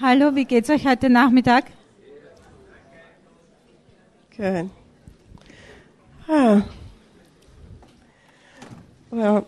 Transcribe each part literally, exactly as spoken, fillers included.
Hallo, wie geht's euch heute Nachmittag? Good. Ah. Well,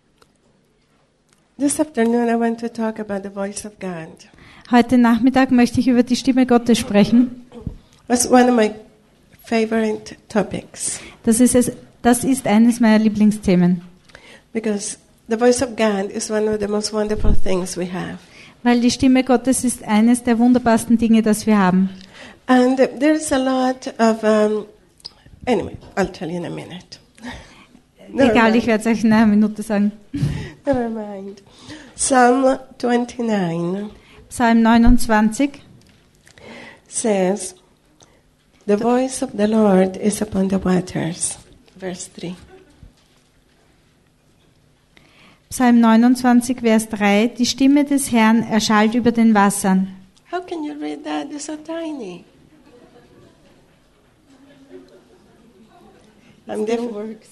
this afternoon I want to talk about the voice of God. Heute Nachmittag möchte ich über die Stimme Gottes sprechen. That's one of my favorite topics. Das ist es, das ist eines meiner Lieblingsthemen. Because the voice of God is one of the most wonderful things we have. Weil die Stimme Gottes ist eines der wunderbarsten Dinge, das wir haben. And there's a lot of, um, anyway, I'll tell you in a minute. Egal, mind. Ich werde es euch in einer Minute sagen. Never mind. Psalm twenty-nine. Psalm neunundzwanzig says, "The voice of the Lord is upon the waters." Verse three. Psalm neunundzwanzig, Vers drei. Die Stimme des Herrn erschallt über den Wassern. How can you read that? It's so tiny. I'm Still works.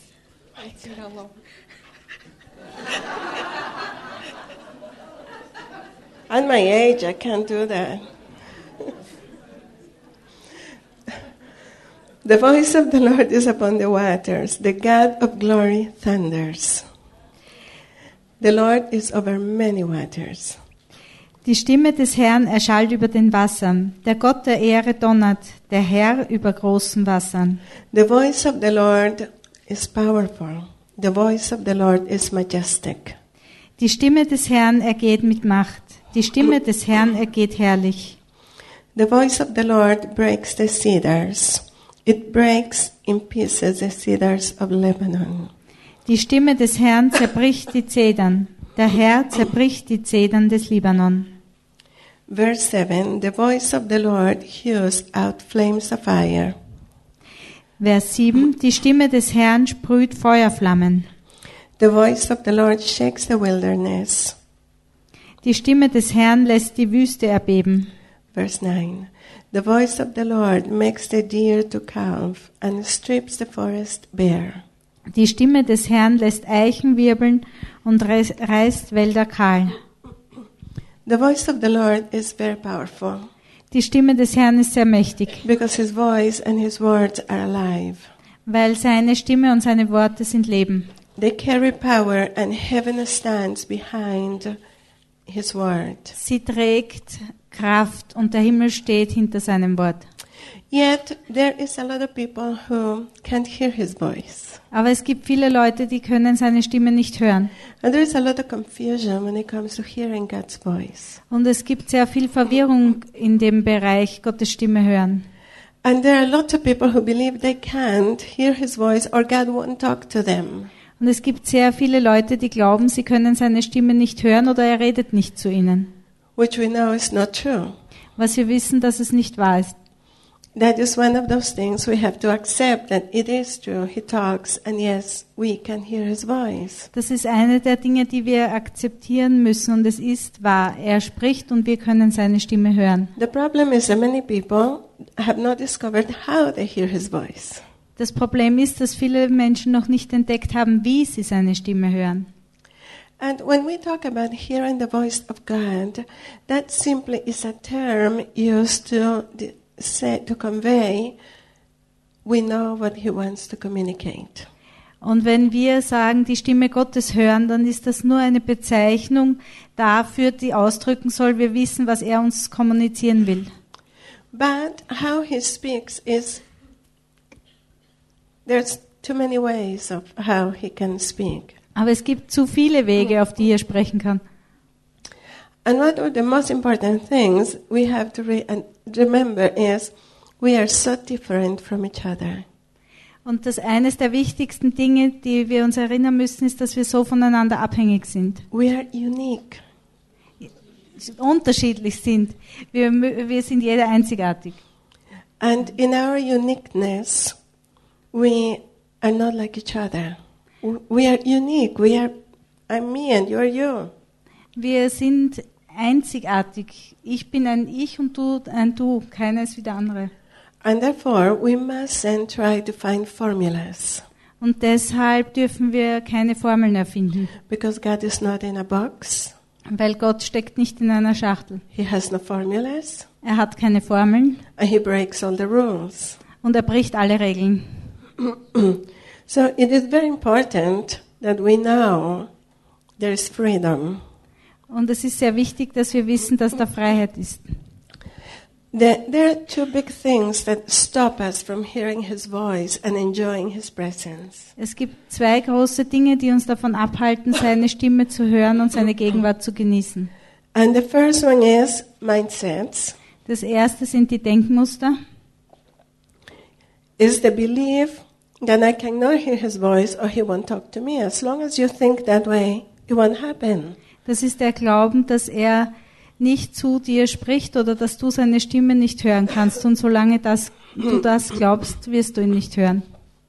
At my age, I can't do that. The voice of the Lord is upon the waters. The God of glory thunders. The Lord is over many waters. Die Stimme des Herrn erschallt über den Wassern. Der Gott der Ehre donnert, der Herr über großen Wassern. The voice of the Lord is powerful. The voice of the Lord is majestic. Die Stimme des Herrn ergeht mit Macht. Die Stimme des Herrn ergeht herrlich. The voice of the Lord breaks the cedars. It breaks in pieces the cedars of Lebanon. Die Stimme des Herrn zerbricht die Zedern. Der Herr zerbricht die Zedern des Libanon. Verse seven. The voice of the Lord hews out flames of fire. Vers sieben. Die Stimme des Herrn sprüht Feuerflammen. The voice of the Lord shakes the wilderness. Die Stimme des Herrn lässt die Wüste erbeben. Verse nine. The voice of the Lord makes the deer to calve and strips the forest bare. Die Stimme des Herrn lässt Eichen wirbeln und reißt Wälder kahl. The voice of the Lord is very powerful. Die Stimme des Herrn ist sehr mächtig. Because his voice and his words are alive. Weil seine Stimme und seine Worte sind Leben. They carry power and heaven stands behind his word. Sie trägt Kraft und der Himmel steht hinter seinem Wort. Yet there is a lot of people who can't hear his voice. Aber es gibt viele Leute, die können seine Stimme nicht hören. And there is a lot of confusion when it comes to hearing God's voice. Und es gibt sehr viel Verwirrung in dem Bereich Gottes Stimme hören. And there are lots of people who believe they can't hear his voice or God won't talk to them. Und es gibt sehr viele Leute, die glauben, sie können seine Stimme nicht hören oder er redet nicht zu ihnen. Which we know is not true. Was wir wissen, dass es nicht wahr ist. That is one of those things we have to accept, that it is true. He talks, and yes, we can hear his voice. Das ist eine der Dinge, die wir akzeptieren müssen, und es ist wahr. Er spricht und wir können seine Stimme hören. The problem is that many people have not discovered how they hear his voice. Das Problem ist, dass viele Menschen noch nicht entdeckt haben, wie sie seine Stimme hören. And when we talk about hearing the voice of God, that simply is a term used to say, to convey, we know what he wants to communicate. Und wenn wir sagen, die Stimme Gottes hören, dann ist das nur eine Bezeichnung dafür, die ausdrücken soll, wir wissen, was er uns kommunizieren will. But how he speaks is, there's too many ways of how he can speak. Aber es gibt zu viele Wege, auf die er sprechen kann. And one of the most important things we have to re- and remember is we are so different from each other. Und das eines der wichtigsten Dinge, die wir uns erinnern müssen, ist, dass wir so voneinander abhängig sind. We are unique. Unterschiedlich sind. Wir, wir sind jeder einzigartig. And in our uniqueness, we are not like each other. We are unique. We are, I'm me and you're you. Wir sind einzigartig. Ich bin ein Ich und du ein Du. Keiner ist wie der andere. And therefore, we mustn't try to find formulas. Und deshalb dürfen wir keine Formeln erfinden. Because God is not in a box. Weil Gott steckt nicht in einer Schachtel. He has no formulas. Er hat keine Formeln And he breaks all the rules. und er bricht alle Regeln. So it is very important that we know there is freedom. Und es ist sehr wichtig, dass wir wissen, dass da Freiheit ist. There, there are two big things that stop us from hearing his voice and enjoying his presence. Es gibt zwei große Dinge, die uns davon abhalten, seine Stimme zu hören und seine Gegenwart zu genießen. And the first one is mindsets. Das erste sind die Denkmuster. Is the belief that I cannot hear his voice or he won't talk to me. As long as you think that way, it won't happen. Das ist der Glauben, dass er nicht zu dir spricht oder dass du seine Stimme nicht hören kannst. Und solange das, du das glaubst, wirst du ihn nicht hören.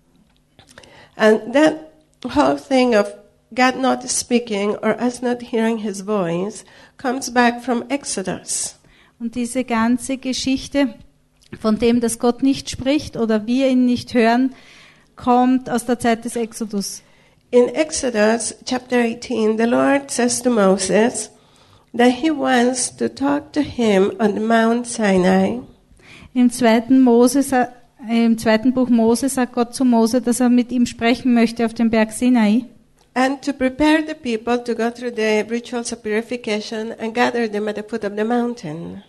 And that whole thing of God not speaking or us not hearing his voice comes back from Exodus. Und diese ganze Geschichte von dem, dass Gott nicht spricht oder wir ihn nicht hören, kommt aus der Zeit des Exodus. In Exodus chapter eighteen, the Lord says to Moses that he wants to talk to him on the Mount Sinai. Im zweiten, Mose, äh, Im zweiten Buch Mose sagt Gott zu Mose, dass er mit ihm sprechen möchte auf dem Berg Sinai. And to prepare the people to go through the rituals of purification and gather them at the foot of the mountain.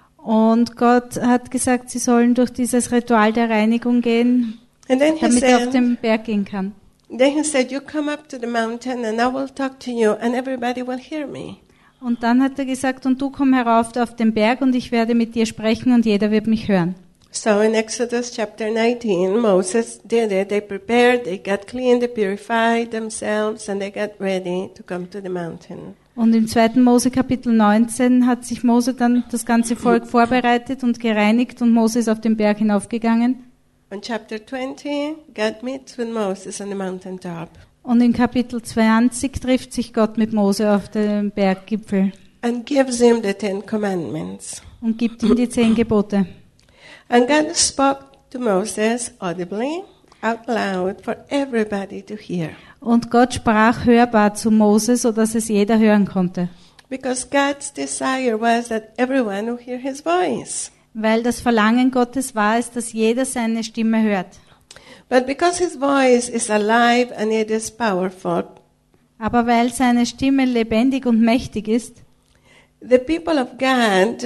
Und Gott hat gesagt, sie sollen durch dieses Ritual der Reinigung gehen, And then he damit er auf said, den Berg gehen kann. then he said, you come up to the mountain and I will talk to you and everybody will hear me. Und dann hat er gesagt, und du komm herauf auf den Berg und ich werde mit dir sprechen und jeder wird mich hören. So in Exodus chapter nineteen, Moses did it. They prepared, they got clean, they purified themselves, and they got ready to come to the mountain. Und im zweiten Mose Kapitel neunzehn hat sich Mose dann das ganze Volk vorbereitet und gereinigt und Mose ist auf den Berg hinaufgegangen. On chapter twenty, God meets with Moses on the mountaintop Und in Kapitel zwanzig trifft sich Gott mit Mose auf dem Berggipfel and gives him the Ten Commandments. und gibt ihm die zehn Gebote. And God spoke to Moses audibly, out loud, for everybody to hear. Und Gott sprach hörbar zu Mose, sodass es jeder hören konnte. Because God's desire was that everyone would hear his voice. Weil das Verlangen Gottes war es, dass jeder seine Stimme hört. But because his voice is alive and it is powerful, Aber weil seine Stimme lebendig und mächtig ist, the people of God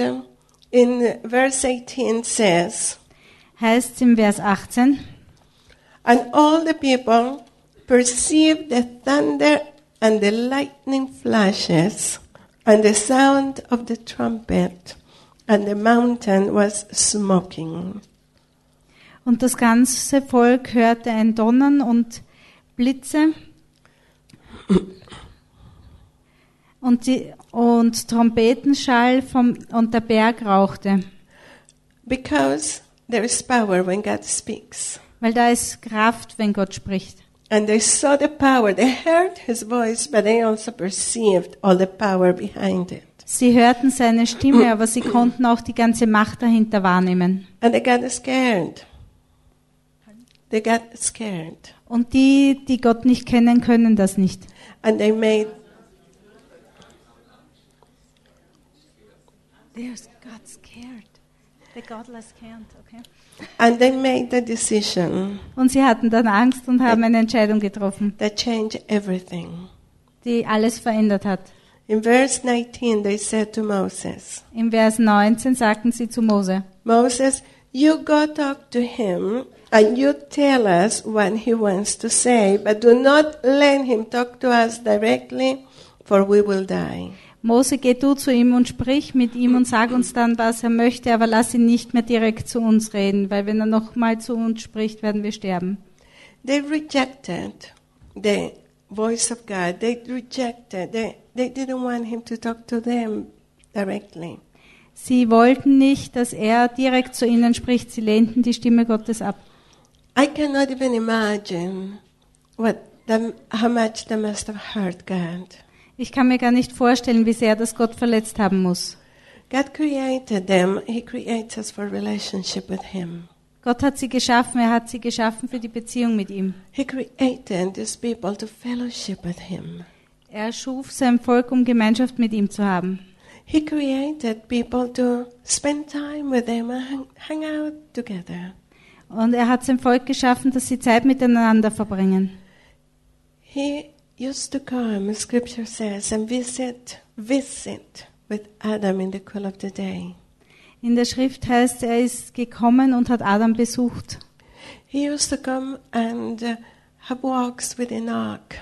in verse eighteen says, heißt es im Vers achtzehn, and all the people perceived the thunder and the lightning flashes and the sound of the trumpet, and the mountain was smoking. und das ganze Volk hörte ein Donnern und Blitze und, die, und Trompetenschall vom, und der Berg rauchte. Because there is power when God speaks. Weil da ist Kraft, wenn Gott spricht. And they saw the power. They heard his voice, but they also perceived all the power behind it. Sie hörten seine Stimme, aber sie konnten auch die ganze Macht dahinter wahrnehmen. And they got scared. They got scared. Und die, die Gott nicht kennen, können das nicht. And they made There's God scared. The godless can't, okay. and they made the decision Und sie hatten dann Angst und haben eine Entscheidung getroffen, that changed everything. die alles verändert hat. In verse nineteen, they said to Moses, Im Vers neunzehn sagten sie zu Mose, Moses, you go talk to him and you tell us what he wants to say, but do not let him talk to us directly, for we will die. Mose, geh du zu ihm und sprich mit ihm und sag uns dann, was er möchte, aber lass ihn nicht mehr direkt zu uns reden, weil wenn er nochmal zu uns spricht, werden wir sterben. They rejected the voice of God. They rejected, they, they didn't want him to talk to them directly. Sie wollten nicht, dass er direkt zu ihnen spricht. Sie lehnten die Stimme Gottes ab. I cannot even imagine what the, how much they must have hurt God. Ich kann mir gar nicht vorstellen, wie sehr das Gott verletzt haben muss. God created them. He creates us for relationship with him. Gott hat sie geschaffen, er hat sie geschaffen für die Beziehung mit ihm. He created these people to fellowship with him. Er schuf sein Volk, um Gemeinschaft mit ihm zu haben. He created people to spend time with him and hang, hang out together. Und er hat sein Volk geschaffen, dass sie Zeit miteinander verbringen. He used to come, Scripture says, and visit, visit with Adam in the cool of the day. In der Schrift heißt, er ist gekommen und hat Adam besucht. He used to come and uh, have walks with Enoch.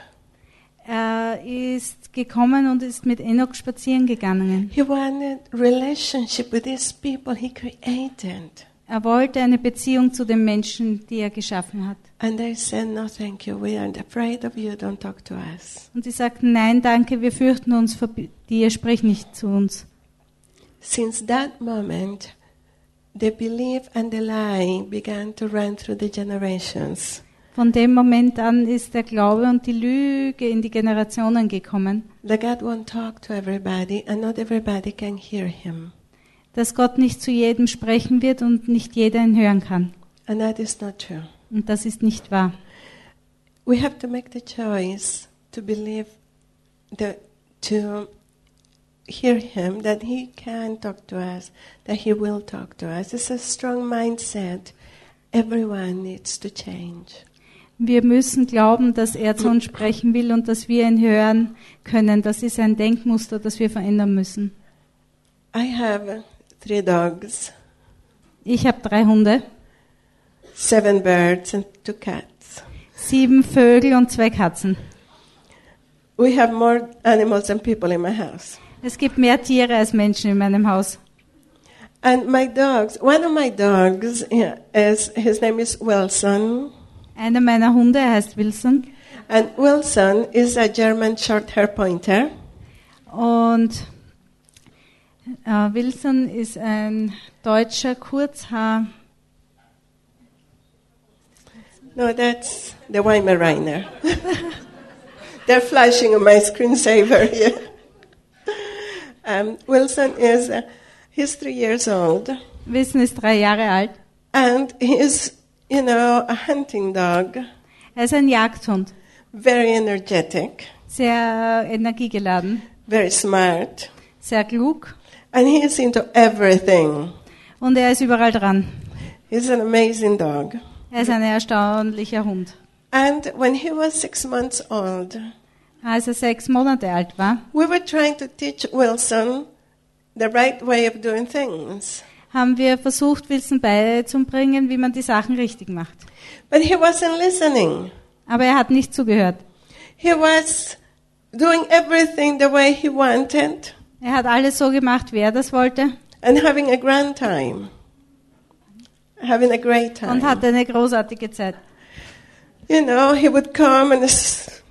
Er ist gekommen und ist mit Enoch spazieren gegangen. He wanted relationship with these people he created. Er wollte eine Beziehung zu den Menschen, die er geschaffen hat. And they said, no, thank you. We are afraid of you. Don't talk to us. Und sie sagten, nein, danke, wir fürchten uns vor dir, sprich nicht zu uns. Since that moment, the belief and the lie began to run through the generations. Von dem Moment an ist der Glaube und die Lüge in die Generationen gekommen. That God won't talk to everybody and not everybody can hear him. Dass Gott nicht zu jedem sprechen wird und nicht jeder ihn hören kann. And that is not true. Und das ist nicht wahr. We have to make the choice to believe, the, to hear him, that he can talk to us, that he will talk to us. It's a strong mindset. Everyone needs to change. Wir müssen glauben, dass er zu uns sprechen will und dass wir ihn hören können. Das ist ein Denkmuster, das wir verändern müssen. I have three dogs, Ich habe drei Hunde, seven birds and two cats. sieben Vögel und zwei Katzen. We have more animals than people in my house. Es gibt mehr Tiere als Menschen in meinem Haus. And my dogs, one of my dogs is, his name is Wilson. Einer meiner Hunde heißt Wilson. And Wilson is a German short-hair pointer. Und äh, Wilson ist ein deutscher Kurzhaar. No, that's the Weimaraner. They're flashing on my screensaver here. Um, Wilson is, uh, he's three years old. Wilson ist drei Jahre alt. And he's, you know, a hunting dog. Er ist ein Jagdhund. Very energetic. Sehr energiegeladen. Very smart. Sehr klug. And he's into everything. Und er ist überall dran. He's an amazing dog. Er ist ein erstaunlicher Hund. And when he was six months old, Als er sechs Monate alt war, we were trying to teach Wilson the right way of doing things. haben wir versucht, Wilson beizubringen, wie man die Sachen richtig macht. But he wasn't listening. Aber er hat nicht zugehört. He was doing everything the way he wanted Er hat alles so gemacht, wie er das wollte. and having a grand time. Having a great time. Und hatte eine großartige Zeit. You know, he would come and s-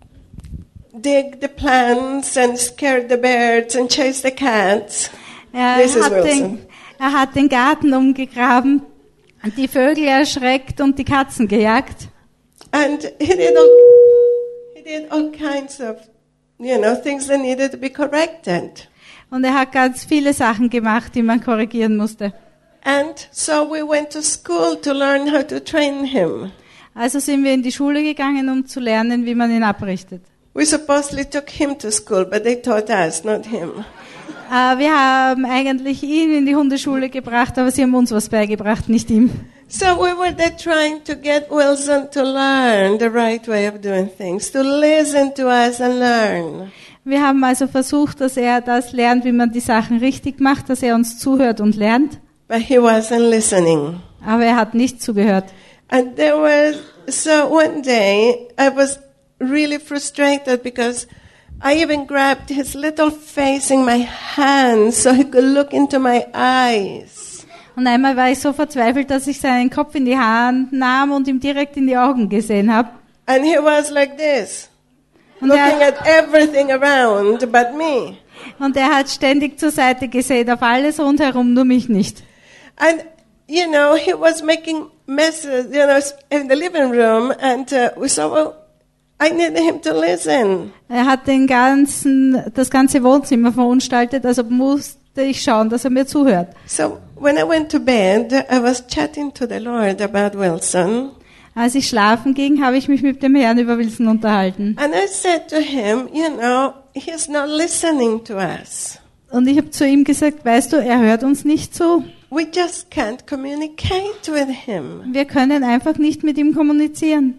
dig the plants and scare the birds and chase the cats. Er This is hat, Wilson. den, er hat den Garten umgegraben, die Vögel erschreckt und die Katzen gejagt. And he did all, he did all kinds of, you know, things that needed to be corrected. Und er hat ganz viele Sachen gemacht, die man korrigieren musste. And so we went to school to learn how to train him. Also sind wir in die Schule gegangen, um zu lernen, wie man ihn abrichtet. We supposedly took him to school, but they taught us, not him. Äh, wir haben eigentlich ihn in die Hundeschule gebracht, aber sie haben uns was beigebracht, nicht ihm. So we were there trying to get Wilson to learn the right way of doing things, to listen to us and learn. Wir haben also versucht, dass er das lernt, wie man die Sachen richtig macht, dass er uns zuhört und lernt. But he wasn't listening. Aber er hat nicht zugehört. And there was, so one day I was really frustrated because I even grabbed his little face in my hands so he could look into my eyes. Und einmal war ich so verzweifelt, dass ich seinen Kopf in die Hand nahm und ihm direkt in die Augen gesehen habe. And he was like this, Und looking er, at everything around but me. und er hat ständig zur Seite gesehen, auf alles rundherum, nur mich nicht. And, you know, he was making messes, you know, in the living room, and uh, we said, well, I need him to listen. Er hat den ganzen, das ganze Wohnzimmer verunstaltet, also musste ich schauen, dass er mir zuhört. So when I went to bed, I was chatting to the Lord about Wilson. Als ich schlafen ging, habe ich mich mit dem Herrn über Wilson unterhalten. And I said to him, you know, he's not listening to us. Und ich habe zu ihm gesagt, weißt du, er hört uns nicht zu. We just can't communicate with him. Wir können einfach nicht mit ihm kommunizieren.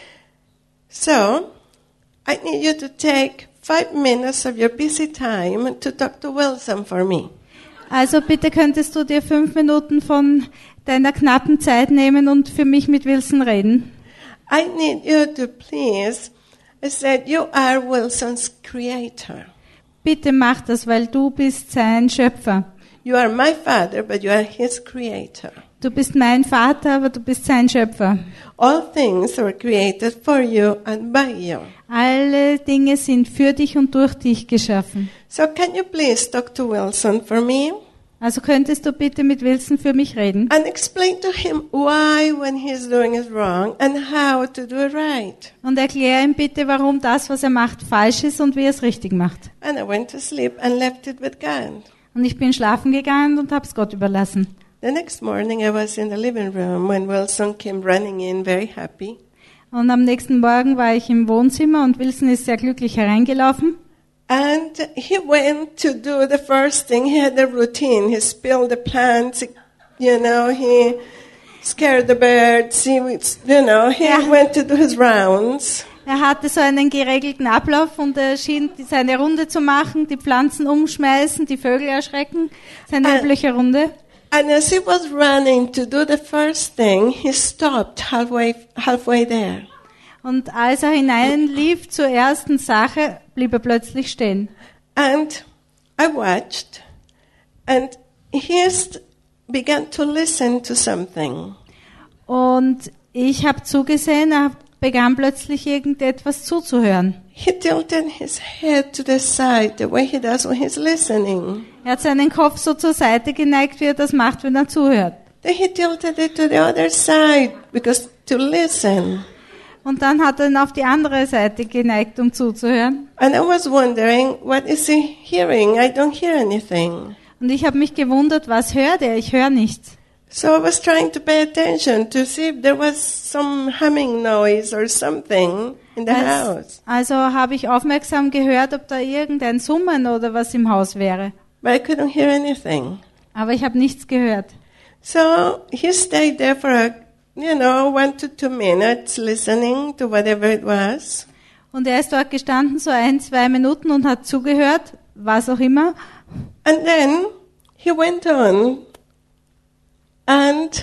So, I need you to take five minutes of your busy time to talk to Wilson for me. Also bitte könntest du dir fünf Minuten von deiner knappen Zeit nehmen und für mich mit Wilson reden. I need you to please, I said, you are Wilson's creator. Bitte mach das, weil du bist sein Schöpfer. You are my father, but you are his creator. Du bist mein Vater, aber du bist sein Schöpfer. All things were created for you and by you. Alle Dinge sind für dich und durch dich geschaffen. So can you please talk to Wilson for me? Also könntest du bitte mit Wilson für mich reden And explain to him why when he's doing is wrong and how to do it right. und erkläre ihm bitte, warum das, was er macht, falsch ist und wie er es richtig macht. And I went to sleep and left it with God. Und ich bin schlafen gegangen und habe es Gott überlassen. The next morning I was in the living room when Wilson came running in very happy. Und am nächsten Morgen war ich im Wohnzimmer und Wilson ist sehr glücklich hereingelaufen. And he went to do the first thing. He had a routine. He spilled the plants, you know, he scared the birds, he, you know, he Ja. went to do his rounds. Er hatte so einen geregelten Ablauf und er schien seine Runde zu machen, die Pflanzen umschmeißen, die Vögel erschrecken, seine Äh. übliche Runde. And as he was running to do the first thing, he stopped halfway, halfway there. Und als er hineinlief zur ersten Sache, blieb er plötzlich stehen. And I watched, and he st- began to listen to something. Und ich habe zugesehen, er begann plötzlich irgendetwas zuzuhören. He tilted his head to the side, the way he does when he's listening. Er hat seinen Kopf so zur Seite geneigt, wie er das macht, wenn er zuhört. Then he tilted it to the other side because to listen. Und dann hat er ihn auf die andere Seite geneigt, um zuzuhören. And I was wondering, what is he hearing? I don't hear anything. Und ich habe mich gewundert, was hört er? Ich höre nichts. So I was trying to pay attention to see if there was some humming noise or something in the Also, house. also habe ich aufmerksam gehört, ob da irgendein Summen oder was im Haus wäre. But I couldn't hear anything. Aber ich habe nichts gehört. So he stayed there for a, you know, one to two minutes listening to whatever it was. Und er ist dort gestanden, so ein, zwei Minuten und hat zugehört, was auch immer. And then he went on, and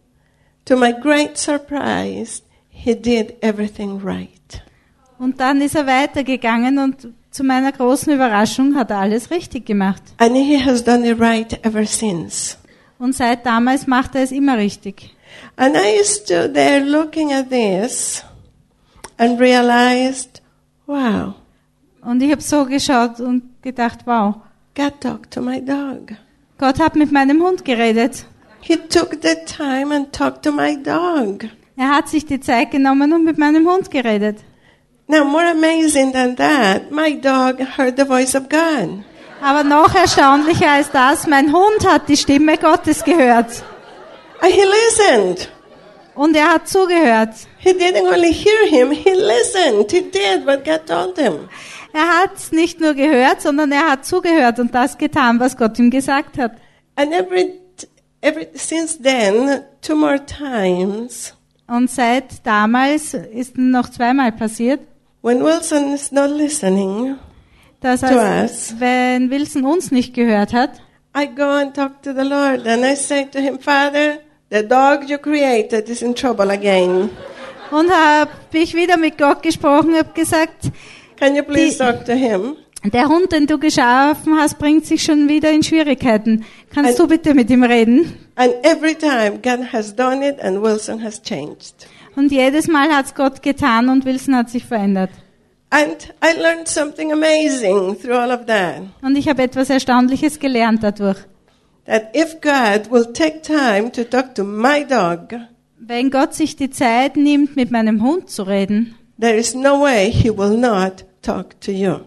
to my great surprise, he did everything right. Und dann ist er weitergegangen und zu meiner großen Überraschung hat er alles richtig gemacht. And he has done it right ever since. Und seit damals macht er es immer richtig. And I stood there looking at this and realized, wow, Und ich habe so geschaut und gedacht, wow, God talked to my dog. Gott hat mit meinem Hund geredet. He took the time and talked to my dog. Er hat sich die Zeit genommen und mit meinem Hund geredet. Now, more amazing than that, my dog heard the voice of God. Aber noch erstaunlicher als das, mein Hund hat die Stimme Gottes gehört. And he listened. Und er hat zugehört. He didn't only hear him, he listened. He did what God told him. Er hat nicht nur gehört, sondern er hat zugehört und das getan, was Gott ihm gesagt hat. And every, every, since then, two more times, Und seit damals ist noch zweimal passiert, when Wilson is not listening, dass To als, us. wenn Wilson uns nicht gehört hat, I go and talk to the Lord and I say to him, Father, the dog you created is in trouble again. und habe ich wieder mit Gott gesprochen, habe gesagt, Can you please Die- talk to him? der Hund, den du geschaffen hast, bringt sich schon wieder in Schwierigkeiten. Kannst Ein- du bitte mit ihm reden? And every time God has done it and Wilson has changed. Und jedes Mal hat's Gott getan und Wilson hat sich verändert. And I learned something amazing through all of that. Und ich habe etwas Erstaunliches gelernt dadurch. That if God will take time to talk to my dog, Wenn Gott sich die Zeit nimmt, mit meinem Hund zu reden, there is no way he will not talk to you.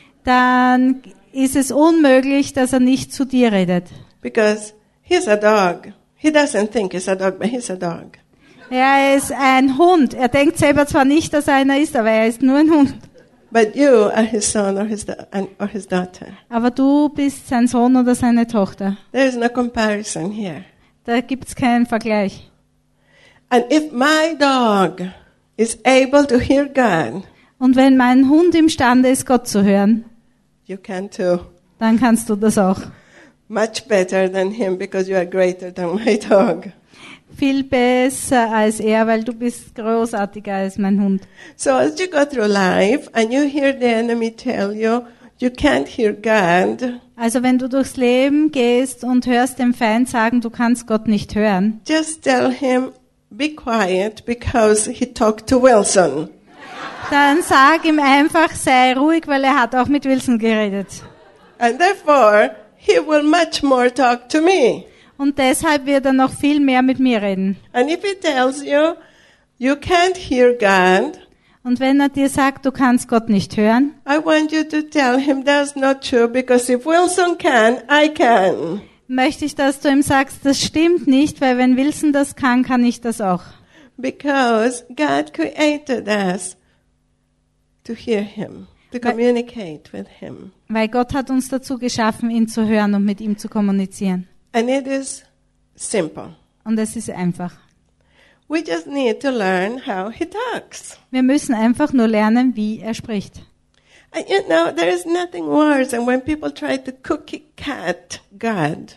dann ist es unmöglich, dass er nicht zu dir redet. Because he's a dog. He doesn't think he's a dog, but he's a dog. Er ist ein Hund. Er denkt selber zwar nicht, dass er einer ist, aber er ist nur ein Hund. But you are his son or his, da- and- or his daughter. Aber du bist sein Sohn oder seine Tochter. There is no comparison here. Da gibt's keinen Vergleich. And if my dog is able to hear God, Und wenn mein Hund imstande ist, Gott zu hören, you can too. dann kannst du das auch. Much better than him because you are greater than my dog. Viel besser als er, weil du bist großartiger als mein Hund. So as you go through life and you hear the enemy tell you you can't hear God, Also wenn du durchs Leben gehst und hörst dem Feind sagen, du kannst Gott nicht hören, just tell him, be quiet because he talked to Wilson. dann sag ihm einfach, sei ruhig, weil er hat auch mit Wilson geredet. And therefore, he will much more talk to me. Und deshalb wird er noch viel mehr mit mir reden. And if he tells you you can't hear God, Und wenn er dir sagt, du kannst Gott nicht hören, I want you to tell him that's not true because if Wilson can, I can. möchte ich, dass du ihm sagst, das stimmt nicht, weil wenn Wilson das kann, kann ich das auch. Because God created us to hear him, to communicate with him. Weil Gott hat uns dazu geschaffen, ihn zu hören und mit ihm zu kommunizieren. And it is simple. Und es ist einfach. We just need to learn how he talks. Wir müssen einfach nur lernen, wie er spricht. And you know, there is nothing worse than when people try to cookie cat God.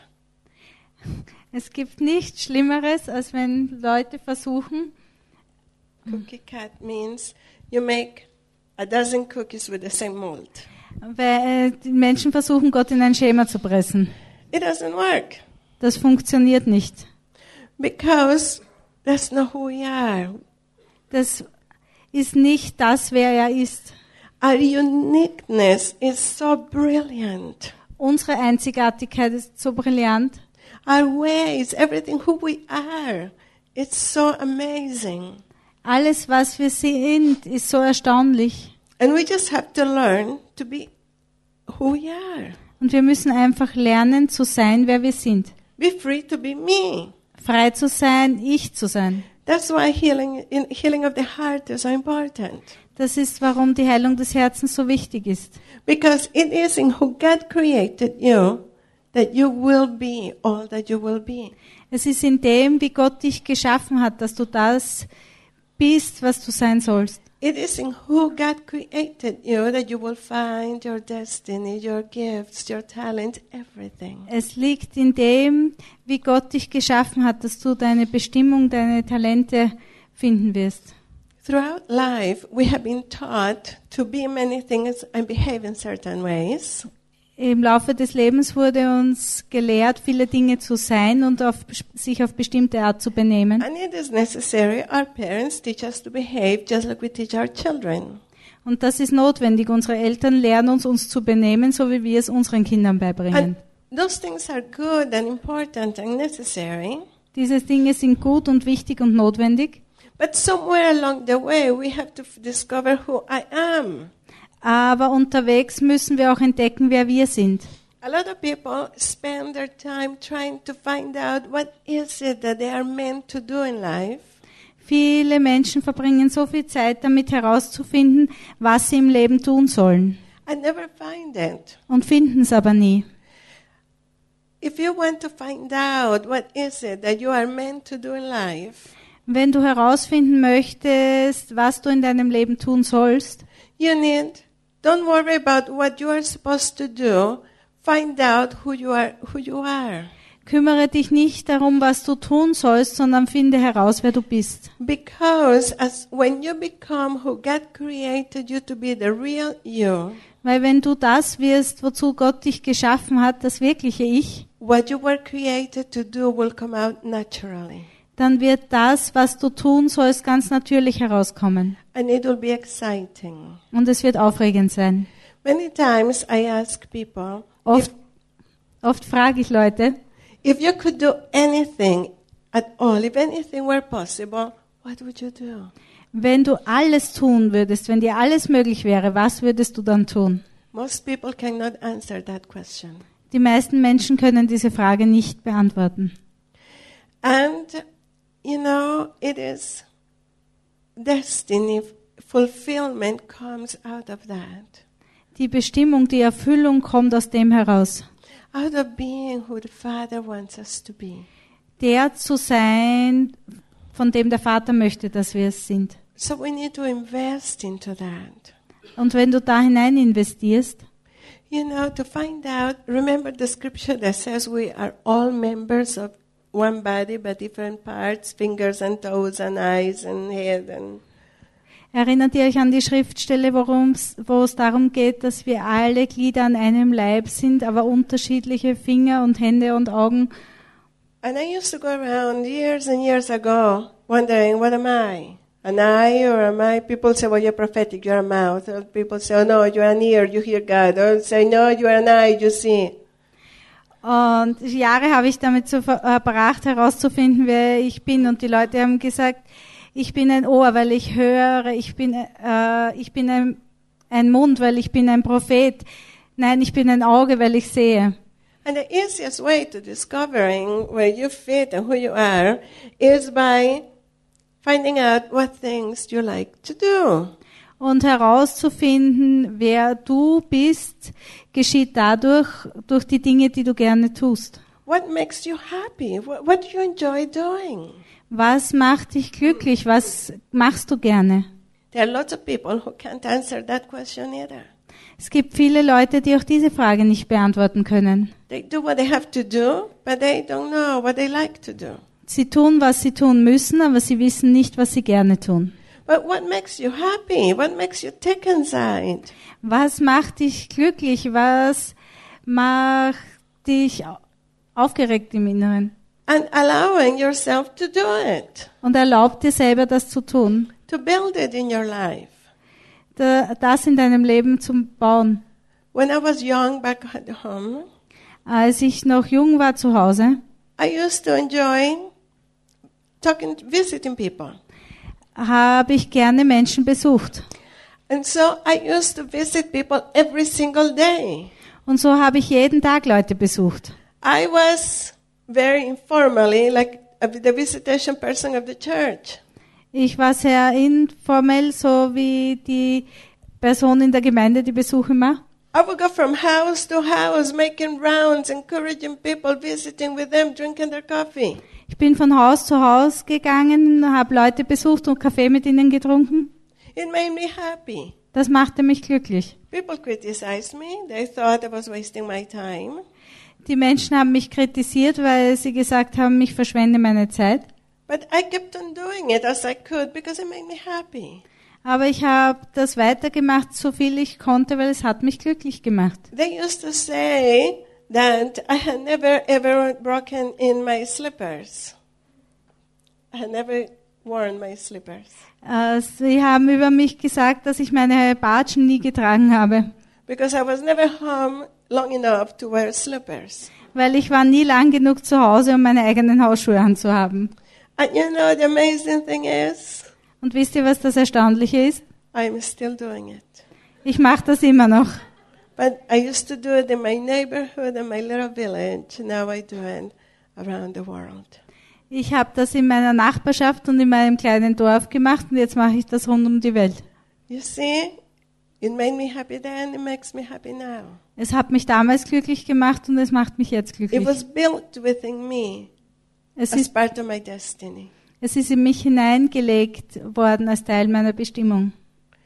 Es gibt nichts Schlimmeres, als wenn Leute versuchen, Cookie cat means you make a dozen cookies with the same mold. weil die Menschen versuchen, Gott in ein Schema zu pressen. It doesn't work Das funktioniert nicht. because that's not who we are. Das ist nicht das, wer er ist. Our uniqueness is so brilliant. Unsere Einzigartigkeit ist so brillant. Our ways, everything who we are, it's so amazing. Alles, was wir sind, ist so erstaunlich. And we just have to learn to be who we are. Und wir müssen einfach lernen, zu sein, wer wir sind. Be free to be me. Frei zu sein, ich zu sein. That's why healing, in, healing of the heart is so important. Das ist, warum die Heilung des Herzens so wichtig ist. Because it is in who God created you that you will be all that you will be. Es ist in dem, wie Gott dich geschaffen hat, dass du das bist, was du sein sollst. It is in who God created you that you will find your destiny, your gifts, your talent, everything. Es liegt in dem, wie Gott dich geschaffen hat, dass du deine Bestimmung, deine Talente finden wirst. Throughout life, we have been taught to be many things and behave in certain ways. Im Laufe des Lebens wurde uns gelehrt, viele Dinge zu sein und auf, sich auf bestimmte Art zu benehmen. And it is necessary our parents teach us to behave just like we teach our children. Und das ist notwendig. Unsere Eltern lernen uns, uns zu benehmen, so wie wir es unseren Kindern beibringen. And those things are good and important and necessary. Diese Dinge sind gut und wichtig und notwendig. But somewhere along the way, we have to f- discover who I am. Aber unterwegs müssen wir auch entdecken, wer wir sind. A lot of people spend their time trying to find out what is it that they are meant to do in life. Viele Menschen verbringen so viel Zeit damit herauszufinden, was sie im Leben tun sollen. and never find it. Und finden es aber nie. If you want to find out what is it that you are meant to do in life, Wenn du herausfinden möchtest, was du in deinem Leben tun sollst, you need, don't worry about what you are supposed to do. Find out who you are, who you are. kümmere dich nicht darum, was du tun sollst, sondern finde heraus, wer du bist. Because as when you become who God created you to be, the real you, Weil wenn du das wirst, wozu Gott dich geschaffen hat, das wirkliche Ich, what you were created to do will come out naturally. dann wird das, was du tun sollst, ganz natürlich herauskommen. And it will be exciting. Und es wird aufregend sein. Many times I ask people, Oft, oft frage ich Leute, if you could do anything at all, if anything were possible, what would you do? wenn du alles tun würdest, wenn dir alles möglich wäre, was würdest du dann tun? Most people cannot answer that question. Die meisten Menschen können diese Frage nicht beantworten. And you know, it is destiny fulfillment comes out of that. Die Bestimmung, die Erfüllung kommt aus dem heraus. Out of being who the Father wants us to be. Der zu sein, von dem der Vater möchte, dass wir es sind. So we need to invest into that. Und wenn du da hinein investierst, You know, to find out, remember the scripture that says we are all members of one body, but different parts, fingers and toes and eyes and head and... erinnert ihr euch an die Schriftstelle, worum's, wo es darum geht, dass wir alle Glieder an einem Leib sind, aber unterschiedliche Finger und Hände und Augen. And I used to go around years and years ago wondering, what am I? An eye or am I? People say, well, you're prophetic, you're a mouth. Or people say, oh no, you're an ear, you hear God. Or say, no, you're an eye, you see. Und Jahre habe ich damit zu verbracht, herauszufinden, wer ich bin. Und die Leute haben gesagt, ich bin ein Ohr, weil ich höre. Ich bin, äh, ich bin ein, ein Mund, weil ich bin ein Prophet. Nein, ich bin ein Auge, weil ich sehe. And the easiest way to discovering where you fit and who you are is by finding out what things you like to do. Und herauszufinden, wer du bist, geschieht dadurch, durch die Dinge, die du gerne tust. What makes you happy? What, what do you enjoy doing? Was macht dich glücklich? Was machst du gerne? There are lots of people who can't answer that question either. Es gibt viele Leute, die auch diese Frage nicht beantworten können. They do what they have to do, but they don't know what they like to do. Sie tun, was sie tun müssen, aber sie wissen nicht, was sie gerne tun. But what makes you happy? What makes you tick inside? Was macht dich glücklich? Was macht dich aufgeregt im Inneren? And allowing yourself to do it. Und erlaub dir selber, das zu tun. To build it in your life. Das in deinem Leben zu bauen. When I was young back at home, als ich noch jung war zu Hause, I used to enjoy talking, visiting people. Habe ich gerne Menschen besucht. And so I used to visit people every single day. Und so habe ich jeden Tag Leute besucht. I was very informally like the visitation person of the church. Ich war sehr informell, so wie die Person in der Gemeinde, die Besuche macht. I would go from house to house, making rounds, encouraging people, visiting with them, drinking their coffee. Ich bin von Haus zu Haus gegangen, habe Leute besucht und Kaffee mit ihnen getrunken. It made me happy. Das machte mich glücklich. People criticized me. They thought I was wasting my time. Die Menschen haben mich kritisiert, weil sie gesagt haben, ich verschwende meine Zeit. But I kept on doing it as I could because it made me happy. Aber ich habe das weitergemacht, so viel ich konnte, weil es hat mich glücklich gemacht. They used to say that I had never ever broken in my slippers. I had never worn my slippers. Uh, sie haben über mich gesagt, dass ich meine Batschen nie getragen habe. Because I was never home long enough to wear slippers. Weil ich war nie lang genug zu Hause, um meine eigenen Hausschuhe anzuhaben. And you know the amazing thing is, und wisst ihr, was das Erstaunliche ist? I'm still doing it. Ich mache das immer noch. But I used to do it in my neighborhood, in my little village. Now I do it around the world. Ich habe das in meiner Nachbarschaft und in meinem kleinen Dorf gemacht und jetzt mache ich das rund um die Welt. You see, it made me happy then, it makes me happy now. Es hat mich damals glücklich gemacht und es macht mich jetzt glücklich. It was built within me es as ist, part of my destiny. Es ist in mich hineingelegt worden als Teil meiner Bestimmung.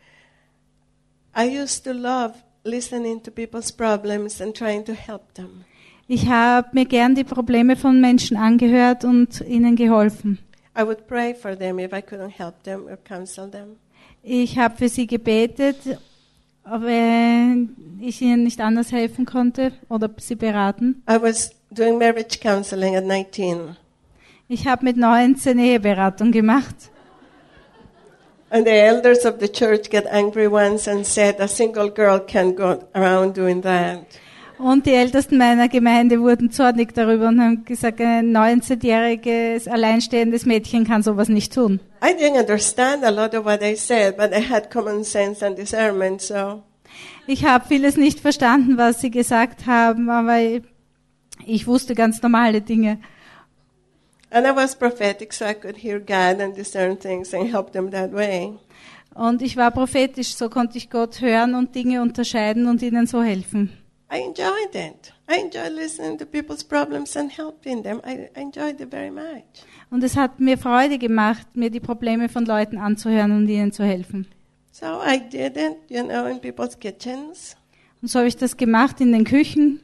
I used to love listening to people's problems and trying to help them. Ich habe mir gern die Probleme von Menschen angehört und ihnen geholfen. I would pray for them if I couldn't help them or counsel them. Ich habe für sie gebetet, wenn ich ihnen nicht anders helfen konnte oder sie beraten. I was doing marriage counseling at nineteen. Ich habe mit neunzehn Eheberatung gemacht. And the elders of the church got angry once and said a single girl can't go around doing that. Und die Ältesten meiner Gemeinde wurden zornig darüber und haben gesagt, ein neunzehnjähriges alleinstehendes Mädchen kann sowas nicht tun. I didn't understand a lot of what they said, but I had common sense and discernment, so. Ich habe vieles nicht verstanden, was sie gesagt haben, aber ich wusste ganz normale Dinge. And I was prophetic, so I could hear God and discern things and help them that way. Und ich war prophetisch, so konnte ich Gott hören und Dinge unterscheiden und ihnen so helfen. I enjoyed it. I enjoyed listening to people's problems and helping them. I, I enjoyed it very much. Und es hat mir Freude gemacht, mir die Probleme von Leuten anzuhören und ihnen zu helfen. So I did it, you know, in people's kitchens. Und so habe ich das gemacht in den Küchen.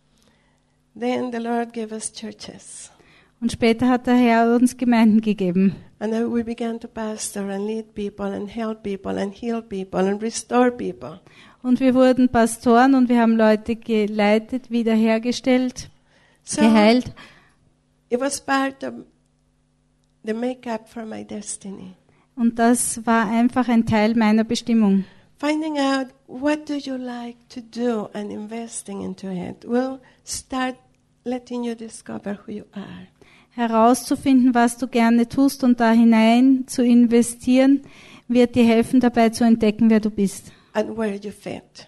Then the Lord gave us churches. Und später hat der Herr uns Gemeinden gegeben. And then we began to pastor and lead people and help people and heal people and restore people. Und wir wurden Pastoren und wir haben Leute geleitet, wiederhergestellt, So geheilt. it was part of the makeup for my destiny. Und das war einfach ein Teil meiner Bestimmung. Finding out what do you like to do and investing into it will start letting you discover who you are. Herauszufinden, was du gerne tust und da hinein zu investieren, wird dir helfen, dabei zu entdecken, wer du bist. And where you fit.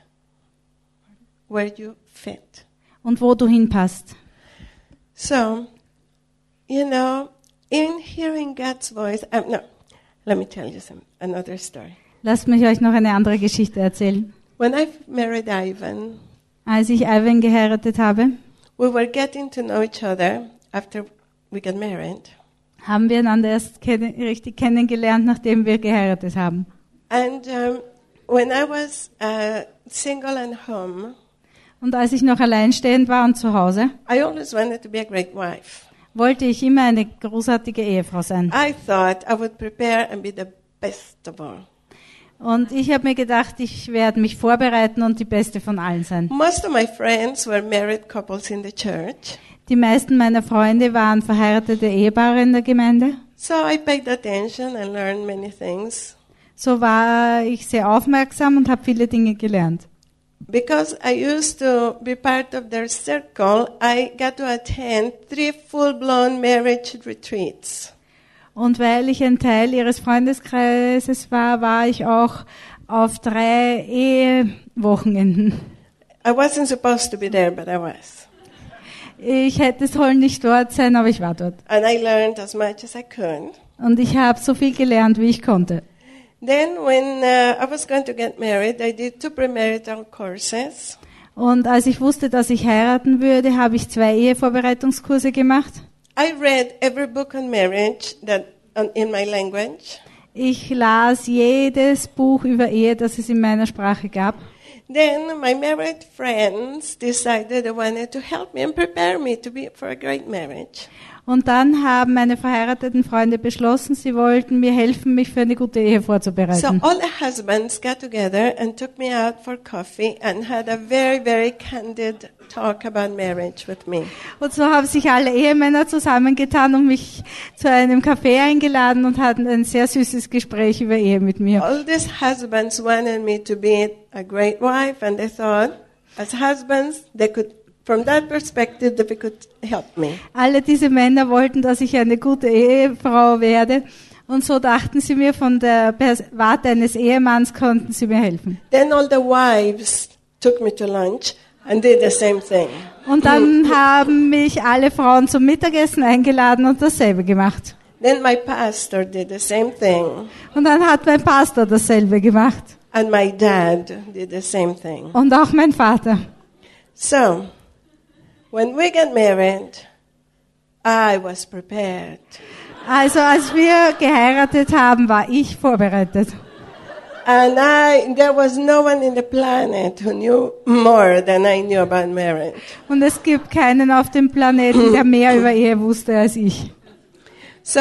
Where you fit. Und wo du hinpasst. So, you know, in hearing God's voice, um, no, let me tell you some another story. Lasst mich euch noch eine andere Geschichte erzählen. When I married Ivan, Als ich Ivan geheiratet habe, we were getting to know each other after we got married. haben wir einander erst kenn- richtig kennengelernt, nachdem wir geheiratet haben. And um, when I was uh, single and home, Und als ich noch alleinstehend war und zu Hause, I always wanted to be a great wife. wollte ich immer eine großartige Ehefrau sein. I thought I would prepare and be the best of all. Und ich habe mir gedacht, ich werde mich vorbereiten und die beste von allen sein. Most of my friends were married couples in the church. Die meisten meiner Freunde waren verheiratete Ehepaare in der Gemeinde. So I paid attention and learned many things. So war ich sehr aufmerksam und habe viele Dinge gelernt. Because I used to be part of their circle, I got to attend three full-blown marriage retreats. Und weil ich ein Teil ihres Freundeskreises war, war ich auch auf drei Ehewochenenden. I wasn't supposed to be there, but I was. Ich hätte sollen nicht dort sein, aber ich war dort. And I learned as much as I could. Und ich habe so viel gelernt, wie ich konnte. Then when uh, I was going to get married, I did two premarital courses. Und als ich wusste, dass ich heiraten würde, habe ich zwei Ehevorbereitungskurse gemacht. I read every book on marriage that on, in my language. Ich las jedes Buch über Ehe, das es in meiner Sprache gab. Then my married friends decided they wanted to help me and prepare me to be for a great marriage. Und dann haben meine verheirateten Freunde beschlossen, sie wollten mir helfen, mich für eine gute Ehe So vorzubereiten. all the husbands got together and took me out for coffee and had a very, very candid talk about marriage with me. Und so haben sich alle Ehemänner zusammengetan und mich zu einem Café eingeladen und hatten ein sehr süßes Gespräch über Ehe mit mir. All these husbands wanted me to be a great wife, and they thought, as husbands, they could, from that perspective, they could help me. Alle diese Männer wollten, dass ich eine gute Ehefrau werde. Und so dachten sie mir, von der Pers- Warte eines Ehemanns konnten sie mir helfen. Then all the wives took me to lunch and did the same thing. Und dann haben mich alle Frauen zum Mittagessen eingeladen und dasselbe gemacht. Then my pastor did the same thing, Und dann hat mein Pastor dasselbe gemacht. and my dad did the same thing. Und auch mein Vater. So, when we got married, I was prepared. Also als wir geheiratet haben, war ich vorbereitet. And I, there was no one in the planet who knew more than I knew about marriage. Und es gibt keinen auf dem Planeten, der mehr über Ehe wusste als ich. So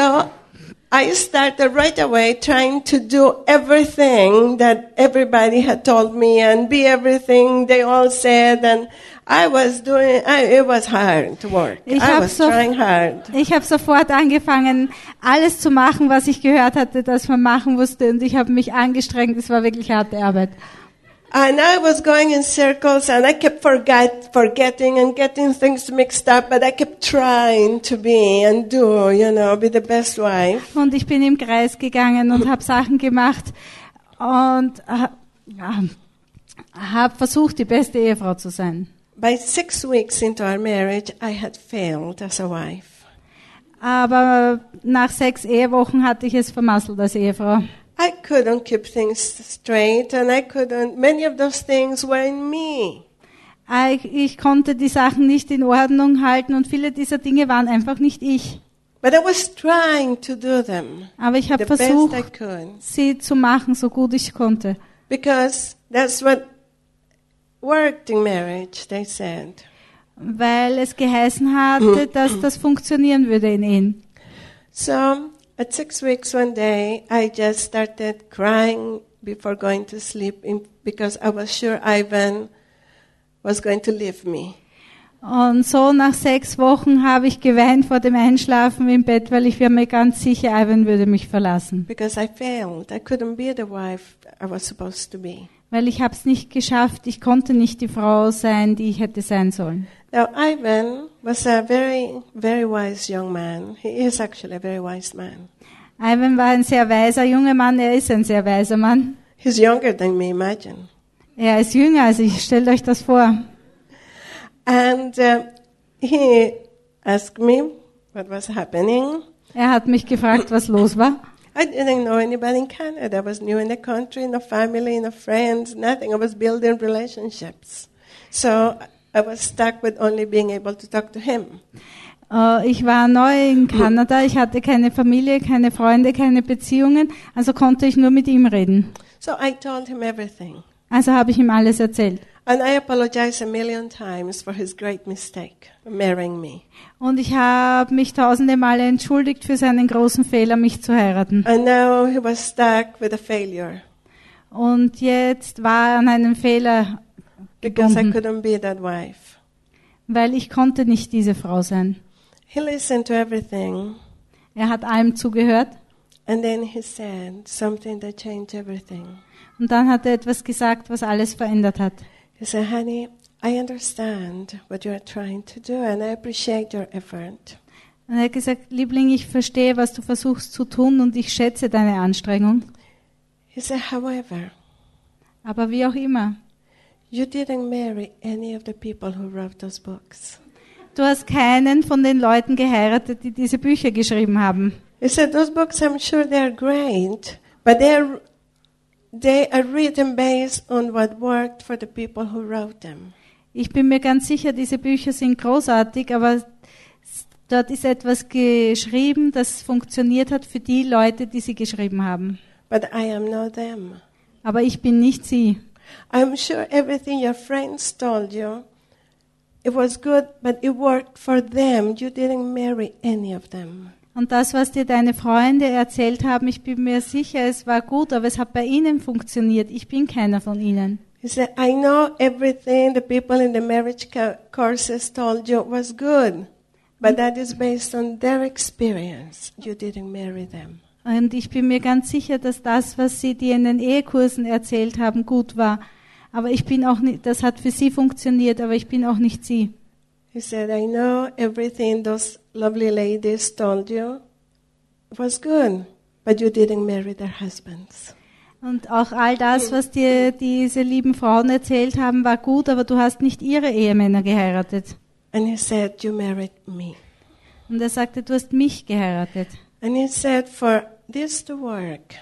I started right away trying to do everything that everybody had told me and be everything they all said, and I was doing, I, it was hard to work. Ich I hab was so- trying hard. Ich habe sofort angefangen, alles zu machen, was ich gehört hatte, dass man machen musste. Und ich habe mich angestrengt. Es war wirklich harte Arbeit. And I was going in circles and I kept forget, forgetting and getting things mixed up, but I kept trying to be and do, you know, be the best wife. Und ich bin im Kreis gegangen und habe Sachen gemacht und äh, ja, habe versucht, die beste Ehefrau zu sein. By six weeks into our marriage, I had failed as a wife. Aber nach sechs Ehewochen hatte ich es vermasselt als Ehefrau. I couldn't keep things straight, and I couldn't, many of those things were in me. Ich konnte die Sachen nicht in Ordnung halten und viele dieser Dinge waren einfach nicht ich. But I was trying to do them Aber ich habe the best I versucht, could. sie zu machen, so gut ich konnte. Because that's what worked in marriage, they said. Weil es geheißen hatte, dass das funktionieren würde in Ehen. So, at six weeks one day, I just started crying before going to sleep in, because I was sure Ivan was going to leave me. Und so nach sechs Wochen habe ich geweint vor dem Einschlafen im Bett, weil ich war mir ganz sicher, Ivan würde mich verlassen. Because I failed. I couldn't be the wife I was supposed to be. Weil ich habe es nicht geschafft, ich konnte nicht die Frau sein, die ich hätte sein sollen. Now, Ivan was a very, very wise young man. He is actually a very wise man. Ivan war ein sehr weiser junger Mann, er ist ein sehr weiser Mann. He's younger than me, imagine. Er ist jünger als ich, stellt euch das vor. And uh, he asked me what was happening. Er hat mich gefragt, was los war. I didn't know anybody in Canada. I was new in the country, no family, no friends, nothing. I was building relationships. So I was stuck with only being able to talk to him. Uh, ich war neu in Kanada, ich hatte keine Familie, keine Freunde, keine Beziehungen, also konnte ich nur mit ihm reden. So I told him everything. Also habe ich ihm alles erzählt. And I apologized a million times for his great mistake, marrying me. Und ich habe mich tausende Male entschuldigt für seinen großen Fehler, mich zu heiraten. And now he was stuck with a failure. Und jetzt war er an einen Fehler Because I gebunden, couldn't be that wife. weil ich konnte nicht diese Frau sein. He listened to everything. Er hat allem zugehört And then he said something that changed everything. und dann hat er etwas gesagt, was alles verändert hat. He said, honey, I understand what you are trying to do and I appreciate your effort. Und er hat gesagt, Liebling, ich verstehe, was du versuchst zu tun und ich schätze deine Anstrengung. He said, however, Aber wie auch immer, you didn't marry any of the people who wrote those books. du hast keinen von den Leuten geheiratet, die diese Bücher geschrieben haben. He said, those books, I'm sure they're great, but they're, they are written based on what worked for the people who wrote them. Ich bin mir ganz sicher, diese Bücher sind großartig, aber dort ist etwas geschrieben, das funktioniert hat für die Leute, die sie geschrieben haben. But I am not them. Aber ich bin nicht sie. I'm sure everything your friends told you, it was good, but it worked for them. You didn't marry any of them. Und das, was dir deine Freunde erzählt haben, ich bin mir sicher, es war gut, aber es hat bei ihnen funktioniert. Ich bin keiner von ihnen. He said, I know everything the people in the marriage co- courses told you was good, but that is based on their experience. You didn't marry them. Und ich bin mir ganz sicher, dass das, was sie dir in den Ehekursen erzählt haben, gut war. Aber ich bin auch nicht, das hat für sie funktioniert, aber ich bin auch nicht sie. He said, I know everything those lovely ladies told you was good, but you didn't marry their husbands. Und auch all das, was dir diese lieben Frauen erzählt haben, war gut, aber du hast nicht ihre Ehemänner geheiratet. And he said, you married me. Und er sagte, du hast mich geheiratet. And he said, for this to work,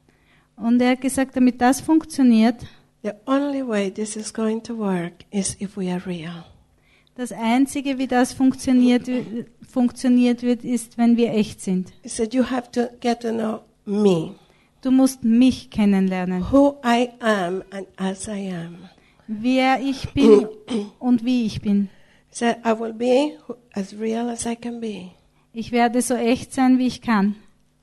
Und er hat gesagt, damit das funktioniert, the only way this is going to work is if we are real. das Einzige, wie das funktioniert, funktioniert wird, ist, wenn wir echt sind. He said, you have to get to know me, Du musst mich kennenlernen, who I am and as I am. wer ich bin und wie ich bin. He said, I will be who- as real as I can be. Ich werde so echt sein, wie ich kann.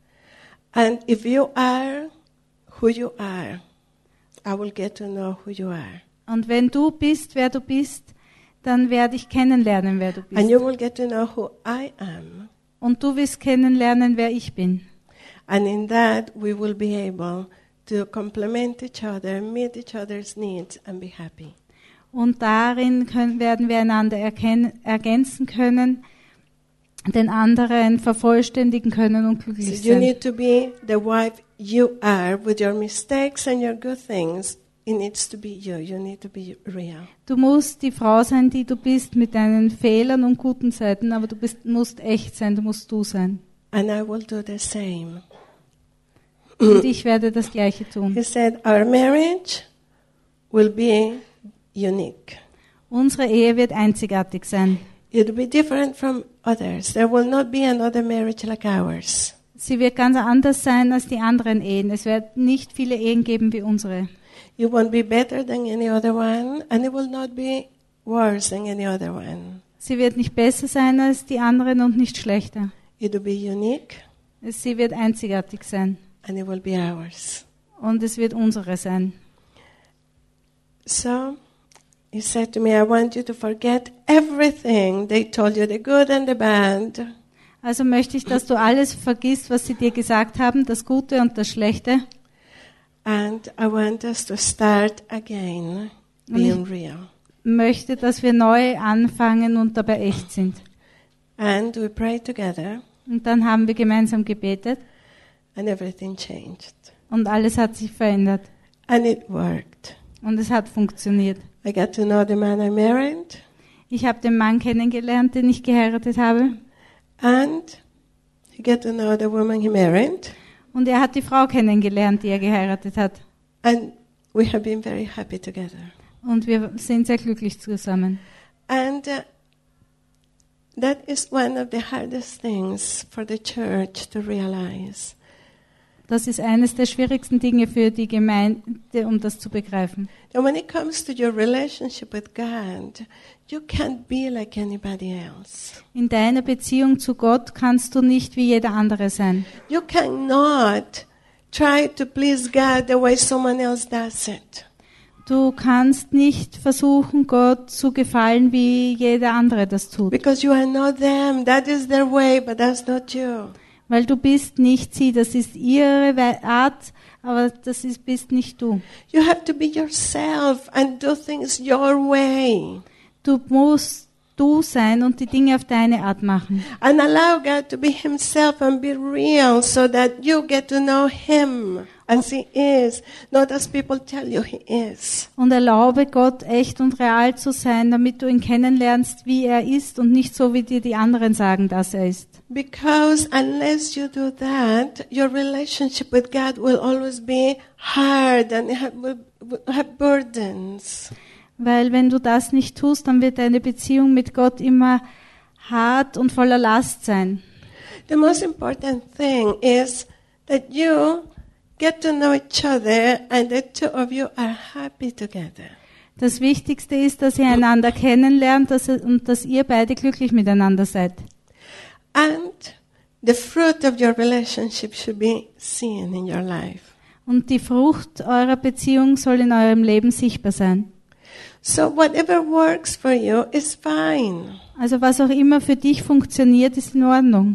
And if you are who you are, I will get to know who you are. Und wenn du bist, wer du bist, dann werde ich kennenlernen, wer du And bist. you will get to know who I am. Und du wirst kennenlernen, wer ich bin. And in that, we will be able to complement each other, meet each other's needs, and be happy. Und darin können, werden wir einander erkennen, ergänzen können, den anderen vervollständigen können und glücklich So you sein. need to be the wife you are with your mistakes and your good things, It needs to be you. You need to be real. Du musst die Frau sein, die du bist, mit deinen Fehlern und guten Seiten, aber du bist, musst echt sein, du musst du sein. And I will do the same. Und ich werde das Gleiche tun. He said, our marriage will be unique. Unsere Ehe wird einzigartig sein. It will be different from others. There will not be another marriage like ours. Sie wird ganz anders sein als die anderen Ehen. Es wird nicht viele Ehen geben wie unsere. It won't be better than any other one, and it will not be worse than any other one. Sie wird nicht besser sein als die anderen und nicht schlechter. It will be unique, Sie wird einzigartig sein. and it will be ours. Und es wird unsere sein. So, he said to me, I want you to forget everything they told you, the good and the bad. Also möchte ich, dass du alles vergisst, was sie dir gesagt haben, das Gute und das Schlechte. And I want us to start again being real. Möchte, dass wir neu anfangen und dabei echt sind. And we prayed together, Und dann haben wir gemeinsam gebetet and everything changed. und alles hat sich verändert. And it worked. Und es hat funktioniert. I got to know the man I married, Ich habe den Mann kennengelernt, den ich geheiratet habe. and he got to know the woman he married. Und er hat die Frau kennengelernt, die er geheiratet hat. And we have been very happy together. Und wir sind sehr glücklich zusammen. And uh, that is one of the hardest things for the church to realize. Das ist eines der schwierigsten Dinge für die Gemeinde, um das zu begreifen. And when it comes to your relationship with God, you can't be like anybody else. In deiner Beziehung zu Gott kannst du nicht wie jeder andere sein. You cannot try to please God the way someone else does it. Du kannst nicht versuchen, Gott zu gefallen, wie jeder andere das tut. Because you are not them. That is their way, but that's not you. Weil du bist nicht sie, das ist ihre We- Art, aber das ist, bist nicht du. You have to be yourself and do things your way. Du musst du sein und die Dinge auf deine Art machen. And allow God to be himself and be real so that you get to know him as he is, not as people tell you he is. Und erlaube Gott, echt und real zu sein, damit du ihn kennenlernst, wie er ist und nicht so, wie dir die anderen sagen, dass er ist. Because unless you do that, your relationship with God will always be hard and it have, will have burdens. Weil wenn du das nicht tust, dann wird deine Beziehung mit Gott immer hart und voller Last sein. The most important thing is that you get to know each other and the two of you are happy together. Das Wichtigste ist, dass ihr einander kennenlernt dass, und dass ihr beide glücklich miteinander seid. And the fruit of your relationship should be seen in your life. Und die Frucht eurer Beziehung soll in eurem Leben sichtbar sein. So whatever works for you is fine. Also was auch immer für dich funktioniert, ist in Ordnung.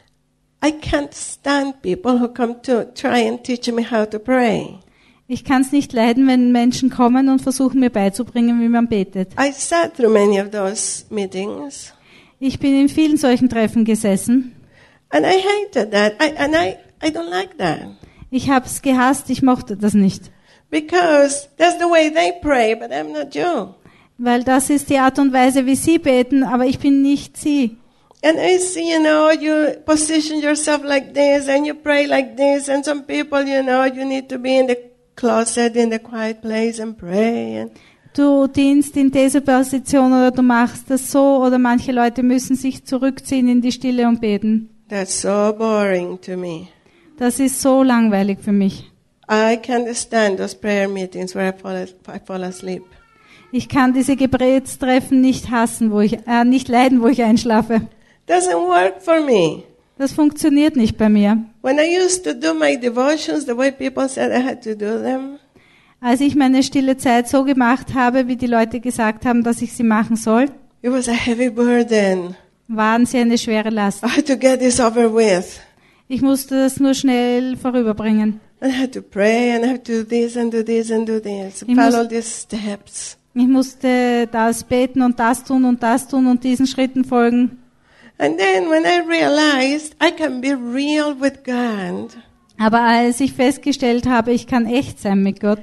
I can't stand people who come to try and teach me how to pray. Ich kann es nicht leiden, wenn Menschen kommen und versuchen mir beizubringen, wie man betet. I sat through many of those meetings. Ich bin in vielen solchen Treffen gesessen. And I hated that. I, and I, I don't like that. Ich habe es gehasst, ich mochte das nicht. Because that's the way they pray, but I'm not you. Weil das ist die Art und Weise, wie sie beten, aber ich bin nicht sie. And I see, you know, you position yourself like this and you pray like this. And some people, you know, you need to be in the closet, in the quiet place and pray. And Du dienst in dieser Position oder du machst das so oder manche Leute müssen sich zurückziehen in die Stille und beten. that's so boring to me. Das ist so langweilig für mich. I can't stand those prayer meetings where I fall, I fall asleep. Ich kann diese Gebetstreffen nicht hassen, wo ich äh, nicht leiden, wo ich einschlafe. Doesn't work for me. Das funktioniert nicht bei mir. When I used to do my devotions the way people said I had to do them, Als ich meine stille Zeit so gemacht habe, wie die Leute gesagt haben, dass ich sie machen soll, it was a heavy burden. waren sie eine schwere Last. I had to get this over with. Ich musste das nur schnell vorüberbringen. I had to pray and I had to do this and do this and do this. Ich Follow muss- these steps. Ich musste das beten und das tun und das tun und diesen Schritten folgen. And then when I realized I can be real with God, Aber als ich festgestellt habe, ich kann echt sein mit Gott,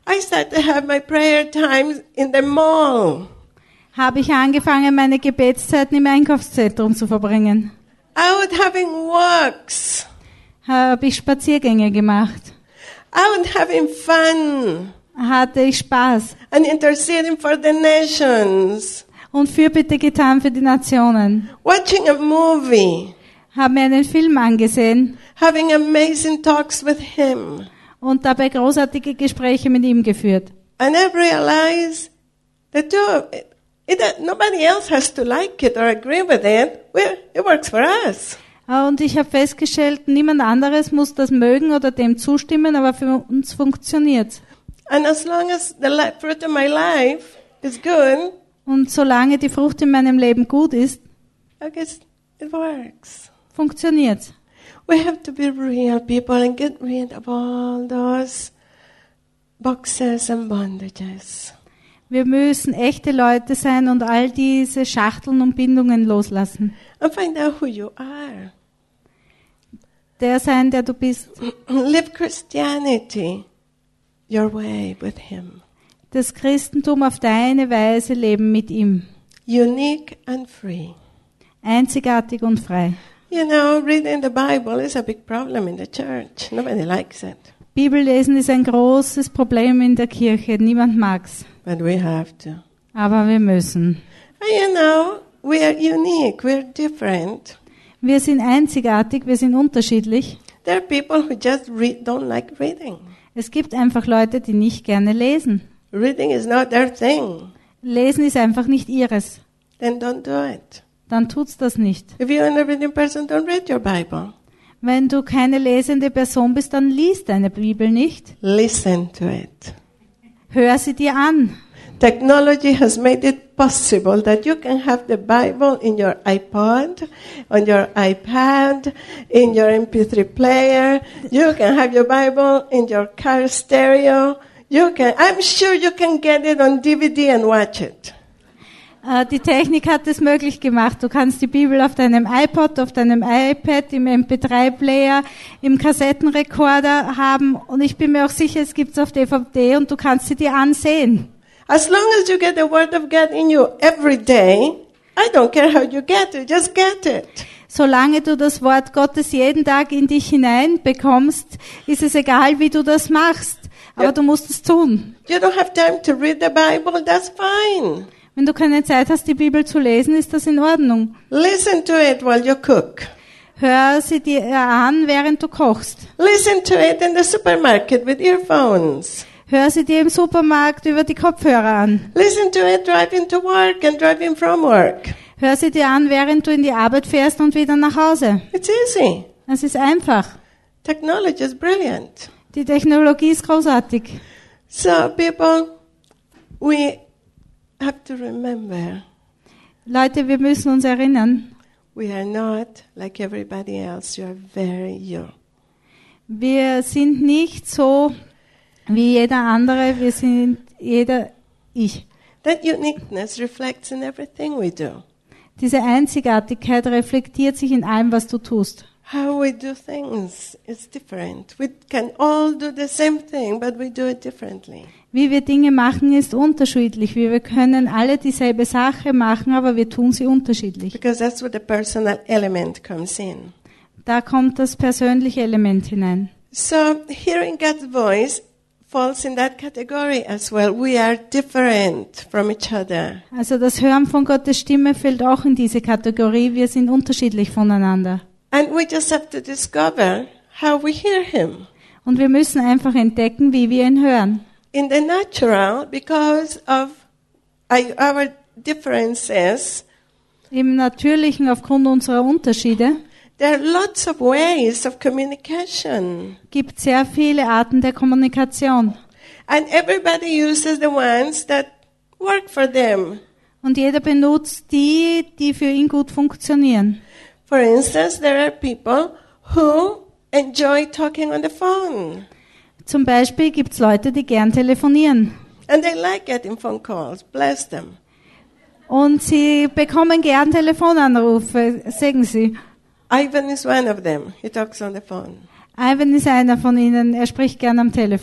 I started to have my prayer times in the mall. Habe ich angefangen, meine Gebetszeiten im Einkaufszentrum zu verbringen. I was having walks. Habe ich Spaziergänge gemacht. I was having fun. Hatte ich Spaß. And interceding for the nations. Und Fürbitte getan für die Nationen. Watching a movie. Habe mir einen Film angesehen. Having amazing talks with him. Und dabei großartige Gespräche mit ihm geführt. And I realized that too, it, it, nobody else has to like it or agree with it. We're, it works for us. Und ich habe festgestellt, niemand anderes muss das mögen oder dem zustimmen, aber für uns funktioniert's. And as long as the li- fruit of my life is good, Und solange die Frucht in meinem Leben gut ist, I guess it works. funktioniert's. We have to be real people and get rid of all those boxes and bondages. Wir müssen echte Leute sein und all diese Schachteln und Bindungen loslassen. And find out who you are. Der sein, der du bist. Live Christianity your way with Him. Das Christentum auf deine Weise leben mit ihm. Unique and free. Einzigartig und frei. You know, reading the Bible is a big problem in the church. Nobody likes it. Bibellesen ist ein großes Problem in der Kirche. Niemand mag's. But we have to. Aber wir müssen. And you know, we are unique. We're different. Wir sind einzigartig, wir sind unterschiedlich. There are people who just read, don't like reading. Es gibt einfach Leute, die nicht gerne lesen. Reading is not their thing. Lesen ist einfach nicht ihres. Then don't do it. Dann tut's das nicht. If you're a reading person, don't read your Bible. Wenn du keine lesende Person bist, dann lies deine Bibel nicht. Listen to it. Hör sie dir an. Technology has made it possible that you can have the Bible in your iPod, on your iPad, in your M P three player. You can have your Bible in your car stereo. You can, I'm sure you can get it on D V D and watch it. Äh, Die Technik hat es möglich gemacht. Du kannst die Bibel auf deinem iPod, auf deinem iPad, im M P drei Player, im Kassettenrekorder haben. Und ich bin mir auch sicher, es gibt's auf D V D und du kannst sie dir ansehen. As long as you get the Word of God in you every day, I don't care how you get it, just get it. Solange du das Wort Gottes jeden Tag in dich hinein bekommst, ist es egal, wie du das machst. Aber Ja. du musst es tun. You don't have time to read the Bible, that's fine. Wenn du keine Zeit hast, die Bibel zu lesen, ist das in Ordnung. Listen to it while you cook. Hör sie dir an, während du kochst. Listen to it in the supermarket with earphones. Hör sie dir im Supermarkt über die Kopfhörer an. Listen to it driving to work and driving from work. Hör sie dir an, während du in die Arbeit fährst und wieder nach Hause. It's easy. Es ist einfach. Technology is brilliant. Die Technologie ist großartig. So people, we have to remember, Leute, wir müssen uns erinnern, we are not like everybody else. You are very you. wir sind nicht so wie jeder andere, wir sind jeder ich. That uniqueness reflects in everything we do. Diese Einzigartigkeit reflektiert sich in allem, was du tust. How we do things is different. We can all do the same thing, but we do it differently. Wie wir Dinge machen, ist unterschiedlich. Wir können alle dieselbe Sache machen, aber wir tun sie unterschiedlich. Because that's where the personal element comes in. Da kommt das persönliche Element hinein. So hearing God's voice falls in that category as well. We are different from each other. Also das Hören von Gottes Stimme fällt auch in diese Kategorie. Wir sind unterschiedlich voneinander. And we just have to discover how we hear Him. Und wir müssen einfach entdecken, wie wir ihn hören. In the natural, because of our differences, Im Natürlichen, aufgrund unserer Unterschiede, there are lots of ways of communication. gibt es sehr viele Arten der Kommunikation. And everybody uses the ones that work for them. Und jeder benutzt die, die für ihn gut funktionieren. For instance, there are people who enjoy talking on the phone. Zum Beispiel gibt es Leute, die gern telefonieren. And they like getting phone calls. Bless them. Und sie bekommen gern Telefonanrufe, segen sie. Ivan is one of them. He talks on the phone. Ivan ist einer von ihnen, er spricht gern am Telefon.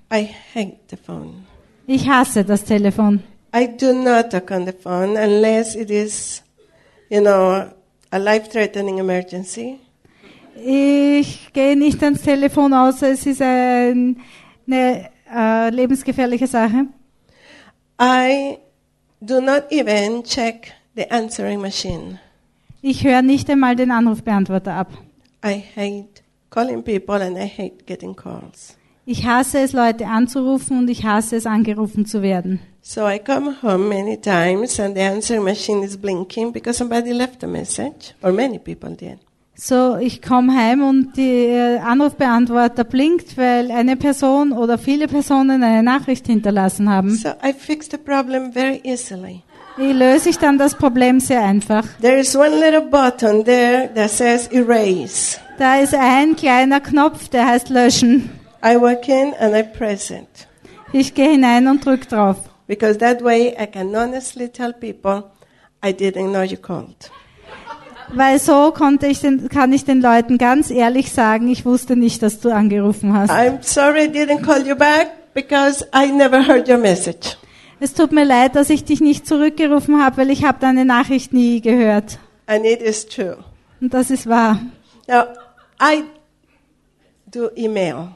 I hate the phone. Ich hasse das Telefon. I do not talk on the phone unless it is, you know, a life-threatening emergency. Ich gehe nicht ans Telefon, außer es ist ein, eine äh, lebensgefährliche Sache. I do not even check the answering machine. Ich höre nicht einmal den Anrufbeantworter ab. I hate calling people and I hate getting calls. Ich hasse es, Leute anzurufen und ich hasse es, angerufen zu werden. So I come home many times and the answering machine is blinking because somebody left a message, or many people did. So, ich komme heim und der Anrufbeantworter blinkt, weil eine Person oder viele Personen eine Nachricht hinterlassen haben. So I fix the problem very easily. Wie löse ich dann das Problem sehr einfach? There is one little button there that says erase. Da ist ein kleiner Knopf, der heißt löschen. I walk in and I press it. Ich gehe hinein und drücke drauf. Because that way I can honestly tell people I didn't know you called. Weil so konnte ich den, kann ich den Leuten ganz ehrlich sagen, ich wusste nicht, dass du angerufen hast. I'm sorry I didn't call you back because I never heard your message. Es tut mir leid, dass ich dich nicht zurückgerufen habe, weil ich habe deine Nachricht nie gehört. And it is true. Und das ist wahr. Now, I do email.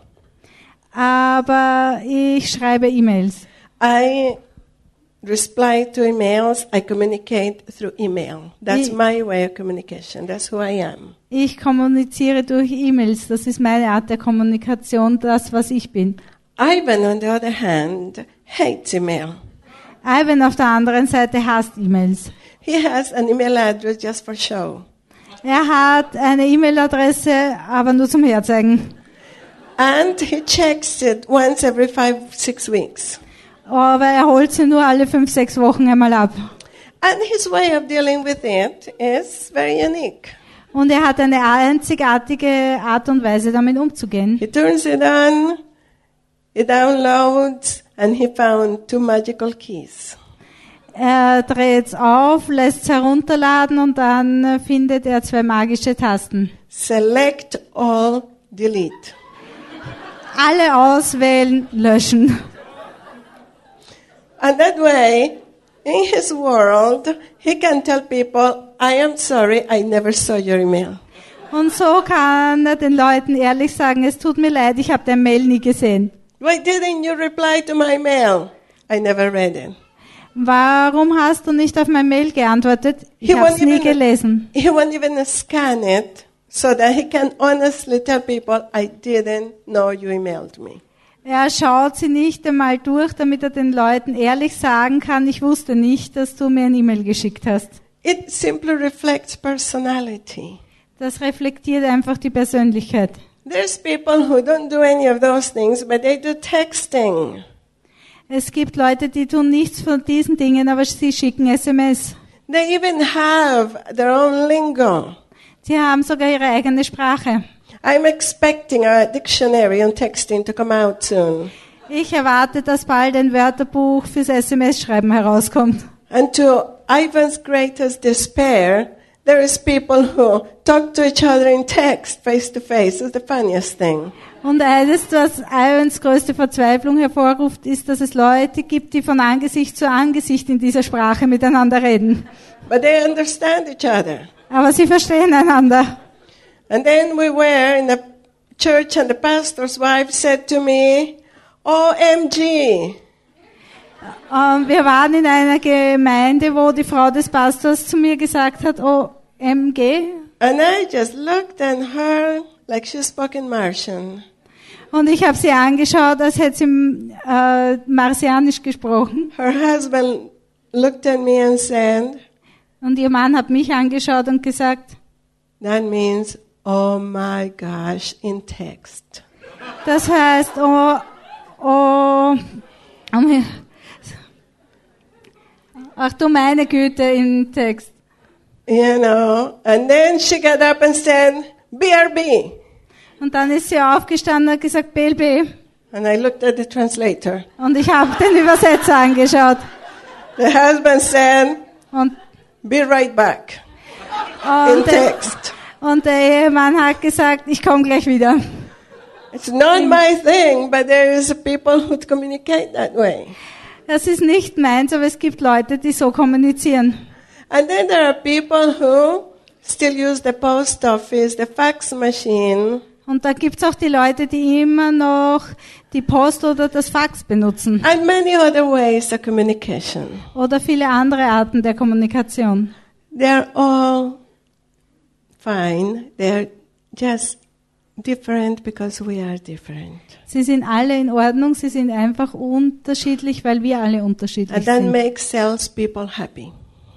Aber ich schreibe E-Mails. I reply to emails. I communicate through email. That's I- my way of communication. That's who I am. Ich kommuniziere durch E-Mails. Das ist meine Art der Kommunikation, das, was ich bin. Ivan, on the other hand, hates email. Ivan auf der anderen Seite hasst E-Mails. He has an email address just for show. Er hat eine E-Mail-Adresse, aber nur zum Herzeigen. And he checks it once every five, six weeks. Aber er holt sie nur alle fünf, sechs Wochen einmal ab. And his way of dealing with it is very unique. Und er hat eine einzigartige Art und Weise, damit umzugehen. He turns it on, he downloads, and he found two magical keys. Er dreht es auf, lässt es herunterladen und dann äh, findet er zwei magische Tasten. Select all, delete. Alle auswählen, löschen. And that way, in his world, he can tell people, I am sorry, I never saw your email. Und so kann er den Leuten ehrlich sagen, es tut mir leid, ich habe dein Mail nie gesehen. Why didn't you reply to my mail? I never read it. Warum hast du nicht auf mein Mail geantwortet? Ich He habe es won't nie even- gelesen. He won't even scan it so that he can honestly tell people, I didn't know you emailed me. Er schaut sie nicht einmal durch, damit er den Leuten ehrlich sagen kann, ich wusste nicht, dass du mir ein E-Mail geschickt hast. It simply reflects personality. Das reflektiert einfach die Persönlichkeit. There's people who don't do any of those things, but they do texting. Es gibt Leute, die tun nichts von diesen Dingen, aber sie schicken S M S. They even have their own lingo. Sie haben sogar ihre eigene Sprache. I'm expecting a dictionary on texting to come out soon. Ich erwarte, dass bald ein Wörterbuch fürs S M S-Schreiben herauskommt. And to Ivan's greatest despair, there is people who talk to each other in text, face to face. It's the funniest thing. Und eines, was Irons größte Verzweiflung hervorruft, ist, dass es Leute gibt, die von Angesicht zu Angesicht in dieser Sprache miteinander reden. But they understand each other. Aber sie verstehen einander. And then we were in the church and the pastor's wife said to me, O M G. Ähm, wir waren in einer Gemeinde, wo die Frau des Pastors zu mir gesagt hat, O M G. And I just looked at her like she spoke in Martian. Und ich habe sie angeschaut, als hätte sie äh, Marsianisch gesprochen. Her husband looked at me and said, Und ihr Mann hat mich angeschaut und gesagt, that means, oh my gosh, in text. das heißt, oh, oh, oh, ach du meine Güte im Text. You know, and then she got up and said, B R B. Und dann ist sie aufgestanden und hat gesagt, B L B. And I looked at the translator. Und ich habe den Übersetzer angeschaut. The husband said, Und, be right back. In und, der, text. und der Ehemann hat gesagt, ich komme gleich wieder. It's not my thing, but there is people who communicate that way. Das ist nicht meins, aber es gibt Leute, die so kommunizieren. And then there are people who still use the post office, the fax machine. Und da gibt's auch die Leute, die immer noch die Post oder das Fax benutzen. And many other ways of communication. Oder viele andere Arten der Kommunikation. They're all fine. They're just different because we are different. Sie sind alle in Ordnung, sie sind einfach unterschiedlich, weil wir alle unterschiedlich And that sind. makes salespeople happy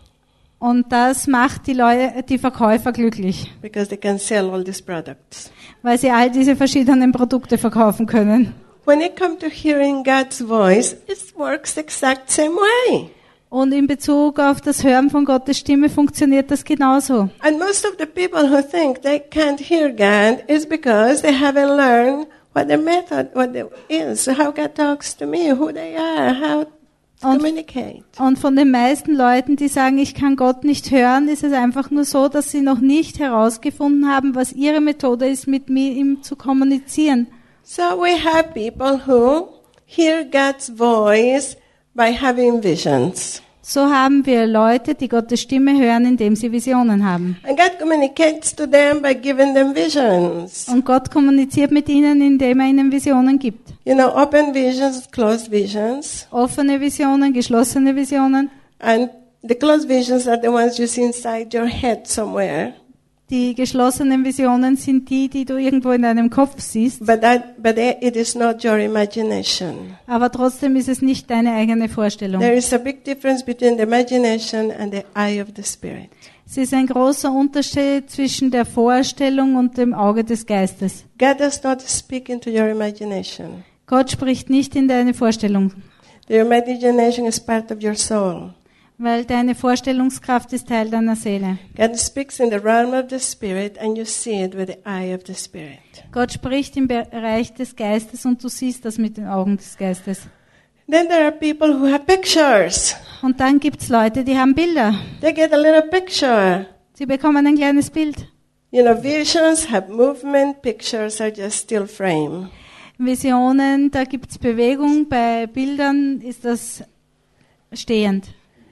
Und das macht die Leute, die Verkäufer glücklich, because they can sell all these products. weil sie all diese verschiedenen Produkte verkaufen können. When it comes to hearing God's voice, it works the exact same way. Und in Bezug auf das Hören von Gottes Stimme funktioniert das genauso. And most of the people who think they can't hear God is because they haven't learned what the method what the, is, how God talks to me, who they are, how to Und, communicate. und von den meisten Leuten, die sagen, ich kann Gott nicht hören, ist es einfach nur so, dass sie noch nicht herausgefunden haben, was ihre Methode ist, mit mir ihm zu kommunizieren. So we have people who hear God's voice by having visions. So haben wir Leute, die Gottes Stimme hören, indem sie Visionen haben. And God communicates to them by giving them visions. Und Gott kommuniziert mit ihnen, indem er ihnen Visionen gibt. You know, open visions, closed visions. Offene Visionen, geschlossene Visionen. And the closed visions are the ones you see inside your head somewhere. Die geschlossenen Visionen sind die, die du irgendwo in deinem Kopf siehst. But that, but it is not your imagination. Aber trotzdem ist es nicht deine eigene Vorstellung. There is a big difference between the imagination and the eye of the Spirit. Es ist ein großer Unterschied zwischen der Vorstellung und dem Auge des Geistes. God does not speak into your imagination. Gott spricht nicht in deine Vorstellung, The imagination is part of your soul. weil deine Vorstellungskraft ist Teil deiner Seele. God speaks in the realm of the Spirit and you see it with the eye of the Spirit. Gott spricht im Bereich des Geistes und du siehst das mit den Augen des Geistes. Then there are people who have pictures. Und dann gibt's Leute, die haben Bilder. They get a little picture. Sie bekommen ein kleines Bild. You know, visions have movement, pictures are just still frame. Visionen, da gibt's Bewegung, bei Bildern ist das stehend.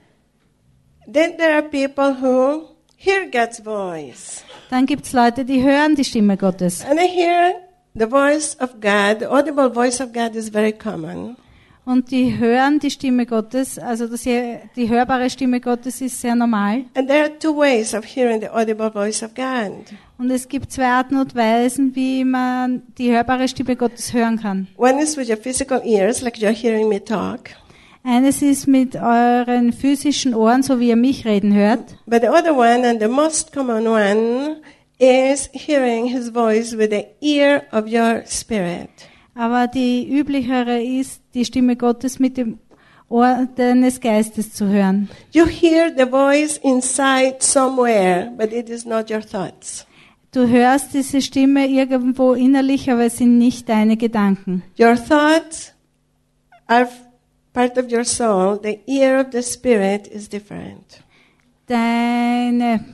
Then there are people who hear God's voice. Dann gibt's Leute, die hören die Stimme Gottes. And they hear the voice of God. The audible voice of God is very common. Und die hören die Stimme Gottes, also das hier, die hörbare Stimme Gottes ist sehr normal. And there are two ways of hearing the audible voice of God. Und es gibt zwei Arten und Weisen, wie man die hörbare Stimme Gottes hören kann. One is with your physical ears, like you're hearing me talk. Eines ist mit euren physischen Ohren, so wie ihr mich reden hört. But the other one, and the most common one, is hearing His voice with the ear of your spirit. Aber die üblichere ist, die Stimme Gottes mit dem Ohr deines Geistes zu hören. You hear the voice inside somewhere, but it is not your thoughts. Du hörst diese Stimme irgendwo innerlich, aber es sind nicht deine Gedanken. Your thoughts are part of your soul. The ear of the Spirit is different. Deine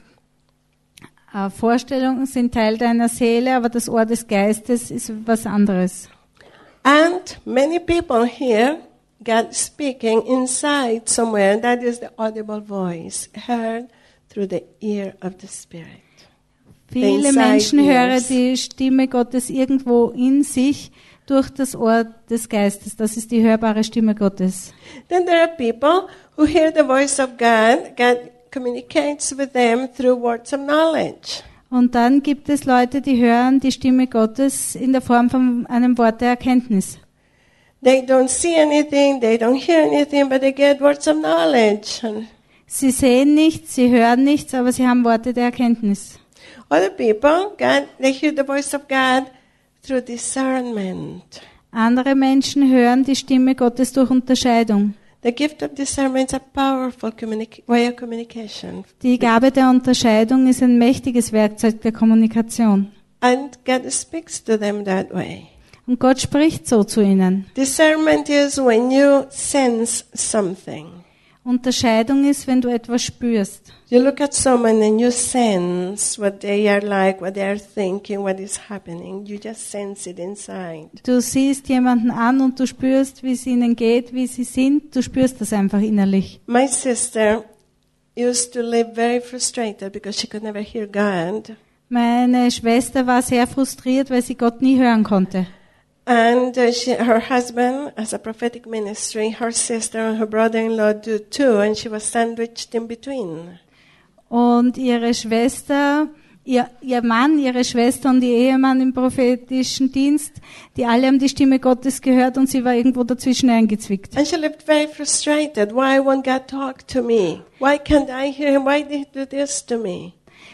äh, Vorstellungen sind Teil deiner Seele, aber das Ohr des Geistes ist was anderes. And many people hear God speaking inside somewhere, and that is the audible voice heard through the ear of the Spirit. Viele Menschen hören die Stimme Gottes irgendwo in sich durch das Ohr des Geistes. Das ist die hörbare Stimme Gottes. Then there are people who hear the voice of God. God communicates with them through words of knowledge. Und dann gibt es Leute, die hören die Stimme Gottes in der Form von einem Wort der Erkenntnis. They don't see anything, they don't hear anything, but they get words of knowledge. And Sie sehen nichts, sie hören nichts, aber sie haben Worte der Erkenntnis. other people, God, they hear the voice of God through discernment. Andere Menschen hören die Stimme Gottes durch Unterscheidung. The gift of discernment is a powerful communica- way of communication. Die Gabe der Unterscheidung ist ein mächtiges Werkzeug der Kommunikation. And God speaks to them that way. Und Gott spricht so zu ihnen. Discernment is when you sense something. Unterscheidung ist, wenn du etwas spürst. You look at someone and you sense what they are like, what they are thinking, what is happening. You just sense it inside. Du siehst jemanden an und du spürst, wie es ihnen geht, wie sie sind. Du spürst das einfach innerlich. My sister used to live very frustrated because she could never hear God. Meine Schwester war sehr frustriert, weil sie Gott nie hören konnte. And uh, she, her husband has a prophetic ministry. Her sister and her brother-in-law do too, and she was sandwiched in between. Und ihre Schwester, ihr, ihr Mann, ihre Schwester und ihr Ehemann im prophetischen Dienst, die alle haben die Stimme Gottes gehört und sie war irgendwo dazwischen eingezwickt. And she lived very frustrated. Why won't God talk to me? Why can't I hear him? Why did he do this to me?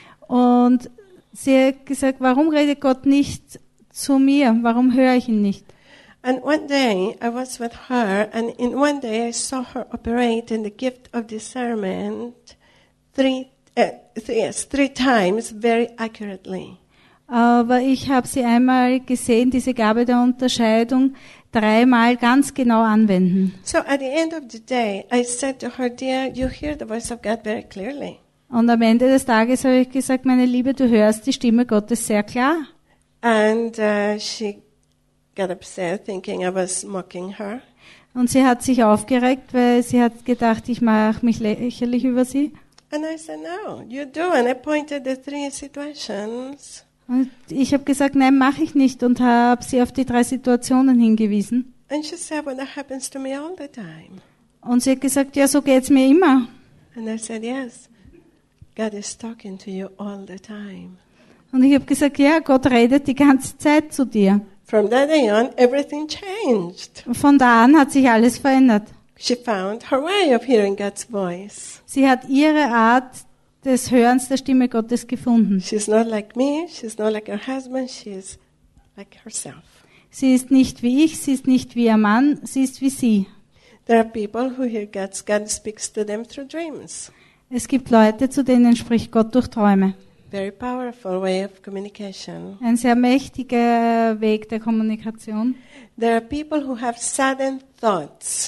Und sie hat gesagt, warum redet Gott nicht zu mir? Warum höre ich ihn nicht? And one day I was with her, and in one day I saw her operate in the gift of discernment three, uh, th- yes, three times very accurately. Aber ich habe sie einmal gesehen, diese Gabe der Unterscheidung, dreimal ganz genau anwenden. So at the end of the day, I said to her, dear, you hear the voice of God very clearly. Und am Ende des Tages habe ich gesagt, meine Liebe, du hörst die Stimme Gottes sehr klar. And uh, she got upset, thinking I was mocking her. Und sie hat sich aufgeregt, weil sie hat gedacht, ich mache mich lächerlich über sie. And I said, no, you do. And I pointed the three situations. Und ich habe gesagt, nein, mache ich nicht und habe sie auf die drei Situationen hingewiesen. And she said, well, that happens to me all the time. Und sie hat gesagt, ja, so geht's mir immer. And I said, yes, God is talking to you all the time. Und ich habe gesagt, ja, Gott redet die ganze Zeit zu dir. From that day on, everything changed. Und von da an hat sich alles verändert. She found her way of hearing God's voice. Sie hat ihre Art des Hörens der Stimme Gottes gefunden. She's not like me. She's not like her husband. She's like herself. Sie ist nicht wie ich, sie ist nicht wie ihr Mann, sie ist wie sie. There are people who hear God's, God speaks to them through dreams. Es gibt Leute, zu denen spricht Gott durch Träume. Very powerful way of communication. Ein sehr mächtiger Weg der Kommunikation. There are people who have sudden thoughts.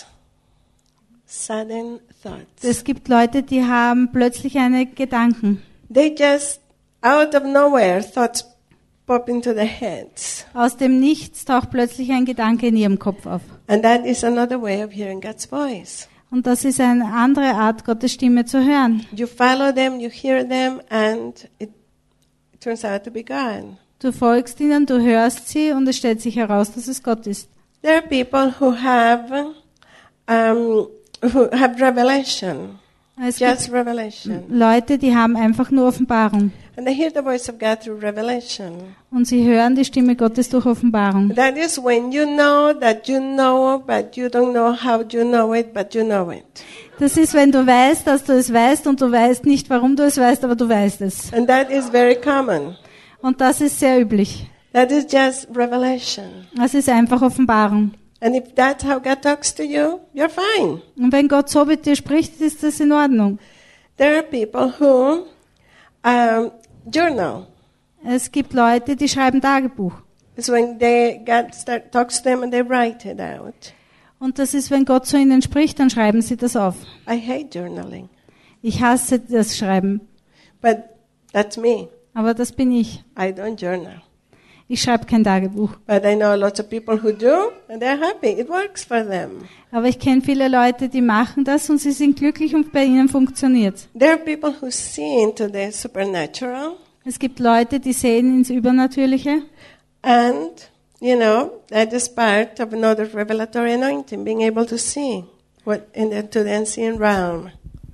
Sudden thoughts. Es gibt Leute, die haben plötzlich eine Gedanken. They just, out of nowhere, thoughts pop into their heads. Aus dem Nichts taucht plötzlich ein Gedanke in ihrem Kopf auf. And that is another way of hearing God's voice. Und das ist eine andere Art, Gottes Stimme zu hören. You follow them, you hear them, and it turns out to be God. Du folgst ihnen, du hörst sie und es stellt sich heraus, dass es Gott ist. There are people who have, um, who have revelation. Es Just gibt revelation. Leute, die haben einfach nur Offenbarung. And they hear the voice of God through revelation. Und sie hören die Stimme Gottes durch Offenbarung. That is when you know that you know, but you don't know how you know it, but you know it. Das ist, wenn du weißt, dass du es weißt und du weißt nicht, warum du es weißt, aber du weißt es. And that is very common. Und das ist sehr üblich. That is just revelation. Das ist einfach Offenbarung. And if that's how God talks to you, you're fine. Und wenn Gott so mit dir spricht, ist das in Ordnung. There are people who um, journal. Es gibt Leute, die schreiben Tagebuch. It's when they God start, talks to them and they write it out. Und das ist, wenn Gott zu ihnen spricht, dann schreiben sie das auf. I hate journaling, Ich hasse das Schreiben, but that's me. aber das bin ich. I don't journal. Ich schreibe kein Tagebuch. But I know lots of people who do, and they're happy. It works for them. Aber ich kenne viele Leute, die machen das und sie sind glücklich und bei ihnen funktioniert. There are people who see into the supernatural, Es gibt Leute, die sehen ins Übernatürliche. and, you know, that is part of another revelatory anointing, being able to see what in the, to the unseen realm.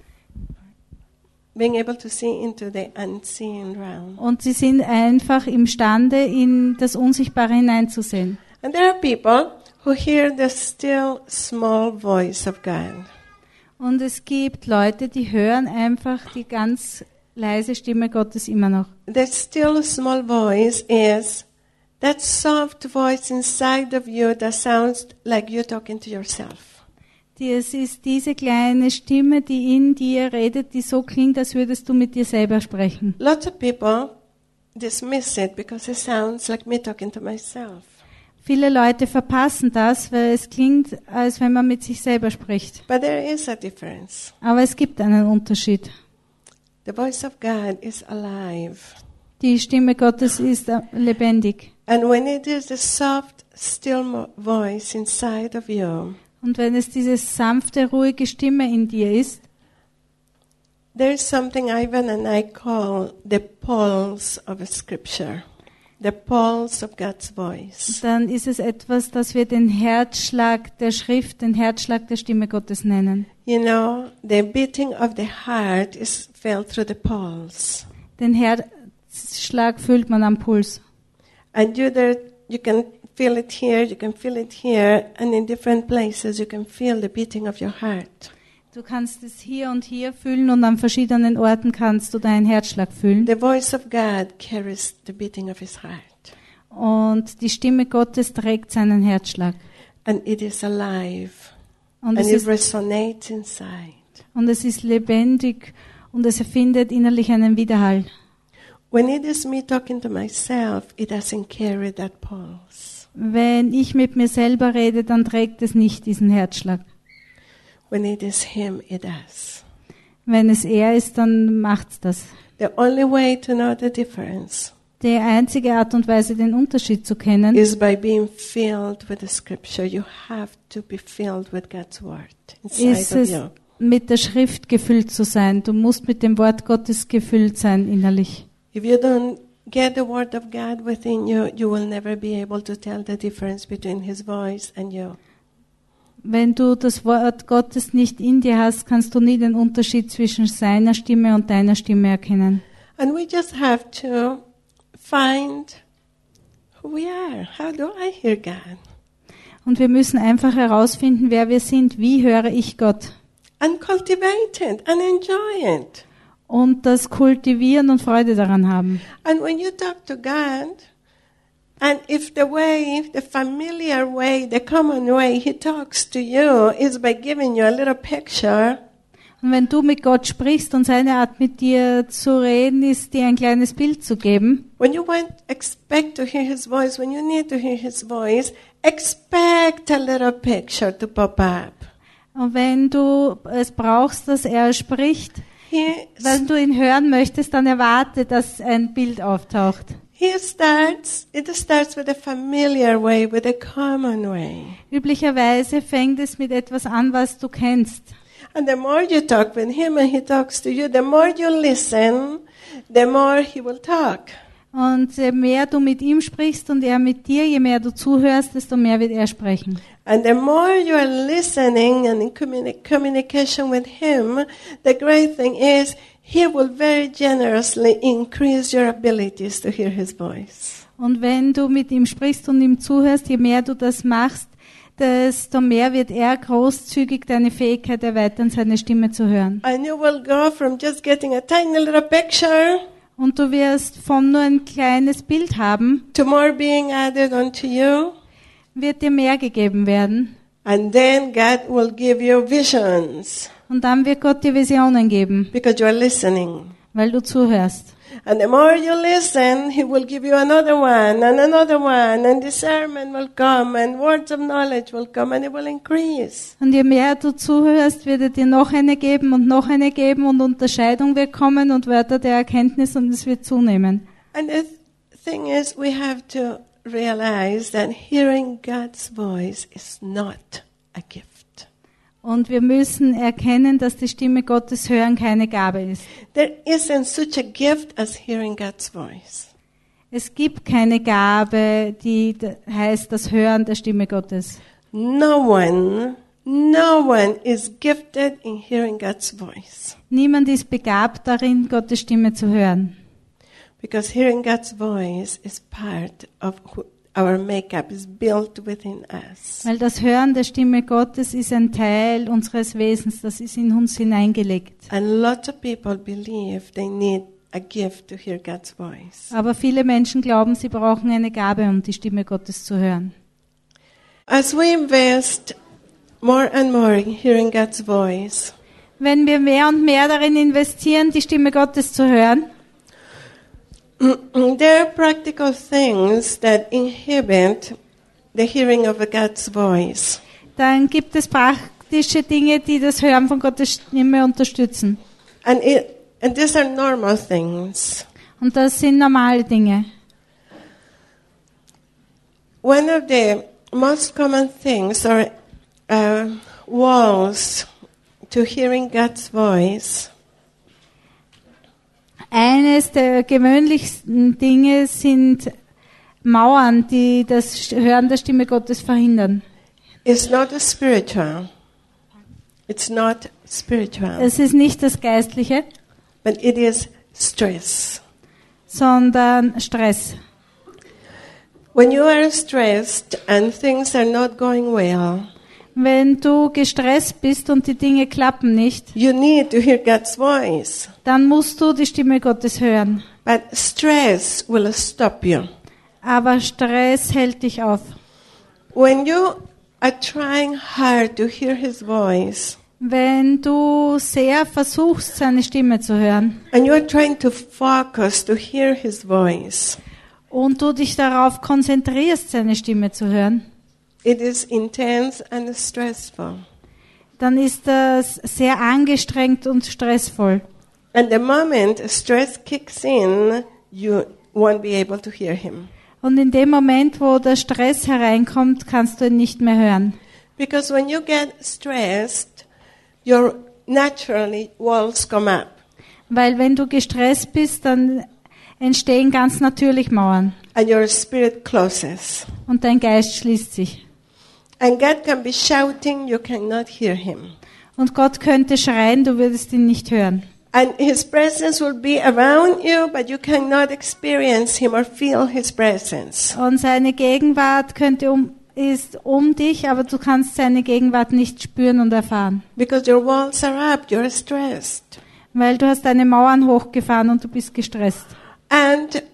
Being able to see into the unseen realm. Und sie sind einfach imstande, in das Unsichtbare hineinzusehen. And there are people who hear the still small voice of God. Und es gibt Leute, die hören einfach die ganz leise Stimme Gottes immer noch. The still small voice is that soft voice inside of you that sounds like you're talking to yourself. Die, es ist diese kleine Stimme, die in dir redet, die so klingt, als würdest du mit dir selber sprechen. Lots of people dismiss it because it sounds like me talking to myself. Viele Leute verpassen das, weil es klingt, als wenn man mit sich selber spricht. But there is a difference. Aber es gibt einen Unterschied. The voice of God is alive. Die Stimme Gottes ist äh, lebendig. And when it is a soft, still mo- voice inside of you, Und wenn es diese sanfte, ruhige Stimme in dir ist, there is something Ivan and I call the pulse of a scripture. The pulse of God's voice. dann ist es etwas, das wir den Herzschlag der Schrift, den Herzschlag der Stimme Gottes nennen. You know, the beating of the heart is felt through the pulse. Den Herzschlag fühlt man am Puls. And you there, you can feel it here, you can feel it here, and in different places you can feel the beating of your heart. Du kannst es hier und hier fühlen und an verschiedenen Orten kannst du deinen Herzschlag fühlen. The voice of God carries the beating of his heart. Und die Stimme Gottes trägt seinen Herzschlag. And it is alive. Und And es it ist, resonates inside. und es ist lebendig und es erfindet innerlich einen Widerhall. When it is me talking to myself, it doesn't carry that pulse. Wenn ich mit mir selber rede, dann trägt es nicht diesen Herzschlag. When it is him, it does. Wenn es er ist, dann macht's das. The only way to know the difference Die einzige Art und Weise, den Unterschied zu kennen, is by being filled with the scripture. You have to be filled with God's word inside ist of es, you. mit der Schrift gefüllt zu sein. Du musst mit dem Wort Gottes gefüllt sein innerlich. If you don't get the word of God within you, you will never be able to tell the difference between his voice and you. Wenn du das Wort Gottes nicht in dir hast, kannst du nie den Unterschied zwischen seiner Stimme und deiner Stimme erkennen. And we just have to find who we are. How do I hear God? Und wir müssen einfach herausfinden, wer wir sind. Wie höre ich Gott? And cultivate it and enjoy it. Und das kultivieren und Freude daran haben. And when you talk to God, and if the way, the familiar way, the common way he talks to you is by giving you a little picture, Und wenn du mit Gott sprichst und seine Art mit dir zu reden ist, dir ein kleines Bild zu geben, when you want, expect to hear his voice, when you need to hear his voice, expect a little picture to pop up. und wenn du es brauchst, dass er spricht, He, wenn du ihn hören möchtest, dann erwarte, dass ein Bild auftaucht. he starts, it starts with a familiar way, with a common way. Üblicherweise fängt es mit etwas an, was du kennst. And the more you talk with him and he talks to you, the more you listen, the more he will talk. Und je mehr du mit ihm sprichst und er mit dir, je mehr du zuhörst, desto mehr wird er sprechen. And the more you are listening and in communi- communication with him, the great thing is he will very generously increase your abilities to hear his voice. Und wenn du mit ihm sprichst und ihm zuhörst, je mehr du das machst, desto mehr wird er großzügig deine Fähigkeit erweitern, seine Stimme zu hören. And you will go from just getting a tiny little picture Und du wirst von nur ein kleines Bild haben, to more being added onto you. wird dir mehr gegeben werden. And then God will give you visions Und dann wird Gott dir Visionen geben, because you are listening. weil du zuhörst. And the more you listen, he will give you another one and another one, and discernment will come, and words of knowledge will come, and it will increase. Und je mehr du zuhörst, wird er dir noch eine geben und noch eine geben und Unterscheidung wird kommen und Wörter der Erkenntnis und es wird zunehmen. And the th- thing is, we have to realize that hearing God's voice is not a gift. Und wir müssen erkennen, dass die Stimme Gottes hören keine Gabe ist. There isn't such a gift as hearing God's voice. Es gibt keine Gabe, die d- heißt das Hören der Stimme Gottes. No one, no one is gifted in hearing God's voice. Niemand ist begabt darin, Gottes Stimme zu hören. Because hearing God's voice is part of who our makeup, is built within us. Weil das Hören der Stimme Gottes ist ein Teil unseres Wesens, das ist in uns hineingelegt. And lots of people believe they need a gift to hear God's voice. Aber viele Menschen glauben, sie brauchen eine Gabe, um die Stimme Gottes zu hören. As we invest more and more in hearing God's voice, Wenn wir mehr und mehr darin investieren, die Stimme Gottes zu hören, there are practical things that inhibit the hearing of God's voice. Dann gibt es praktische Dinge, die das Hören von Gottes Stimme unterstützen. And, it, and these are normal things. Und das sind normale Dinge. One of the most common things are uh, walls to hearing God's voice. Eines der gewöhnlichsten Dinge sind Mauern, die das Hören der Stimme Gottes verhindern. It's not spiritual. It's not spiritual. Es ist nicht das Geistliche, But it is stress. sondern Stress. When you are stressed and things are not going well, Wenn du gestresst bist und die Dinge klappen nicht, you need to hear God's voice. dann musst du die Stimme Gottes hören. But stress will stop you. Aber Stress hält dich auf. When you are trying hard to hear His voice, Wenn du sehr versuchst, seine Stimme zu hören and you are trying to focus to hear His voice, und du dich darauf konzentrierst, seine Stimme zu hören, it is intense and stressful. dann ist das sehr angestrengt und stressvoll. And the moment stress kicks in, you won't be able to hear Him. Und in dem Moment, wo der Stress hereinkommt, kannst du ihn nicht mehr hören. Because when you get stressed, your naturally walls come up. Weil wenn du gestresst bist, dann entstehen ganz natürlich Mauern And your spirit closes. und dein Geist schließt sich. And God can be shouting, you cannot hear Him. Und Gott könnte schreien, du würdest ihn nicht hören. And His presence will be around you, but you cannot experience Him or feel His presence. Und seine Gegenwart könnte um, ist um dich, aber du kannst seine Gegenwart nicht spüren und erfahren. Because your walls are up, you're stressed. Weil du hast deine Mauern hochgefahren und du bist gestresst. And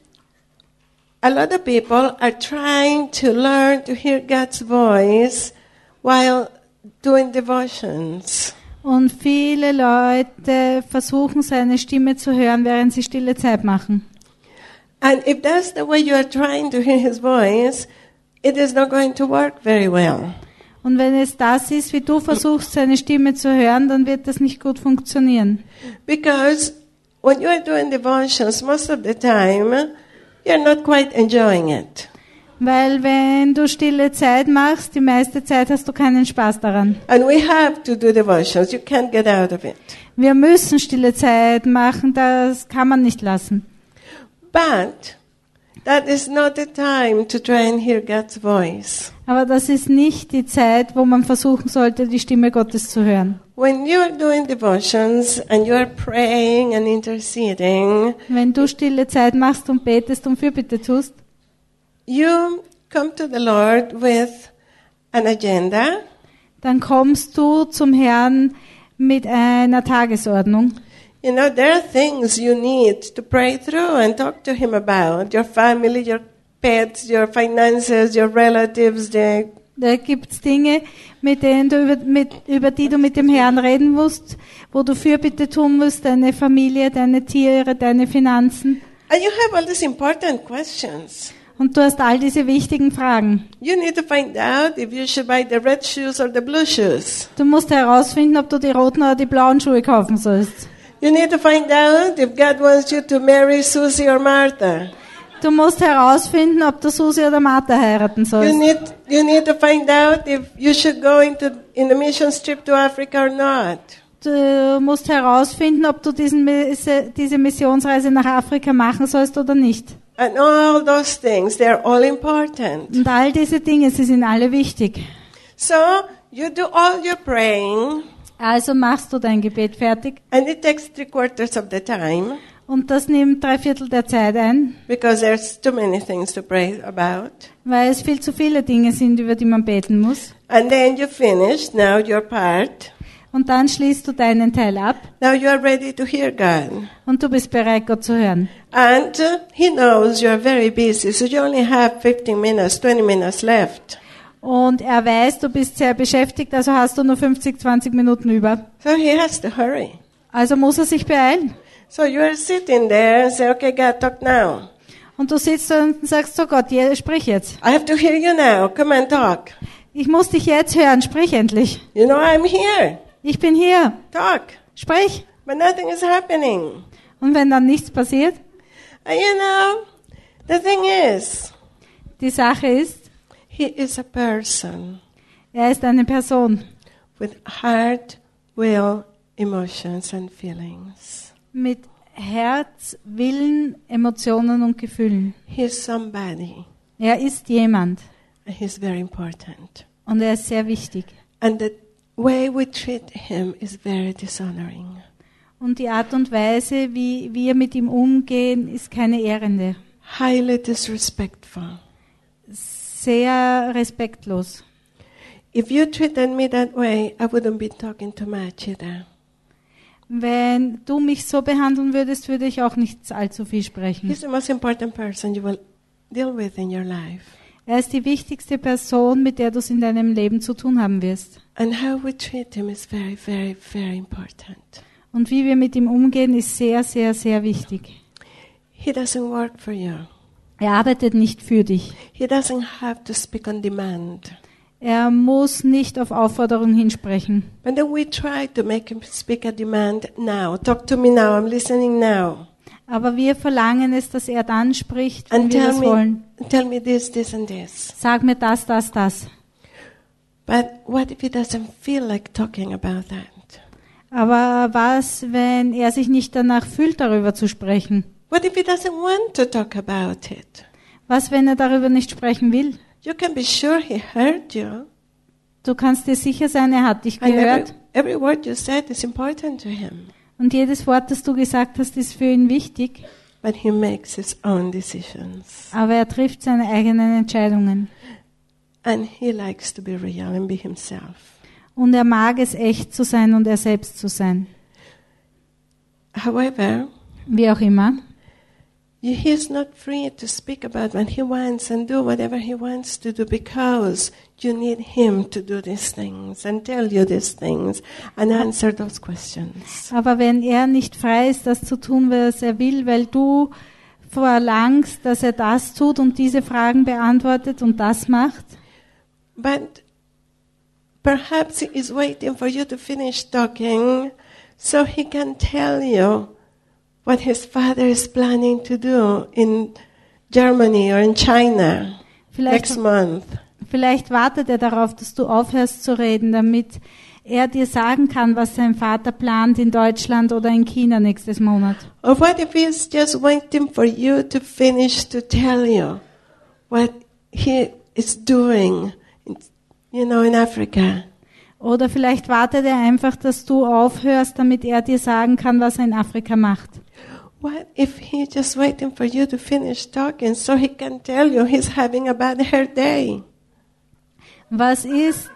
a lot of people are trying to learn to hear God's voice while doing devotions. Und viele Leute versuchen, seine Stimme zu hören, während sie stille Zeit machen. And if that's the way you are trying to hear His voice, it is not going to work very well. Und wenn es das ist, wie du versuchst, seine Stimme zu hören, dann wird das nicht gut funktionieren. Because when you are doing devotions, most of the time, you're not quite enjoying it. Weil wenn du stille Zeit machst, die meiste Zeit hast du keinen Spaß daran. And we have to do devotions. You can't get out of it. Wir müssen stille Zeit machen, das kann man nicht lassen. But that is not the time to try and hear God's voice. Aber das ist nicht die Zeit, wo man versuchen sollte, die Stimme Gottes zu hören. When you are doing devotions and you are praying and interceding, Wenn du stille Zeit machst und betest und Fürbitte tust, you come to the Lord with an agenda. dann kommst du zum Herrn mit einer Tagesordnung. You know, there are things you need to pray through and talk to Him about. Your family, your pets, your finances, your relatives. The Da gibt's Dinge, mit denen du über, mit, über die du mit dem Herrn reden musst, wo du Fürbitte tun musst, deine Familie, deine Tiere, deine Finanzen. and you have all these important questions. Und du hast all diese wichtigen Fragen. You need to find out if you should buy the red shoes or the blue shoes. Du musst herausfinden, ob du die roten oder die blauen Schuhe kaufen sollst. You need to find out if God wants you to marry Susie or Martha. Du musst herausfinden, ob du Susi oder Martha heiraten You sollst. need, you need to find out if you should go into in a mission trip to Africa or not. Du musst herausfinden, ob du diesen, diese Missionsreise nach Afrika machen sollst oder nicht. And all those things, they're all important. Und all diese Dinge, sie sind alle wichtig. So, you do all your praying, Also machst du dein Gebet fertig. and it takes three quarters of the time, Und das nimmt drei Viertel der Zeit ein, because there's too many things to pray about. weil es viel zu viele Dinge sind, über die man beten muss. And then you finish, now your part. Und dann schließt du deinen Teil ab Now you are ready to hear God. und du bist bereit, Gott zu hören. And uh, He knows you are very busy, so you only have fifteen minutes, twenty minutes left. Und er weiß, du bist sehr beschäftigt, also hast du nur fünfzig, zwanzig Minuten über. So He has to hurry. Also muss er sich beeilen. So you are sitting there and say, okay, God, talk now. Und du sitzt da und sagst, so Gott, ja, sprich jetzt. I have to hear you now. Come on, talk. Ich muss dich jetzt hören, sprich endlich. You know, I'm here. Ich bin hier, Talk. sprich. But nothing is happening. Und wenn dann nichts passiert, And you know, the thing is, die Sache ist, he is a person er ist eine Person with heart, will, emotions and feelings. mit Herz, Willen, Emotionen und Gefühlen. He is somebody, Er ist jemand and he's very important. und er ist sehr wichtig. And the way we treat him is very dishonoring. Und die Art und Weise, wie wir mit ihm umgehen, ist keine ehrende. Highly disrespectful. Sehr respektlos. If you treated me that way, I wouldn't be talking too much either. Wenn du mich so behandeln würdest, würde ich auch nicht allzu viel sprechen. He's the most important person you will deal with in your life. Er ist die wichtigste Person, mit der du es in deinem Leben zu tun haben wirst. And how we treat him is very, very, very important. Und wie wir mit ihm umgehen, ist sehr, sehr, sehr wichtig. He doesn't work for you. Er arbeitet nicht für dich. He doesn't have to speak on demand. Er muss nicht auf Aufforderung hinsprechen. But then we try to make him speak a demand now. Talk to me now. I'm listening now. Aber wir verlangen es, dass er dann spricht, wenn And wir tell das me, wollen. tell me this, this and this. Sag mir das, das, das. But what if he doesn't feel like talking about that? Aber was, wenn er sich nicht danach fühlt, darüber zu sprechen? What if he doesn't want to talk about it? Was, wenn er darüber nicht sprechen will? You can be sure he heard you. Du kannst dir sicher sein, er hat dich And every, gehört. every word you said is important to him. Und jedes Wort, das du gesagt hast, ist für ihn wichtig. But he makes his own decisions. Aber er trifft seine eigenen Entscheidungen. And he likes to be real and be himself. Und er mag es, echt zu sein und er selbst zu sein. However, Wie auch immer. he is not free to speak about what he wants and do whatever he wants to do because you need him to do these things and tell you these things and answer those questions. Aber wenn er nicht frei ist, das zu tun, was er will, weil du verlangst, dass er das tut und diese Fragen beantwortet und das macht, But perhaps he is waiting for you to finish talking so he can tell you what his father is planning to do in Germany or in China vielleicht, next month. vielleicht wartet er darauf, dass du aufhörst zu reden, damit er dir sagen kann, was sein Vater plant in Deutschland oder in China nächstes Monat. Or what if he is just waiting for you to finish to tell you what he is doing, in, you know, in Africa? Oder vielleicht wartet er einfach, dass du aufhörst, damit er dir sagen kann, was er in Afrika macht. What if he just waiting for you to finish talking so he can tell you he's having a bad hair day? Was ist,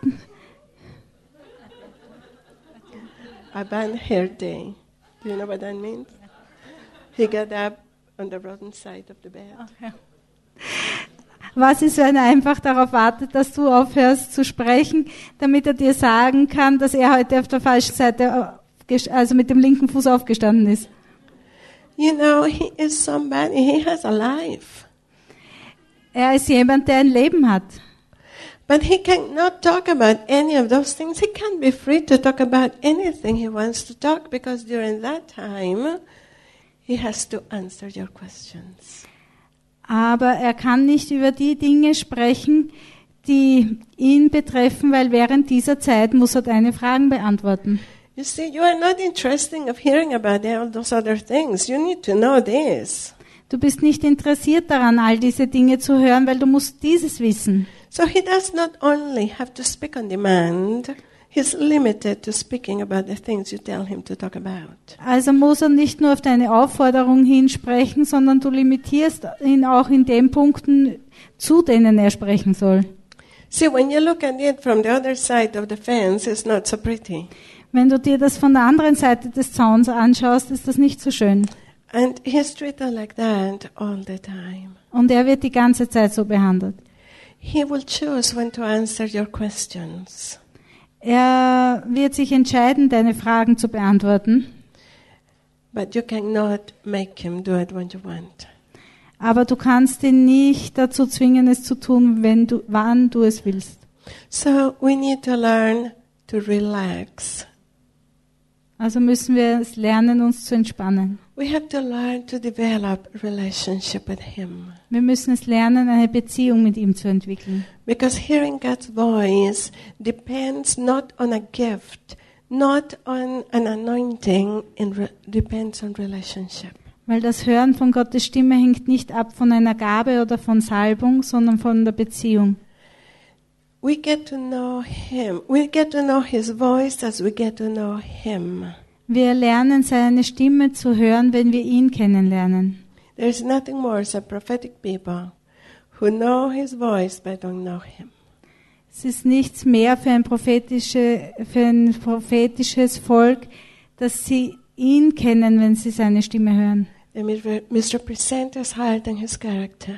A bad hair day. Do you know what that means? He got up on the wrong side of the bed. was ist, wenn er einfach darauf wartet, dass du aufhörst zu sprechen, damit er dir sagen kann, dass er heute auf der falschen Seite, also mit dem linken Fuß aufgestanden ist? You know, he is somebody, he has a life. Er ist jemand, der ein Leben hat. But he cannot talk about any of those things. He can't be free to talk about anything he wants to talk because during that time, he has to answer your questions. Aber er kann nicht über die Dinge sprechen, die ihn betreffen, weil während dieser Zeit muss er deine Fragen beantworten. You see, you are not interested of hearing about all those other things. You need to know this. Du bist nicht interessiert daran, all diese Dinge zu hören, weil du musst dieses wissen. So he does not only have to speak on demand, he's limited to speaking about the things you tell him to talk about. Also muss er nicht nur auf deine Aufforderung hinsprechen, sondern du limitierst ihn auch in den Punkten, zu denen er sprechen soll. See, when you look at it from the other side of the fence, it's not so pretty. Wenn du dir das von der anderen Seite des Zauns anschaust, ist das nicht so schön. And he's treated like that all the time. Und er wird die ganze Zeit so behandelt. He will choose when to answer your questions. Er wird sich entscheiden, deine Fragen zu beantworten. But you cannot make him do it when you want. Aber du kannst ihn nicht dazu zwingen, es zu tun, wenn du, wann du es willst. So we need to learn to relax. Also müssen wir es lernen, uns zu entspannen. We have to learn to develop a relationship with Him. Wir müssen es lernen, eine Beziehung mit ihm zu entwickeln. Because hearing God's voice depends not on a gift, not on an anointing, it re- depends on relationship. Weil das Hören von Gottes Stimme hängt nicht ab von einer Gabe oder von Salbung, sondern von der Beziehung. We get to know Him. We get to know His voice as we get to know Him. Wir lernen seine Stimme zu hören, wenn wir ihn kennenlernen. There is nothing more than prophetic people who know His voice but don't know Him. Es ist nichts mehr für ein, prophetische, für ein prophetisches Volk, dass sie ihn kennen, wenn sie seine Stimme hören. They misrepresent His heart and His character.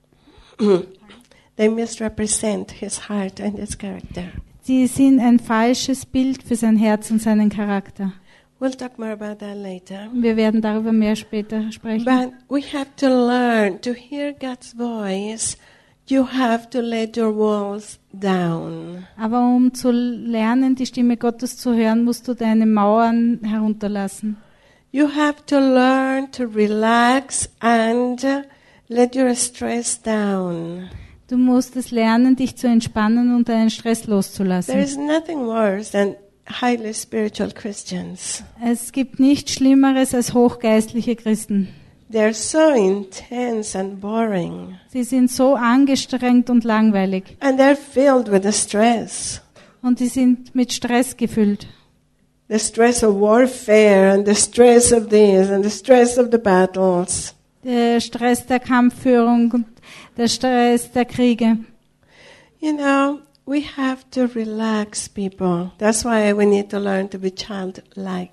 They misrepresent His heart and His character. Sie sind ein falsches Bild für sein Herz und seinen Charakter. We'll talk more about that later. Wir werden darüber mehr später sprechen. But we have to learn to hear God's voice. You have to let your walls down. Aber um zu lernen, die Stimme Gottes zu hören, musst du deine Mauern herunterlassen. You have to learn to relax and let your stress down. Du musst es lernen, dich zu entspannen und deinen Stress There loszulassen. is nothing worse than highly spiritual Christians. Es gibt nichts Schlimmeres als hochgeistliche Christen. They're so intense and boring. Sie sind so angestrengt und langweilig. And they're filled with the stress. Und die sind mit Stress gefüllt. The stress of warfare and the stress of this and the stress of the battles. Der Stress der Kampfführung und der Stress der Kriege. You know, we have to relax, people. That's why we need to learn to be childlike.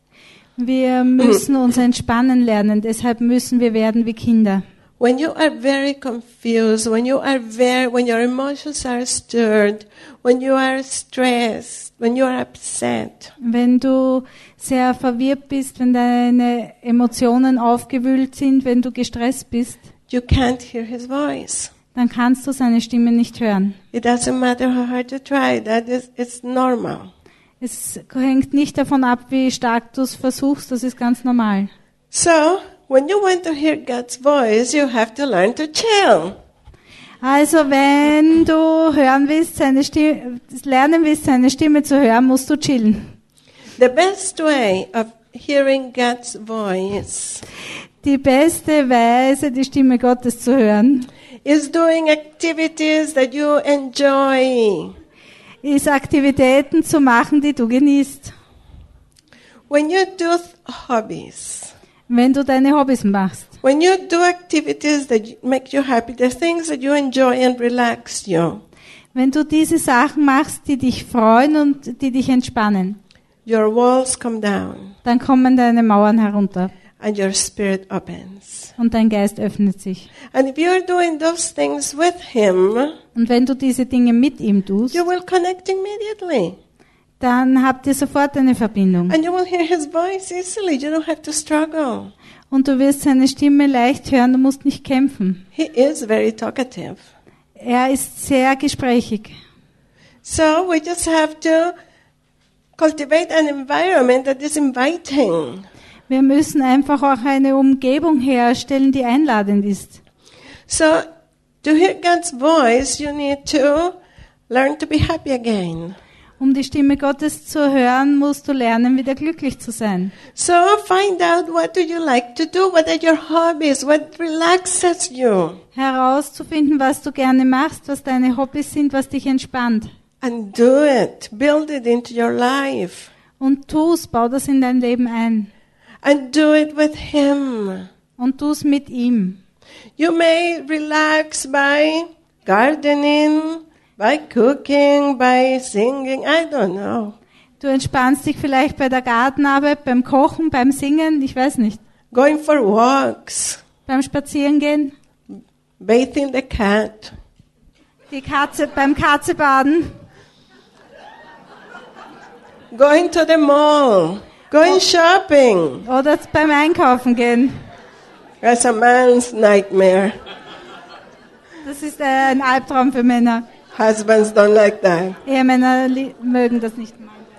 Wir müssen uns entspannen lernen, deshalb müssen wir werden wie Kinder. When you are very confused, when you are very, when your emotions are stirred, when you are stressed, when you are upset, Wenn du sehr verwirrt bist, wenn deine Emotionen aufgewühlt sind, wenn du gestresst bist, you can't hear His voice. dann kannst du seine Stimme nicht hören. It doesn't matter how hard you try. That is, it's normal. Es hängt nicht davon ab, wie stark du es versuchst, das ist ganz normal. So, when you want to hear God's voice, you have to learn to chill. Also wenn du hören willst, seine Stimme, lernen willst, seine Stimme zu hören, musst du chillen. The best way of hearing God's voice Die beste Weise, die Stimme Gottes zu hören, is doing activities that you enjoy. ist Aktivitäten zu machen, die du genießt. When you do th- hobbies, Wenn du deine Hobbys machst. when you do activities that make you happy, the things that you enjoy and relax you, Wenn du diese Sachen machst, die dich freuen und die dich entspannen, your walls come down dann kommen deine Mauern herunter and your spirit opens. und dein Geist öffnet sich. And if you're doing those things with Him, Und wenn du diese Dinge mit ihm tust, you will connect immediately. dann habt ihr sofort eine Verbindung. And you will hear His voice easily. You don't have to struggle. Und du wirst seine Stimme leicht hören, du musst nicht kämpfen. He is very talkative. Er ist sehr gesprächig. So we just have to cultivate an environment that is inviting. Wir müssen einfach auch eine Umgebung herstellen, die einladend ist. So to hear God's voice, you need to learn to be happy again. Um die Stimme Gottes zu hören, musst du lernen, wieder glücklich zu sein. So find out, what do you like to do? What are your hobbies? What relaxes you? Herauszufinden, was du gerne machst, was deine Hobbys sind, was dich entspannt. And do it. Build it into your life. Und tu's, bau das in dein Leben ein. And do it with Him. Und tu's mit ihm. You may relax by gardening, by cooking, by singing, I don't know. Du entspannst dich vielleicht bei der Gartenarbeit, beim Kochen, beim Singen, ich weiß nicht. Going for walks, Beim Spazierengehen, bathing the cat, die Katze, beim Katzebaden, going to the mall, going shopping. oder beim Einkaufen gehen. That's a man's nightmare. Das ist äh, ein Albtraum für Männer. Husbands don't like that. Ehemänner li- mögen das nicht.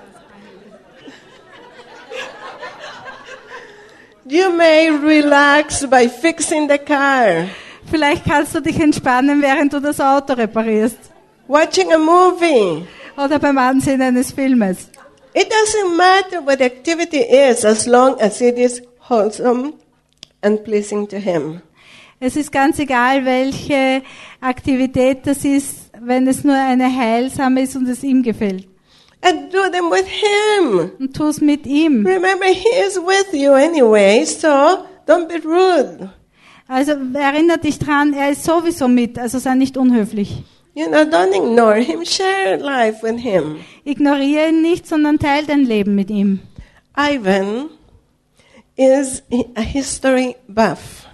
You may relax by fixing the car, Vielleicht kannst du dich entspannen, während du das Auto reparierst. watching a movie. Oder beim Ansehen eines Filmes. It doesn't matter what the activity is as long as it is wholesome and pleasing to Him. Es ist ganz egal, welche Aktivität das ist, wenn es nur eine heilsame ist und es ihm gefällt. And do them with Him. Und tu es mit ihm. Remember, He is with you anyway, so don't be rude. Also erinnere dich dran, er ist sowieso mit, also sei nicht unhöflich. You know, don't ignore Him. Share life with Him. Ignoriere ihn nicht, sondern teile dein Leben mit ihm. Ivan is a history buff.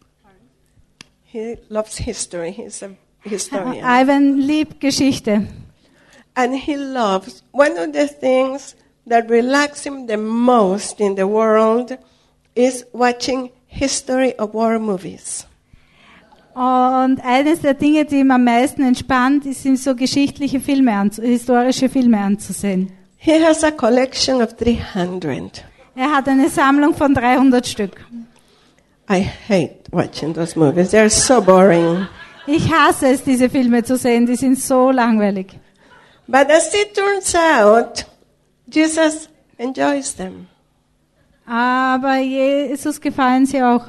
He loves history. He's a historian. Ivan liebt Geschichte. And he loves, one of the things that relax him the most in the world is watching history of war movies. Und eines der Dinge, die ihm am meisten entspannt, ist, sind so geschichtliche Filme, anzu- historische Filme anzusehen. He has a collection of three hundred. Er hat eine Sammlung von dreihundert Stück. I hate watching those movies. They're so boring. Ich hasse es, diese Filme zu sehen, die sind so langweilig. But as it turns out, Jesus enjoys them. Aber Jesus gefallen sie auch.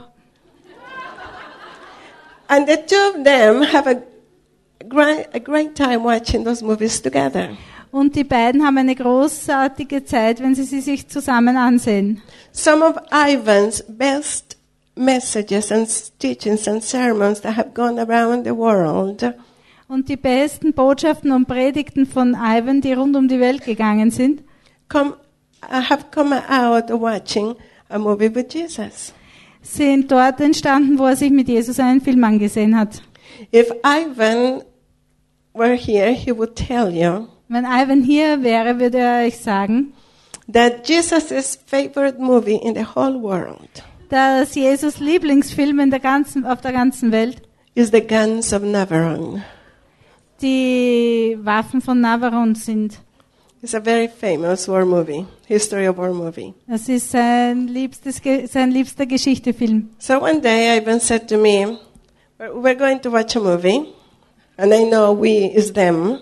And the two of them have a great, a great time watching those movies together. Und die beiden haben eine großartige Zeit, wenn sie sie sich zusammen ansehen. Some of Ivan's best messages and teachings and sermons that have gone around the world Und die besten Botschaften und Predigten von Ivan, die rund um die Welt gegangen sind, come, have come out watching a movie with Jesus. sind dort entstanden, wo er sich mit Jesus einen Film angesehen hat. If Ivan were here, he would tell you Wenn Ivan hier wäre, würde er euch sagen, that Jesus' favorite movie in the whole world dass Jesus Lieblingsfilm in der ganzen, auf der ganzen Welt is The Guns of Navarone. die Waffen von Navarone sind. It's a very famous war movie, history of war movie. Das ist sein, liebstes, Ge- sein liebster Geschichtefilm. So one day Ivan said to me, "We're we're going to watch a movie, and I know we is them,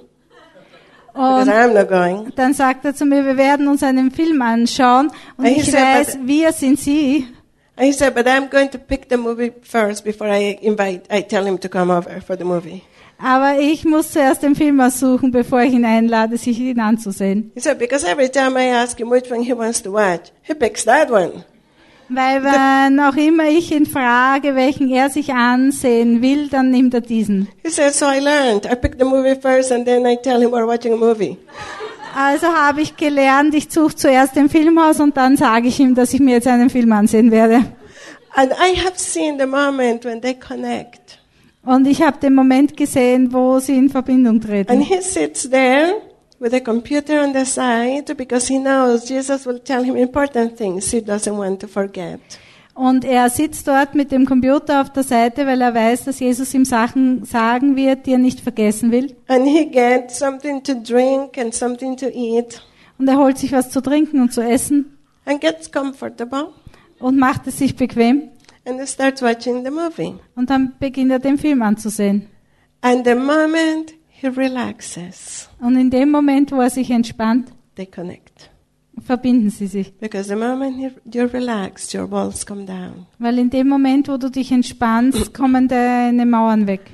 because Und I'm not going." dann sagt er zu mir, wir werden uns einen Film anschauen und He ich said, weiß, but- wir sind sie. And he said, "But I'm going to pick the movie first before I invite, I tell him to come over for the movie." Aber ich muss zuerst den Film aussuchen, bevor ich ihn einlade, sich ihn anzusehen. He said, "Because every time I ask him which one he wants to watch, he picks that one." Weil wenn auch immer ich ihn frage, welchen er sich ansehen will, dann nimmt er diesen. He said, "So I learned. I pick the movie first, and then I tell him we're watching a movie." Also habe ich gelernt, ich suche zuerst den Film aus und dann sage ich ihm, dass ich mir jetzt einen Film ansehen werde. And I have seen the moment when they connect. Und ich habe den Moment gesehen, wo sie in Verbindung And treten. he sits there with a computer on the side because he knows Jesus will tell him important things he doesn't want to forget. Und er sitzt dort mit dem Computer auf der Seite, weil er weiß, dass Jesus ihm Sachen sagen wird, die er nicht vergessen will. And he gets something to drink and something to eat Und er holt sich was zu trinken und zu essen and gets comfortable und macht es sich bequem. and he starts watching the movie. Und dann beginnt er den Film anzusehen. And the moment he relaxes, Und in dem Moment, wo er sich entspannt, they connect. verbinden sie sich. Because the moment you- you're relaxed, your walls come down. Weil in dem Moment, wo du dich entspannst, kommen deine Mauern weg.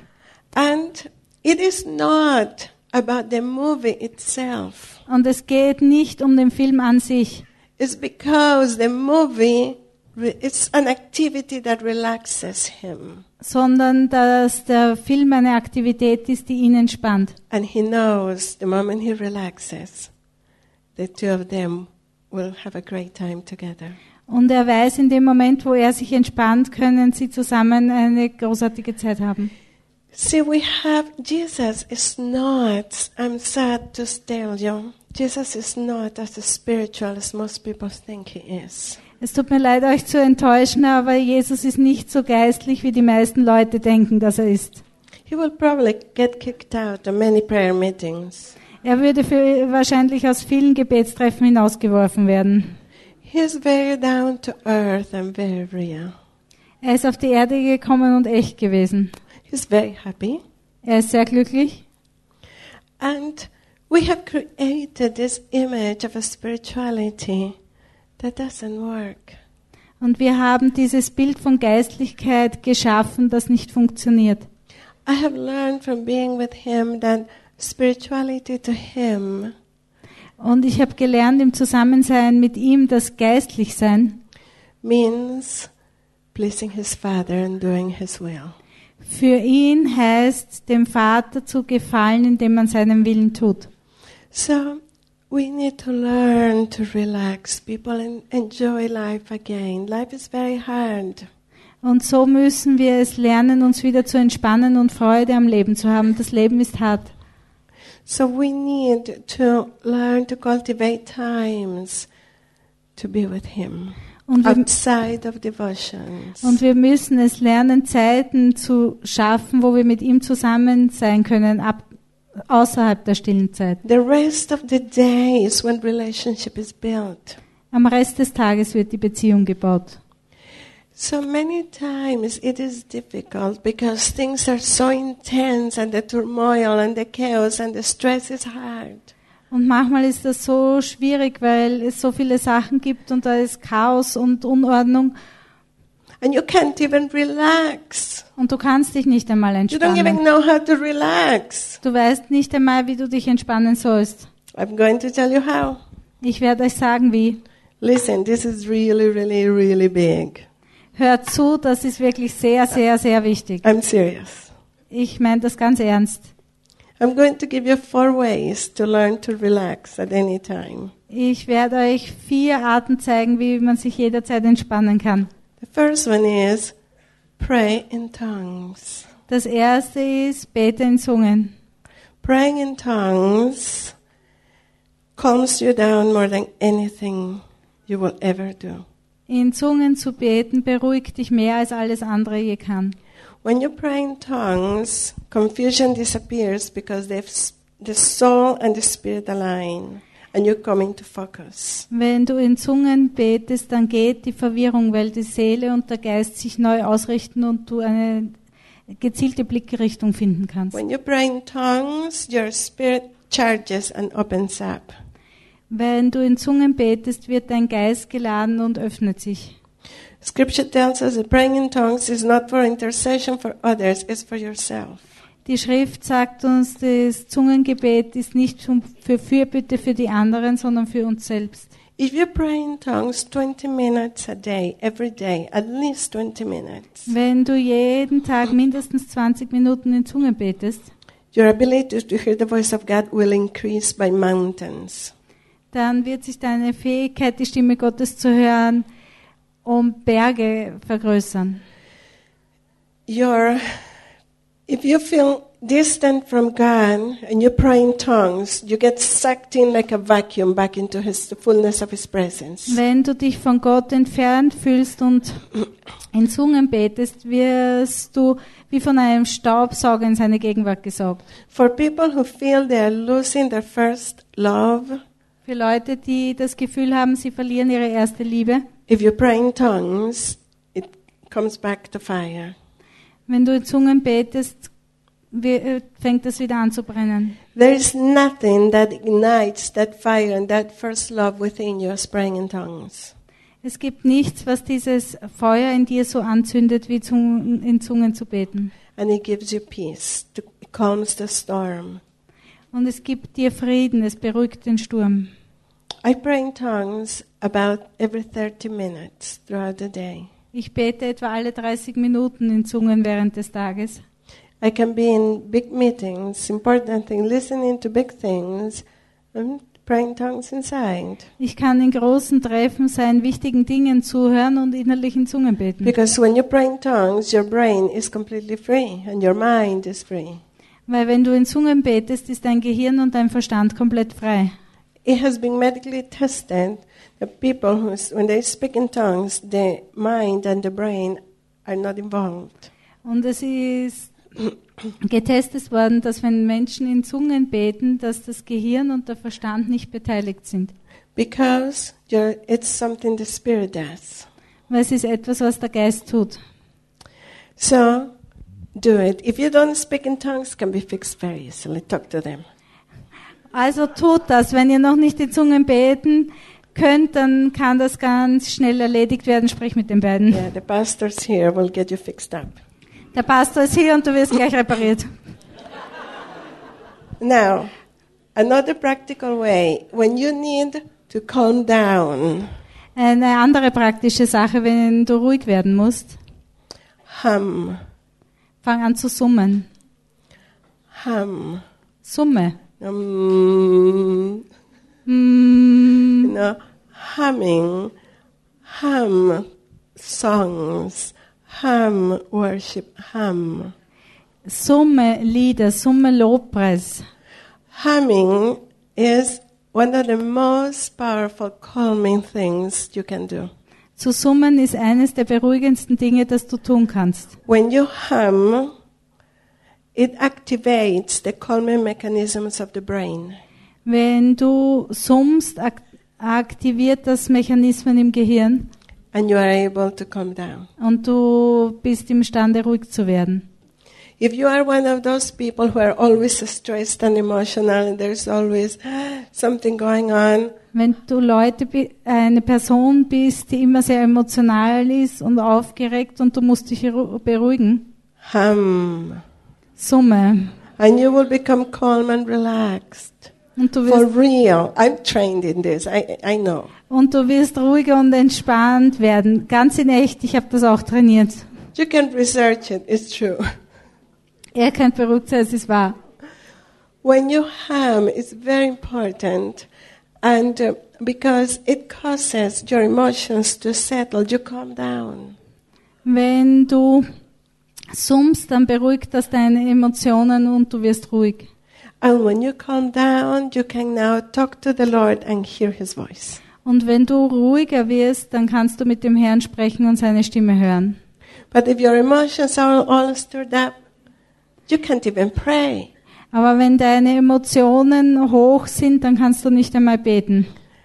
And it is not about the movie itself. Und es geht nicht um den Film an sich, It's because the movie, re- it's an activity that relaxes him. sondern dass der Film eine Aktivität ist, die ihn entspannt. And he knows the moment he relaxes, the two of them will have a great time together. Und er weiß, in dem Moment, wo er sich entspannt, können sie zusammen eine großartige Zeit haben. See, we have, Jesus is not, I'm sad to tell you, Jesus is not as spiritual as most people think he is. Es tut mir leid, euch zu enttäuschen, aber Jesus ist nicht so geistlich, wie die meisten Leute denken, dass er ist. He will probably get kicked out of many prayer meetings. Er würde für, wahrscheinlich aus vielen Gebetstreffen hinausgeworfen werden. He is very down to earth and very real. Er ist auf die Erde gekommen und echt gewesen. He's very happy. Er ist sehr glücklich. And we have created this image of a spirituality that doesn't work. Und wir haben dieses Bild von Geistlichkeit geschaffen, das nicht funktioniert. I have learned from being with him that spirituality to him Und ich habe gelernt im Zusammensein mit ihm, dass geistlich sein means pleasing his Father and doing his will. für ihn heißt, dem Vater zu gefallen, indem man seinen Willen tut. So we need to learn to relax people and enjoy life again. Life is very hard. Und so müssen wir es lernen, uns wieder zu entspannen und Freude am Leben zu haben. Das Leben ist hart. So we need to learn to cultivate times to be with him Und wir, outside of devotions. und wir müssen es lernen, Zeiten zu schaffen, wo wir mit ihm zusammen sein können, ab, außerhalb der stillen Zeit. The rest of the day is when relationship is built. Am Rest des Tages wird die Beziehung gebaut. So many times it is difficult because things are so intense and the turmoil and the chaos and the stress is hard. Und manchmal ist das so schwierig, weil es so viele Sachen gibt und da ist Chaos und Unordnung And you can't even relax. und du kannst dich nicht einmal You don't even entspannen. know how to relax. Du weißt nicht einmal, wie du dich entspannen sollst. I'm going to tell you how. Ich werde euch sagen, wie. Listen, this is really, really, really big. Hört zu, das ist wirklich sehr, sehr, sehr wichtig. I'm serious. Ich meine das ganz ernst. I'm going to give you four ways to learn to relax at any time. Ich werde euch vier Arten zeigen, wie man sich jederzeit entspannen kann. The first one is pray in tongues. Das erste ist, bete in Zungen. Praying in tongues calms you down more than anything you will ever do. In Zungen zu beten beruhigt dich mehr als alles andere je kann. When you pray in tongues, confusion disappears because the, the soul and the spirit align and you come into focus. Wenn du in Zungen betest, dann geht die Verwirrung, weil die Seele und der Geist sich neu ausrichten und du eine gezielte Blickrichtung finden kannst. When you pray in tongues, your spirit charges and opens up. Wenn du in Zungen betest, wird dein Geist geladen und öffnet sich. Scripture tells us that praying in tongues is not for intercession for others, it's for yourself. Die Schrift sagt uns, das Zungengebet ist nicht für Fürbitte für die anderen, sondern für uns selbst. If you pray in tongues twenty minutes a day, every day, at least twenty minutes, Wenn du jeden Tag mindestens zwanzig Minuten in Zungen betest, your ability to hear the voice of God will increase by mountains. dann wird sich deine Fähigkeit, die Stimme Gottes zu hören, um Berge vergrößern. Your, if you feel distant from God and you pray in tongues, you get sucked in like a vacuum back into his, the fullness of His presence. Wenn du dich von Gott entfernt fühlst und in Zungen betest, wirst du wie von einem Staubsauger in seine Gegenwart gesaugt. For people who feel they are losing their first love, Für Leute, die das Gefühl haben, sie verlieren ihre erste Liebe, if you pray in tongues, it comes back to fire. wenn du in Zungen betest, wie- fängt das wieder an zu brennen. There is nothing that ignites that fire and that first love within you as praying in tongues. Es gibt nichts, was dieses Feuer in dir so anzündet, wie Zungen, in Zungen zu beten. And it gives you peace, to, it calms the storm. Und es gibt dir Frieden, es beruhigt den Sturm. I pray in tongues about every thirty minutes throughout the day. Ich bete etwa alle dreißig Minuten in Zungen während des Tages. I can be in big meetings, important things, listening to big things, and praying in tongues inside. Ich kann in großen Treffen sein, wichtigen Dingen zuhören und innerlich in Zungen beten. Because when you pray in tongues, your brain is completely free and your mind is free. Weil wenn du in Zungen betest, ist dein Gehirn und dein Verstand komplett frei. it has been medically tested that people who, when they speak in tongues, the mind and the brain are not involved. Und es ist getestet worden, dass wenn Menschen in Zungen beten, dass das Gehirn und der Verstand nicht beteiligt sind. Because you're, it's something the Spirit does. Weil es ist etwas, was der Geist tut. So, do it. If you don't speak in tongues, it can be fixed very easily. Talk to them. Also tut das. Wenn ihr noch nicht in Zungen beten könnt, dann kann das ganz schnell erledigt werden. Sprich mit den beiden. Yeah, the pastors here will get you fixed up. Der Pastor ist hier und du wirst gleich repariert. Now, another practical way, when you need to calm down, Eine andere praktische Sache, wenn du ruhig werden musst, hum, fang an zu summen. hum, Summe. um, Mm, you know, humming, hum songs, hum worship, hum. Summe Lieder, Summe Lobpreis. Humming is one of the most powerful calming things you can do. Zu summen ist eines der beruhigendsten Dinge, das du tun kannst. When you hum, it activates the calming mechanisms of the brain. Wenn du summst, ak- aktiviert das Mechanismen im Gehirn And you are able to calm down. und du bist imstande, ruhig zu werden. If you are one of those people who are always stressed and emotional and there's always something going on, Wenn du Leute, bi- eine Person bist, die immer sehr emotional ist und aufgeregt und du musst dich ru- beruhigen, hum. summe. And you will become calm and relaxed. Und du For wirst, real. I'm trained in this. I, I know. und du wirst ruhiger und entspannt werden. Ganz in echt, ich habe das auch trainiert. You can research it. It's true. Ihr könnt beruhigt sein, es ist wahr. When you hum, it's very important. And uh, because it causes your emotions to settle, you calm down. Wenn du summst, dann beruhigt das deine Emotionen und du wirst ruhig. And when you calm down, you can now talk to the Lord and hear His voice. Und wenn du ruhiger wirst, dann kannst du mit dem Herrn sprechen und seine Stimme hören. But if your emotions are all stirred up, you can't even pray. Aber wenn deine Emotionen hoch sind, dann kannst du nicht einmal beten.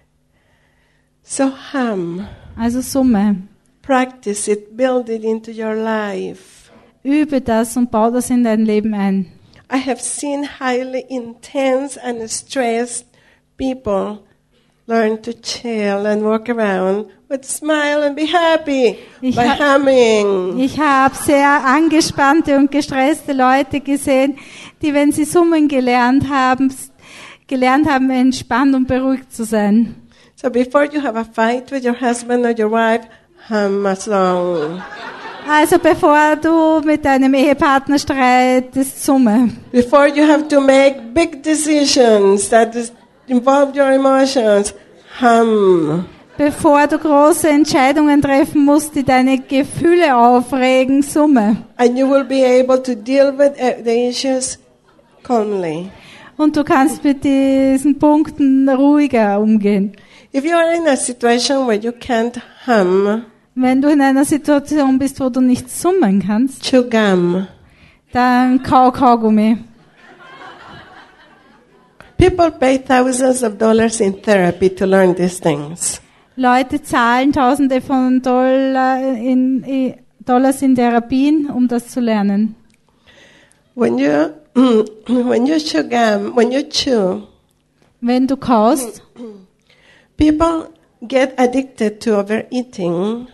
So hum, Also summe. practice it, build it into your life. Übe das und baue das in dein Leben ein. I have seen highly intense and stressed people learn to chill and walk around with smile and be happy Ich by ha- humming. Ich habe sehr angespannte und gestresste Leute gesehen, die, wenn sie summen gelernt haben, s- gelernt haben, entspannt und beruhigt zu sein. So before you have a fight with your husband or your wife, hum a song. Also bevor du mit deinem Ehepartner streitest, summe. Before you have to make big decisions that is, involve your emotions, hum. Bevor du große Entscheidungen treffen musst, die deine Gefühle aufregen, summe. And you will be able to deal with uh, the issues calmly. Und du kannst mit diesen Punkten ruhiger umgehen. If you are in a situation where you can't hum, Wenn du in einer Situation bist, wo du nicht summen kannst, chew gum. dann kau Kaugummi. People pay thousands of dollars in therapy to learn these things. Leute zahlen Tausende von Dollar in, in, Dollars in Therapien, um das zu lernen. When you when you chew gum, when you chew, Wenn du kaust, people get addicted to overeating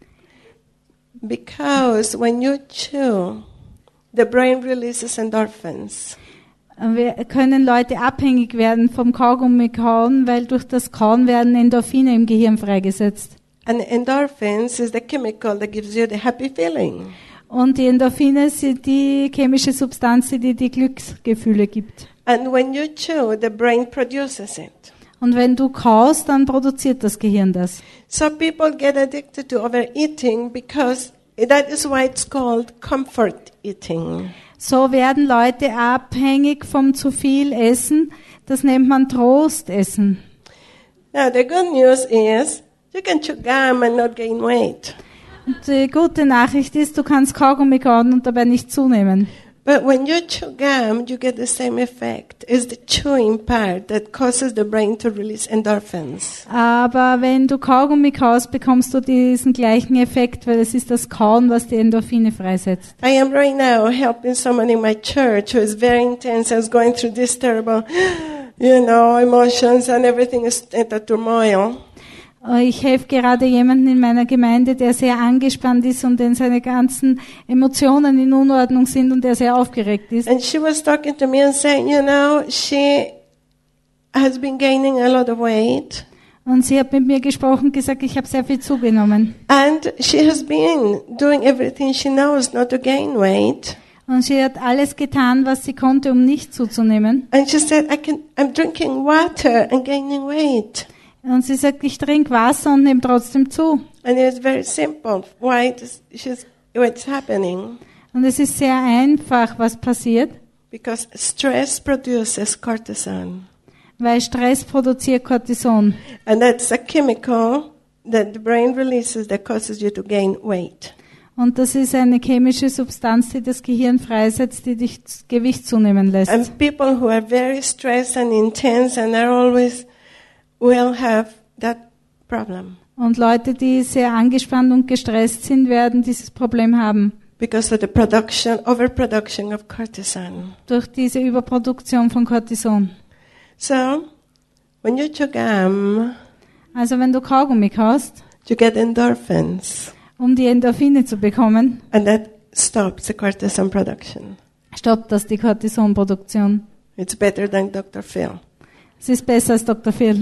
because when you chew, the brain releases endorphins. wir können Leute abhängig werden vom Kaugummi kauen, weil durch das Kauen werden Endorphine im Gehirn freigesetzt. And endorphins is the chemical that gives you the happy feeling. Und die Endorphine sind die chemische Substanz, die dir die Glücksgefühle gibt. And when you chew, the brain produces it. Und wenn du kaust, dann produziert das Gehirn das. So people get addicted to overeating because that is why it's called comfort eating. So werden Leute abhängig vom zu viel Essen. Das nennt man Trostessen. Now, the good news is you can chew gum and not gain weight. Und die gute Nachricht ist, du kannst Kaugummi kauen und dabei nicht zunehmen. But when you chew gum, you get the same effect. It's the chewing part that causes the brain to release endorphins. Aber wenn du Kaugummi kaust, bekommst du diesen gleichen Effekt, weil es ist das Kauen, was die Endorphine freisetzt. I am right now helping someone in my church who is very intense and is going through this terrible, you know, emotions and everything is in a turmoil. Ich helfe gerade jemandem in meiner Gemeinde, der sehr angespannt ist und den seine ganzen Emotionen in Unordnung sind und der sehr aufgeregt ist. And she was talking to me and saying, you know, she has been gaining a lot of weight. Und sie hat mit mir gesprochen und gesagt, ich habe sehr viel zugenommen. And she has been doing everything she knows not to gain weight. Und sie hat alles getan, was sie konnte, um nicht zuzunehmen. And she said, I can, I'm drinking water and gaining weight. Und sie sagt, ich trinke Wasser und nehme trotzdem zu. And it's very simple. Why does she's, what's happening? Und es ist sehr einfach, was passiert. Because stress produces cortisol. Weil Stress produziert Cortison. And that's a chemical that the brain releases that causes you to gain weight. Und das ist eine chemische Substanz, die das Gehirn freisetzt, die dich Gewicht zunehmen lässt. And people who are very stressed and intense and are always will have that problem. Und Leute, die sehr angespannt und gestresst sind, werden dieses Problem haben. Because of the production, overproduction of cortisol. Durch diese Überproduktion von Cortison. So, when you chew gum, Also wenn du Kaugummi kaust, you get endorphins. um die Endorphine zu bekommen, And that stops the cortisol production. stoppt das die Cortisonproduktion. It's better than Doctor Phil. Es ist besser als Doktor Phil.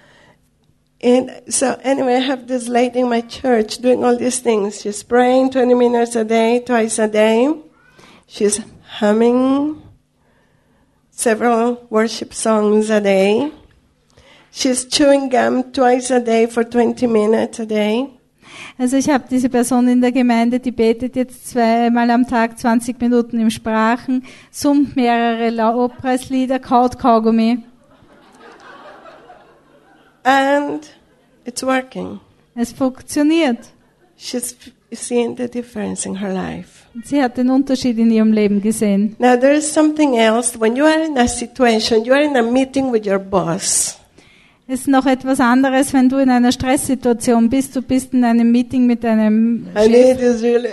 And so anyway, I have this lady in my church doing all these things. She's praying twenty minutes a day, twice a day. She's humming several worship songs a day. She's chewing gum twice a day for twenty minutes a day. Also ich habe diese Person in der Gemeinde, die betet jetzt zweimal am Tag zwanzig Minuten im Sprachen, summt mehrere Lobpreislieder, kaut Kaugummi. And it's working. Es funktioniert. She's seeing the difference in her life. Sie hat den Unterschied in ihrem Leben gesehen. Now there is something else. When you are in a situation, you are in a meeting with your boss. Es ist noch etwas anderes, wenn du in einer Stresssituation bist. Du bist in einem Meeting mit deinem And Chef it is really,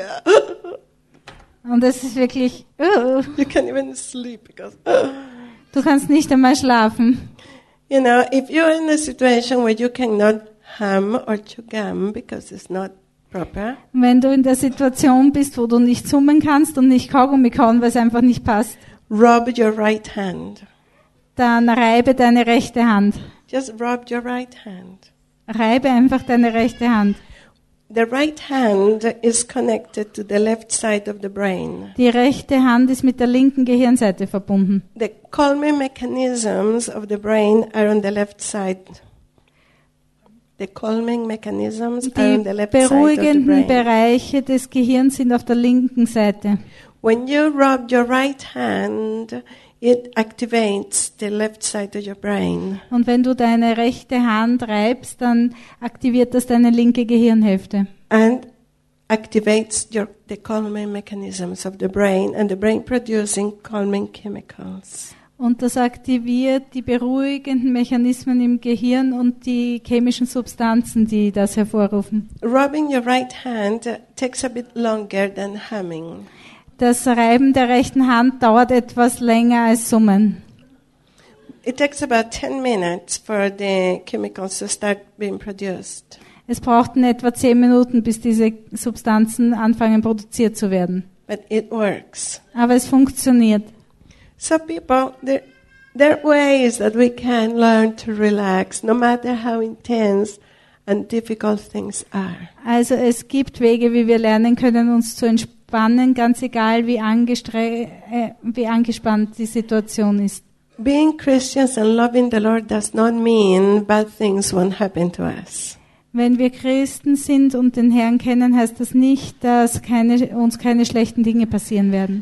und es ist wirklich, uh, you can't even sleep because, du kannst nicht einmal schlafen. you know, if you're in a situation where you cannot hum or chew gum because it's not proper, Wenn du in der Situation bist, wo du nicht summen kannst und nicht Kaugummi kauen, weil es einfach nicht passt, rub your right hand. dann reibe deine rechte Hand. Just rub your right hand. Reibe einfach deine rechte Hand. The right hand is connected to the left side of the brain. Die rechte Hand ist mit der linken Gehirnseite verbunden. The calming mechanisms of the brain are on the left side. The calming mechanisms are on Die the left side of the beruhigenden brain. Bereiche des Gehirns sind auf der linken Seite. When you rub your right hand, it activates the left side of your brain. Und wenn du deine rechte Hand reibst, dann aktiviert das deine linke Gehirnhälfte. And activates your, the calming mechanisms of the brain, and the brain producing calming chemicals. Und das aktiviert die beruhigenden Mechanismen im Gehirn und die chemischen Substanzen, die das hervorrufen. Rubbing your right hand takes a bit longer than humming. Das Reiben der rechten Hand dauert etwas länger als Summen. It takes about ten minutes for the chemicals to start being produced. Es braucht in etwa zehn Minuten, bis diese Substanzen anfangen produziert zu werden. But it works. Aber es funktioniert. So people, there, there are ways that we can learn to relax, no matter how intense and difficult things are. Also es gibt Wege, wie wir lernen können, uns zu entspannen, ganz egal, wie, angestre- äh, wie angespannt die Situation ist. Being Christians and loving the Lord does not mean bad things won't happen to us. Wenn wir Christen sind und den Herrn kennen, heißt das nicht, dass keine, uns keine schlechten Dinge passieren werden.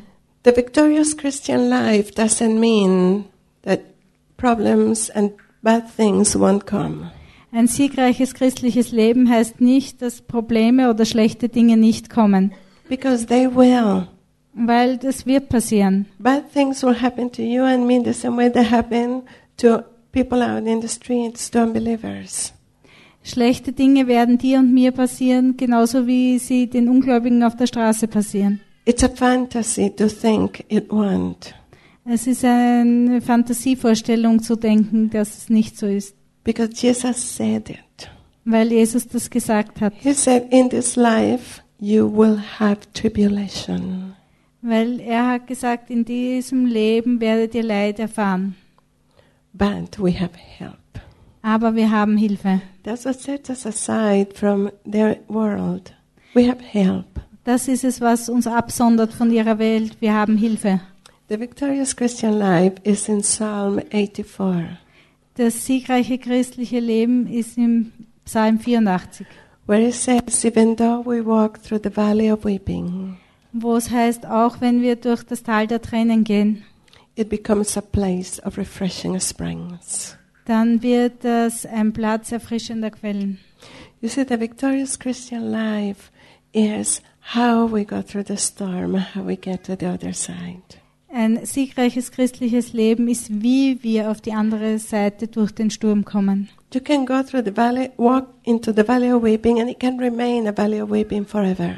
The victorious Christian life doesn't mean that problems and bad things won't come. Ein siegreiches christliches Leben heißt nicht, dass Probleme oder schlechte Dinge nicht kommen, Because they will. weil das wird passieren. Bad things will happen to you and me the same way they happen to people out in the streets, to unbelievers. Schlechte Dinge werden dir und mir passieren, genauso wie sie den Ungläubigen auf der Straße passieren. It's a fantasy to think it won't. Es ist eine Fantasievorstellung zu denken, dass es nicht so ist, Because Jesus said it. weil Jesus das gesagt hat. He said, in this life you will have tribulation. Weil er hat gesagt, in diesem Leben werdet ihr Leid erfahren. But we have help. Aber wir haben Hilfe. That's what sets us aside from their world. We have help. Das ist es, was uns absondert von ihrer Welt. Wir haben Hilfe. The victorious Christian life is in Psalm eighty-four, Das siegreiche christliche Leben ist im Psalm vierundachtzig, where it says, even though we walk through the valley of weeping, wo es heißt, auch wenn wir durch das Tal der Tränen gehen, it becomes a place of refreshing springs. dann wird das ein Platz erfrischender Quellen. You see, the victorious Christian life is how we go through the storm, how we get to the other side. Ein siegreiches christliches Leben ist, wie wir auf die andere Seite durch den Sturm kommen. You can go through the valley, walk into the valley of weeping, and it can remain a valley of weeping forever.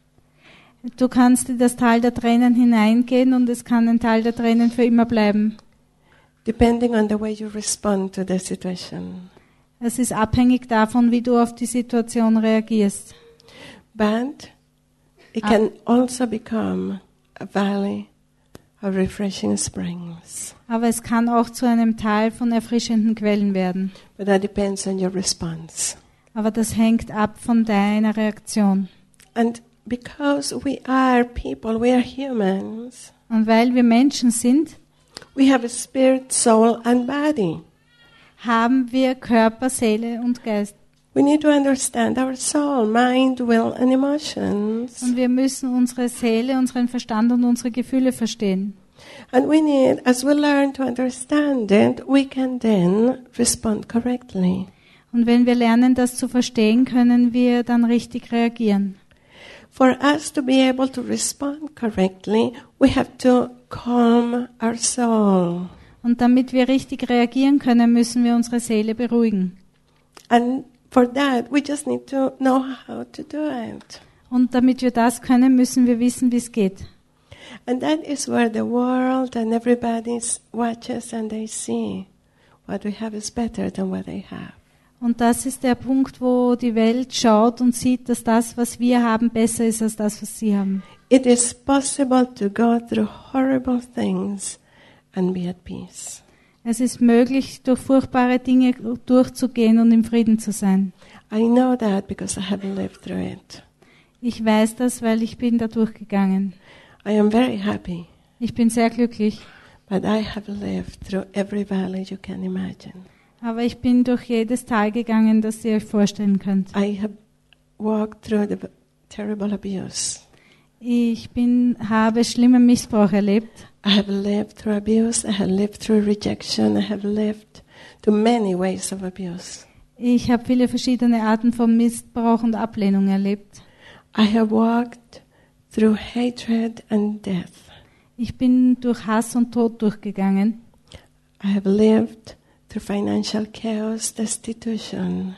Du kannst in das Tal der Tränen hineingehen und es kann ein Tal der Tränen für immer bleiben. Depending on the way you respond to the situation. Es ist abhängig davon, wie du auf die Situation reagierst. But it Ah. can also become a valley of refreshing springs. Aber es kann auch zu einem Tal von erfrischenden Quellen werden. But that depends on your response. Aber das hängt ab von deiner Reaktion. And because we are people, we are humans, Und weil wir Menschen sind, we have a spirit, soul, and body. haben wir Körper, Seele und Geist. We need to understand our soul, mind, will, and emotions. Und wir müssen unsere Seele, unseren Verstand und unsere Gefühle verstehen. And we need, as we learn to understand it, we can then respond correctly. Und wenn wir lernen, das zu verstehen, können wir dann richtig reagieren. For us to be able to respond correctly, we have to calm our soul. Und damit wir richtig reagieren können, müssen wir unsere Seele beruhigen. And for that, we just need to know how to do it. Und damit wir das können, müssen wir wissen, wie es geht. And that is where the world and everybody watches and they see what we have is better than what they have. Und das ist der Punkt, wo die Welt schaut und sieht, dass das, was wir haben, besser ist als das, was sie haben. It is possible to go through horrible things and be at peace. Es ist möglich, durch furchtbare Dinge durchzugehen und im Frieden zu sein. I know that because I have lived through it. Ich weiß das, weil ich bin da durchgegangen. I am very happy, Ich bin sehr glücklich, but I have lived through every valley you can imagine. aber ich bin durch jedes Tal gegangen, das ihr euch vorstellen könnt. I have walked through the terrible abuse. Ich bin, habe schlimmen Missbrauch erlebt. I have lived through abuse. I have lived through rejection. I have lived through many ways of abuse. Ich habe viele verschiedene Arten von Missbrauch und Ablehnung erlebt. I have walked through hatred and death. Ich bin durch Hass und Tod durchgegangen. I have lived through financial chaos, destitution.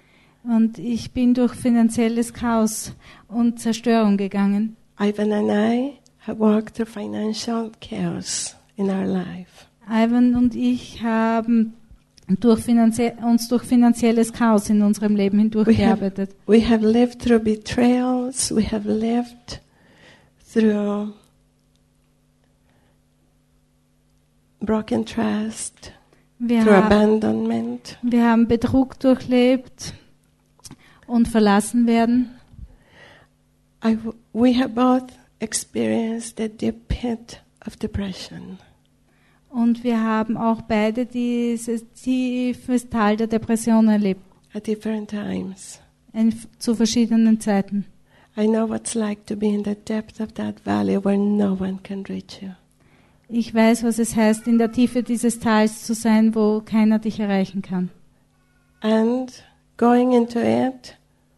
Und ich bin durch finanzielles Chaos und Zerstörung gegangen. Ivan and I have walked through financial chaos in our life. Ivan und ich haben durch finanzie- uns durch finanzielles Chaos in unserem Leben We have, hindurchgearbeitet. we have lived through betrayals. We have lived through broken trust, Wir, through ha- abandonment. wir haben Betrug durchlebt und verlassen werden. I w- we have both experienced the deep pit of depression. Und wir haben auch beide dieses tiefes Tal der Depression erlebt, At different times. in, zu verschiedenen Zeiten. I know what's like to be in the depth of that valley where no one can reach you. Ich weiß, was es heißt, in der Tiefe dieses Tals zu sein, wo keiner dich erreichen kann. And going into it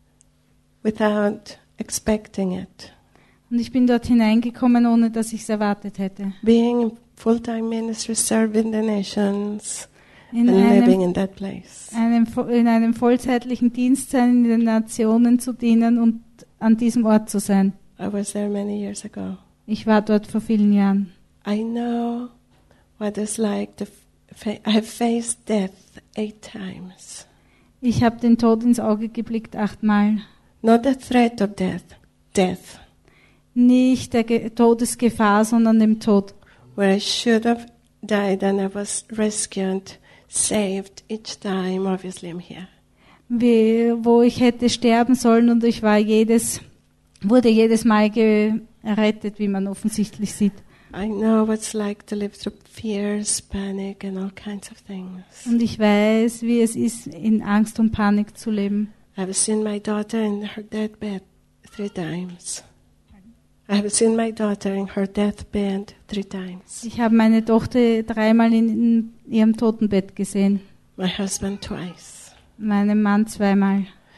without expecting it. Und ich bin dort hineingekommen, ohne dass ich es erwartet hätte. Being in full-time ministry, serving the nations, In and living einem, in that place. einem, in einem vollzeitlichen Dienst sein, in den Nationen zu dienen und an diesem Ort zu sein. I was there many years ago. Ich war dort vor vielen Jahren. I know what it's like to fa- I have faced death eight times. Ich habe den Tod ins Auge geblickt achtmal. Not the threat of death, death. Nicht der Ge- Todesgefahr, sondern dem Tod. Where I should have died and I was rescued, saved each time. Obviously I'm here. Wie, wo ich hätte sterben sollen und ich war jedes, wurde jedes Mal gerettet, wie man offensichtlich sieht. I know what it's like to live through fears, panic and all kinds of things. Und ich weiß, wie es ist, in Angst und Panik zu leben. I've seen my daughter in her deathbed three times. I have seen my daughter in her deathbed three times. Ich habe meine Tochter dreimal in, in ihrem Totenbett gesehen, My husband twice. meinen Mann zweimal.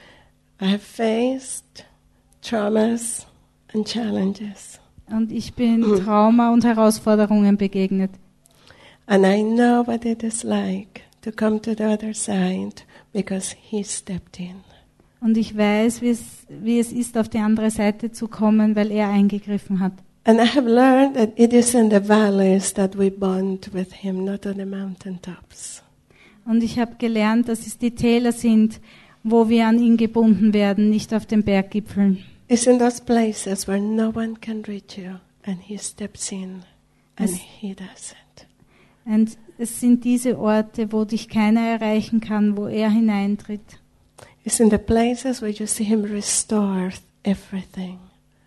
I have faced traumas and challenges. Und ich bin Trauma und Herausforderungen begegnet. And I know what it is like to come to the other side because he stepped in. Und ich weiß, wie es, wie es ist, auf die andere Seite zu kommen, weil er eingegriffen hat. And I have learned that it is in the valleys that we bond with him, not on the mountaintops. Und ich habe gelernt, dass es die Täler sind, wo wir an ihn gebunden werden, nicht auf den Berggipfeln. It's in those places where no one can reach you and he steps in and Es- he does it. Und es sind diese Orte, wo dich keiner erreichen kann, wo er hineintritt. It's in the places where you see him restore everything.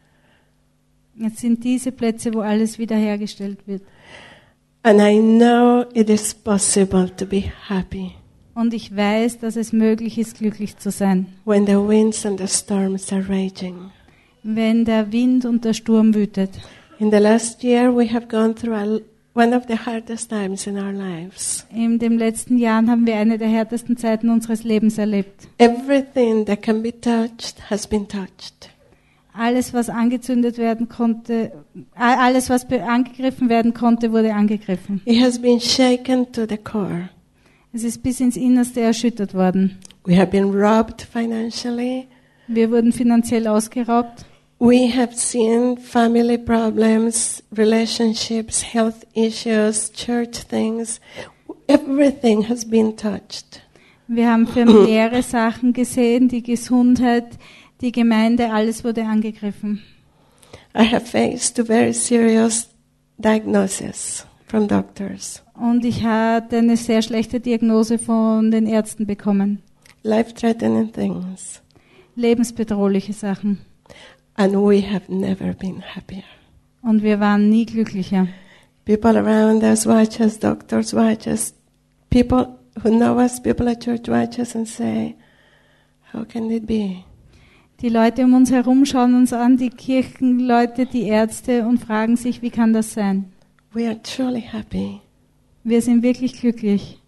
Es sind diese Plätze, wo alles wiederhergestellt wird. And I know it is possible to be happy Und ich weiß, dass es möglich ist, glücklich zu sein, when the winds and the storms are raging. wenn der Wind und der Sturm wütet. In the last year, we have gone through a, one of the hardest times in our lives. In den letzten Jahren haben wir eine der härtesten Zeiten unseres Lebens erlebt. Everything that can be touched has been touched. Alles, was angezündet werden konnte, a- alles, was be- angegriffen werden konnte, wurde angegriffen. It has been shaken to the core. Es ist bis ins Innerste erschüttert worden. We have been robbed financially. Wir wurden finanziell ausgeraubt. We have seen family problems, relationships, health issues, church things. Everything has been touched. Wir haben familiäre Sachen gesehen, die Gesundheit, die Gemeinde, alles wurde angegriffen. I have faced two very serious diagnoses from doctors. Und ich hatte eine sehr schlechte Diagnose von den Ärzten bekommen. Life-threatening things. Lebensbedrohliche Sachen. And we have never been happier. Und wir waren nie glücklicher. People around us watch us, doctors watch us, people who know us, people at church watch us and say, how can it be? Die Leute um uns herum schauen uns an, die Kirchenleute, die Ärzte und fragen sich, wie kann das sein? We are truly happy Wir sind wirklich glücklich,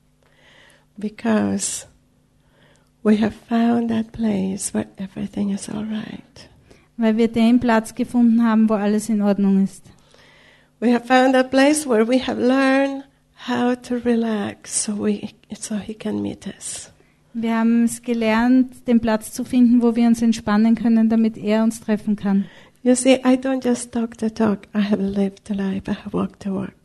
because we have found that place where everything is all right. weil wir den Platz gefunden haben, wo alles in Ordnung ist. We have found that place where we have learned how to relax so we so he can meet us. Wir haben es gelernt, den Platz zu finden, wo wir uns entspannen können, damit er uns treffen kann. You see, I don't just talk the talk. I have lived the life. I have walked the walk.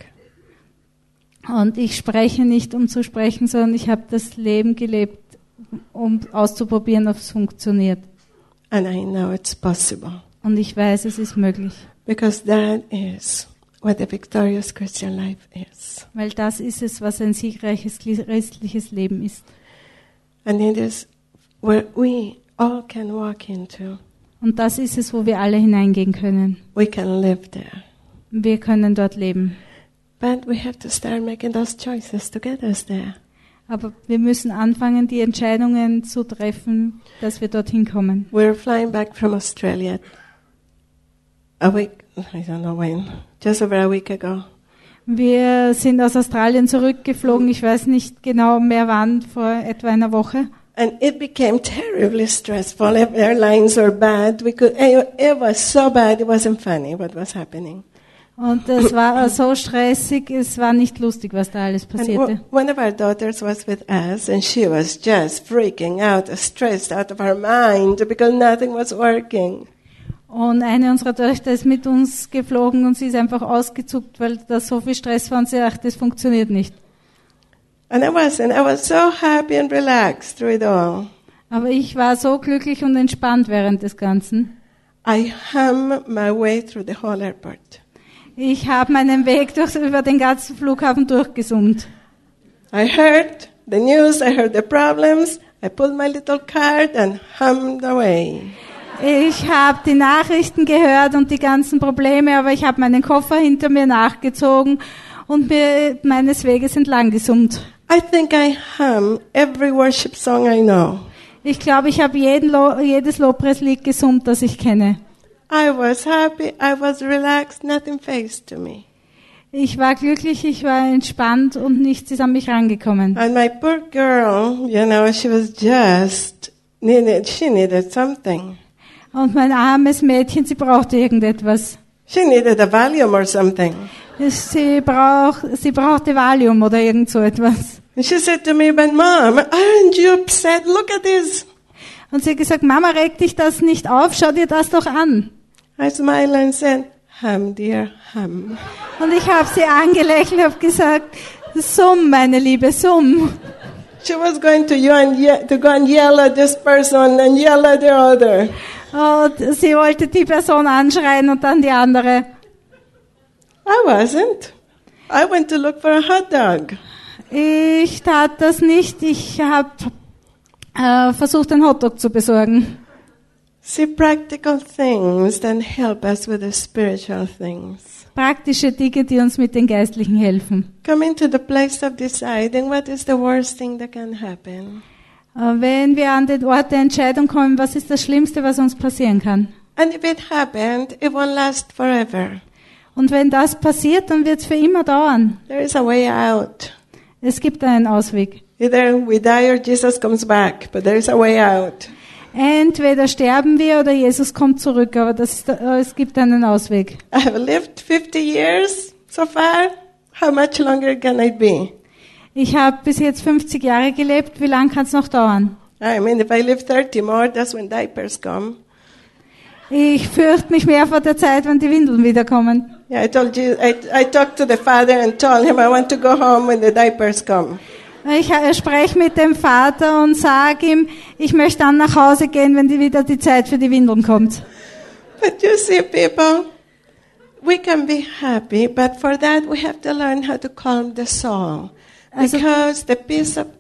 Und ich spreche nicht, um zu sprechen, sondern ich habe das Leben gelebt, um auszuprobieren, ob es funktioniert. And I know it's possible. Und ich weiß, es ist möglich. Because that is what the victorious Christian life is. Weil das ist es, was ein siegreiches christliches Leben ist. And it is where we all can walk into. Und das ist es, wo wir alle hineingehen können. We can live there. Wir können dort leben. But we have to start making those choices to get us there. Aber wir müssen anfangen, die Entscheidungen zu treffen, dass wir dorthin kommen. We're flying back from Australia a week, I don't know when, just over a week ago. Wir sind aus Australien zurückgeflogen. Ich weiß nicht genau mehr wann, vor etwa einer Woche. And it became terribly stressful. If airlines were bad, we could, it, it was so bad, it wasn't funny what was happening. Und es war so stressig, es war nicht lustig, was da alles passierte. And one of our daughters was with us, and she was just freaking out, stressed out of her mind because nothing was working. Und eine unserer Töchter ist mit uns geflogen und sie ist einfach ausgezuckt, weil da so viel Stress war und sie dachte, das funktioniert nicht. And I was, and I was so happy and relaxed through it all. Aber ich war so glücklich und entspannt während des Ganzen. I hummed my way through the whole airport. Ich habe meinen Weg durch, über den ganzen Flughafen durchgesummt. I heard the news, I heard the problems, I pulled my little card and hummed away. Ich habe die Nachrichten gehört und die ganzen Probleme, aber ich habe meinen Koffer hinter mir nachgezogen und mir meines Weges entlang gesummt. I think I hum every worship song I know. Ich glaube, ich habe jeden Lo- jedes Lobpreislied gesummt, das ich kenne. I was happy, I was relaxed, nothing phased to me. Ich war glücklich, ich war entspannt und nichts ist an mich rangekommen. And my poor girl, you know, she was just needed, she needed something. Und mein armes Mädchen, sie brauchte irgendetwas. She needed a Valium or something. Sie, brauch, sie brauchte Valium oder irgend so etwas. And she said to me, but Mom, aren't you upset? Look at this. Und sie hat gesagt, Mama, reg dich das nicht auf, schau dir das doch an. I smiled and said, hum, dear, hum. Und ich habe sie angelächelt und habe gesagt, summ, meine Liebe, summ. She was going to, you and ye- to go and yell at this person and yell at the other. Und sie wollte die Person anschreien und dann die andere. I wasn't. I went to look for a hot dog. Ich tat das nicht. Ich habe äh, versucht, einen Hotdog zu besorgen. See, practical things that help us with the spiritual things. Praktische Dinge, die uns mit den Geistlichen helfen. Coming to the place of deciding what is the worst thing that can happen. Äh, wenn wir an den Ort der Entscheidung kommen, was ist das Schlimmste, was uns passieren kann? And if it happened, it won't last forever. Und wenn das passiert, dann wird es für immer dauern. There is a way out. Es gibt einen Ausweg. Either we die or Jesus comes back, but there is a way out. Entweder sterben wir oder Jesus kommt zurück, aber das ist, äh, es gibt einen Ausweg. I have lived fifty years so far. How much longer can it be? Ich habe bis jetzt fünfzig Jahre gelebt. Wie lange kann es noch dauern? I mean, if I live thirty more, that's when diapers come. Ich fürchte mich mehr vor der Zeit, wenn die Windeln wiederkommen. Yeah, I told you, I, I talked to the father and told him I want to go home when the diapers come. Ich äh, spreche mit dem Vater und sage ihm, ich möchte dann nach Hause gehen, wenn die wieder die Zeit für die Windeln kommt. But you see, people, we can be happy, but for that we have to learn how to calm the soul. Also- Because the peace of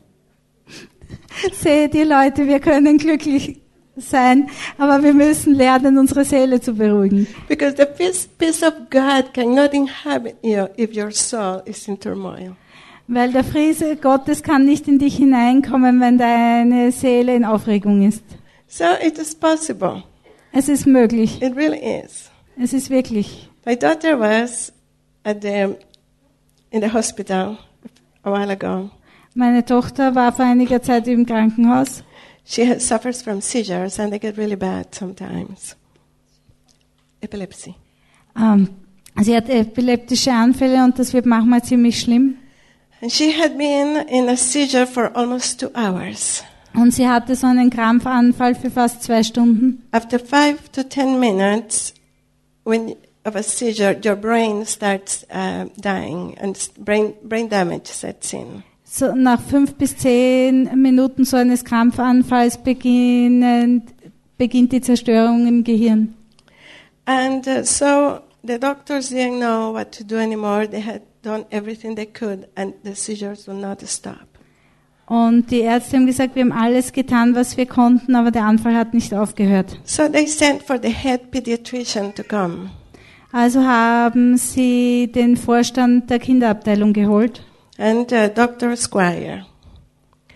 Seht ihr Leute, wir können glücklich sein, aber wir müssen lernen, unsere Seele zu beruhigen. because the peace, peace of God cannot inhabit you if your soul is in turmoil. Weil der Friede Gottes kann nicht in dich hineinkommen, wenn deine Seele in Aufregung ist. So it is possible. Es ist möglich. It really is. Es ist wirklich. My daughter was at the in the hospital a while ago. Meine Tochter war vor einiger Zeit im Krankenhaus. She has, suffers from seizures and they get really bad sometimes. Epilepsy. Ähm, sie hat epileptische Anfälle und das wird manchmal ziemlich schlimm. And she had been in a seizure for almost two hours. Und sie hatte so einen Krampfanfall für fast zwei Stunden. After five to ten minutes when, of a seizure, your brain starts uh, dying and s- brain, brain damage sets in. So nach fünf bis zehn Minuten so eines Krampfanfalls beginnen, beginnt die Zerstörung im Gehirn. And uh, so the doctors didn't know what to do anymore. They had done everything they could and the seizures would not stop. Und die Ärzte haben gesagt, wir haben alles getan, was wir konnten, aber der Anfall hat nicht aufgehört. So they sent for the head pediatrician to come. Also haben sie den Vorstand der Kinderabteilung geholt. And uh, Doctor Squire.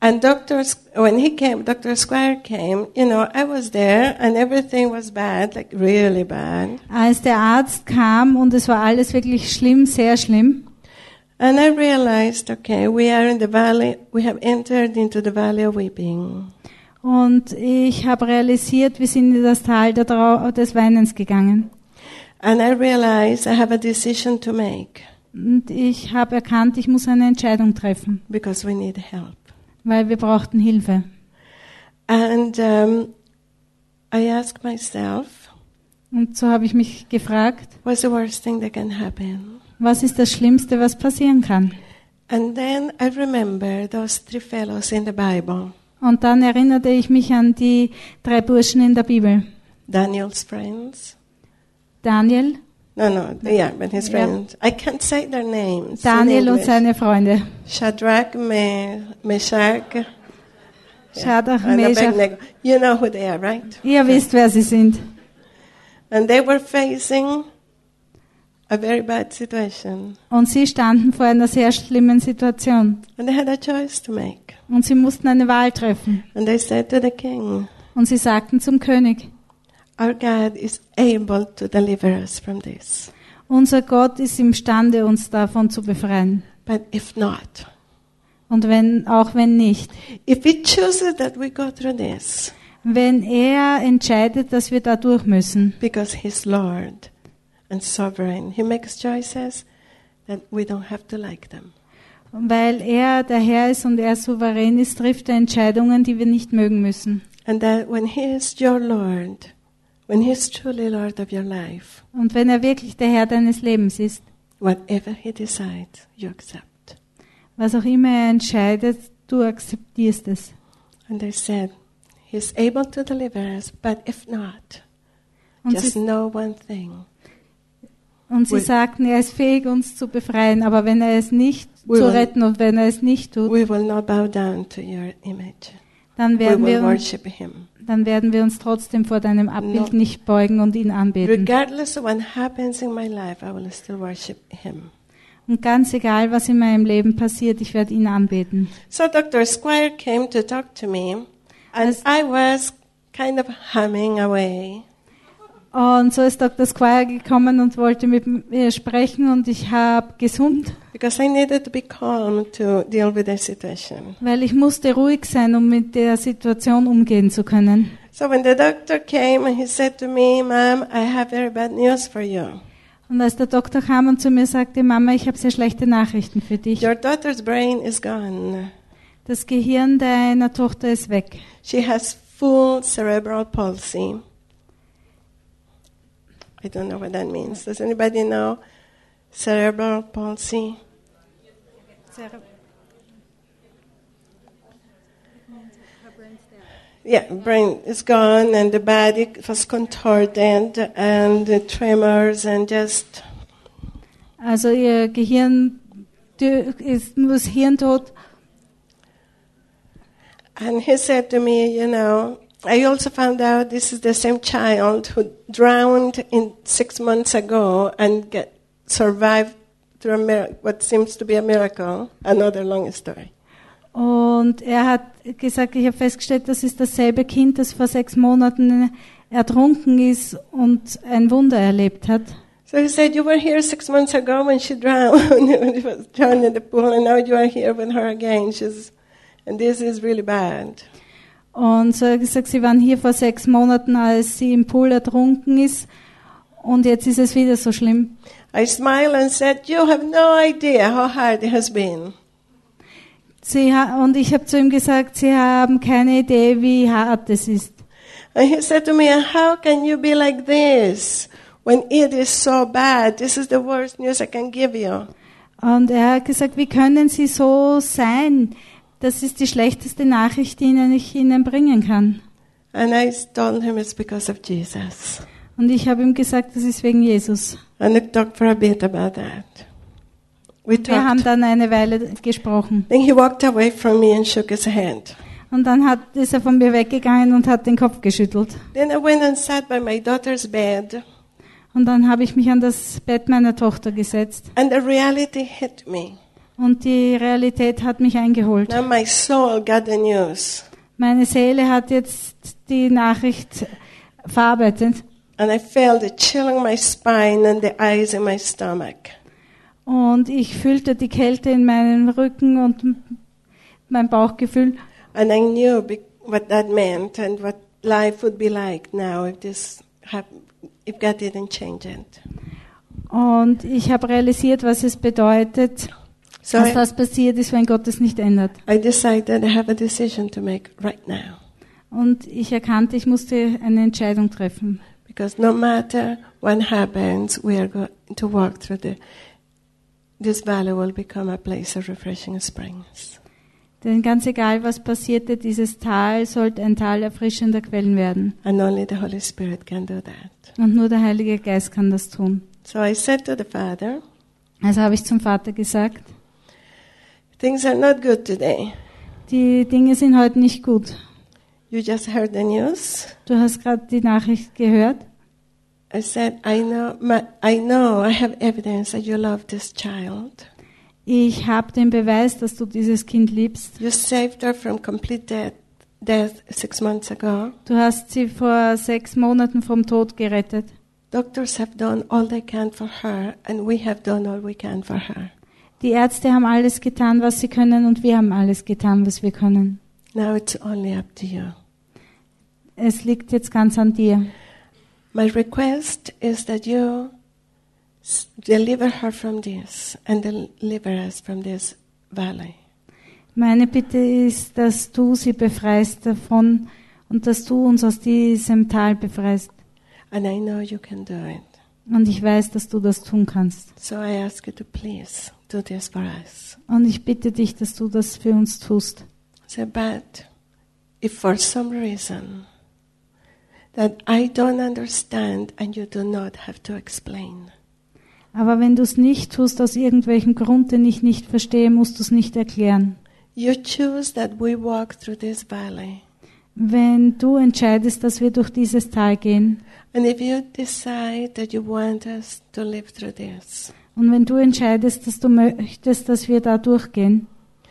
And doctors, when he came, Doctor Squire came, you know, I was there and everything was bad, like really bad. Als der Arzt kam und es war alles wirklich schlimm, sehr schlimm. And I realized, okay, we are in the valley, we have entered into the valley of weeping. Und ich habe realisiert, wir sind in das Tal der Trau- des Weinens gegangen. And I realized I have a decision to make Und ich habe erkannt, ich muss eine Entscheidung treffen, because we need help. weil wir brauchten Hilfe. And um, I asked myself, Und so habe ich mich gefragt, what's the worst thing that can happen? was ist das Schlimmste, was passieren kann? And then I remember those three fellows in the Bible, Und dann erinnerte ich mich an die drei Burschen in der Bibel. Daniel's friends. Daniel, No, no, yeah, but his Yeah. friends. I can't say their names. in Daniel und English. seine Freunde. Shadrach, Me- Meshach, Shadrach, and Meshach. Abednego. You know who they are, right? Ihr wisst, wer sie sind. And they were facing a very bad situation. Und sie standen vor einer sehr schlimmen Situation. And they had a choice to make. Und sie mussten eine Wahl treffen. And they said to the king, Und sie sagten zum König, our God is able to deliver us from this. unser Gott ist imstande, uns davon zu befreien. But if not, Und wenn, auch wenn nicht. if he chooses that we go through this, Wenn er entscheidet, dass wir da durch müssen, because he's Lord and sovereign, he makes choices that we don't have to like them. weil er der Herr ist und er souverän ist, trifft er Entscheidungen, die wir nicht mögen müssen. And that when he is your Lord, when he is truly Lord of your life, Und wenn er wirklich der Herr deines Lebens ist, whatever he decides, you accept. was auch immer er entscheidet, du akzeptierst es. And they said, he's able to deliver us, but if not, Und just sie, know one thing. und sie we- sagten, er ist fähig, uns zu befreien, aber wenn er es nicht We zu will- retten und wenn er es nicht tut, We will not bow down to your image. dann We werden will wir uns worship him. dann werden wir uns trotzdem vor deinem Abbild No. nicht beugen und ihn anbeten. Regardless of what happens in my life, I will still worship him. Und ganz egal, was in meinem Leben passiert, ich werde ihn anbeten. So Doctor Squire came to talk to me, and As- I was kind of humming away. Und so ist Doktor Squire gekommen und wollte mit mir sprechen und ich habe gesummt, Because I needed to be calm to deal with the situation. weil ich musste ruhig sein, um mit der Situation umgehen zu können. So when the doctor came and he said to me, Mom, I have very bad news for you. Und als der Doktor kam und zu mir sagte, Mama, ich habe sehr schlechte Nachrichten für dich. Your daughter's brain is gone. Das Gehirn deiner Tochter ist weg. She has full cerebral palsy. I don't know what that means. Does anybody know cerebral palsy? Yeah, brain is gone and the body was contorted and the tremors and just Also ihr Gehirn dü- ist nur das Hirntod. and he said to me, you know, I also found out this is the same child who drowned in six months ago and get, survived through a mir- what seems to be a miracle. Another long story. Und er hat gesagt, ich habe festgestellt, das ist dasselbe Kind, das vor sechs Monaten ertrunken ist und ein Wunder erlebt hat. So he said, you were here six months ago when she drowned, when she was drowned in the pool, and now you are here with her again. She's, and this is really bad. Und so hat er gesagt, sie waren hier vor sechs Monaten, als sie im Pool ertrunken ist. Und jetzt ist es wieder so schlimm. I smiled and said, you have no idea how hard it has been. Sie ha- und ich habe zu ihm gesagt, sie haben keine Idee, wie hart es ist. And he said to me, how can you be like this when it is so bad? This is the worst news I can give you. Und er hat gesagt, wie können sie so sein? Das ist die schlechteste Nachricht, die Ihnen- ich Ihnen bringen kann. And I told him it's because of Jesus. Und ich habe ihm gesagt, das ist wegen Jesus. And we talked for a bit about that. We Wir haben talked. dann eine Weile gesprochen. Then he walked away from me and shook his head. Und dann hat, ist er von mir weggegangen und hat den Kopf geschüttelt. Then I went and sat by my daughter's bed, Und dann habe ich mich an das Bett meiner Tochter gesetzt. and the reality hit me. Und die Realität hat mich eingeholt. Now my soul got the news. Meine Seele hat jetzt die Nachricht verarbeitet. And I felt the chill in my spine and the ice in my stomach. Und ich fühlte die Kälte in meinem Rücken und mein Bauchgefühl. And I knew be- what that meant and what life would be like now if this happened, if God didn't change it. Und ich habe realisiert, was es bedeutet, So dass I, das passiert ist, wenn Gott es nicht ändert. I decided I have a decision to make right now. Und ich erkannte, ich musste eine Entscheidung treffen. Because no matter what happens, we are going to walk through the, this valley will become a place of refreshing springs. Denn ganz egal, was passierte, dieses Tal sollte ein Tal erfrischender Quellen werden. And only the Holy Spirit can do that. Und nur der Heilige Geist kann das tun. So I said to the Father, Also habe ich zum Vater gesagt, things are not good today. die Dinge sind heute nicht gut. You just heard the news. Du hast gerade die Nachricht gehört. I said, I know, my, I know, I have evidence that you love this child. Ich habe den Beweis, dass du dieses Kind liebst. You saved her from complete death, death six months ago. Du hast sie vor sechs Monaten vom Tod gerettet. Doctors have done all they can for her, and we have done all we can for her. Die Ärzte haben alles getan, was sie können, und wir haben alles getan, was wir können. Now it's only up to you. Es liegt jetzt ganz an dir. My request is that you s- deliver her from this and deliver us from this valley. Meine Bitte ist, dass du sie befreist davon und dass du uns aus diesem Tal befreist. And I know you can do it. Und ich weiß, dass du das tun kannst. So I ask you to please do this for us. Und ich bitte dich, dass du das für uns tust. So, but if for some reason that I don't understand and you do not have to explain, Aber wenn du es nicht tust, aus irgendwelchem Grund, den ich nicht verstehe, musst du es nicht erklären. you choose that we walk through this valley. Wenn du entscheidest, dass wir durch dieses Tal gehen, And if you decide that you want us to live through this, und wenn du entscheidest, dass du möchtest, dass wir da durchgehen,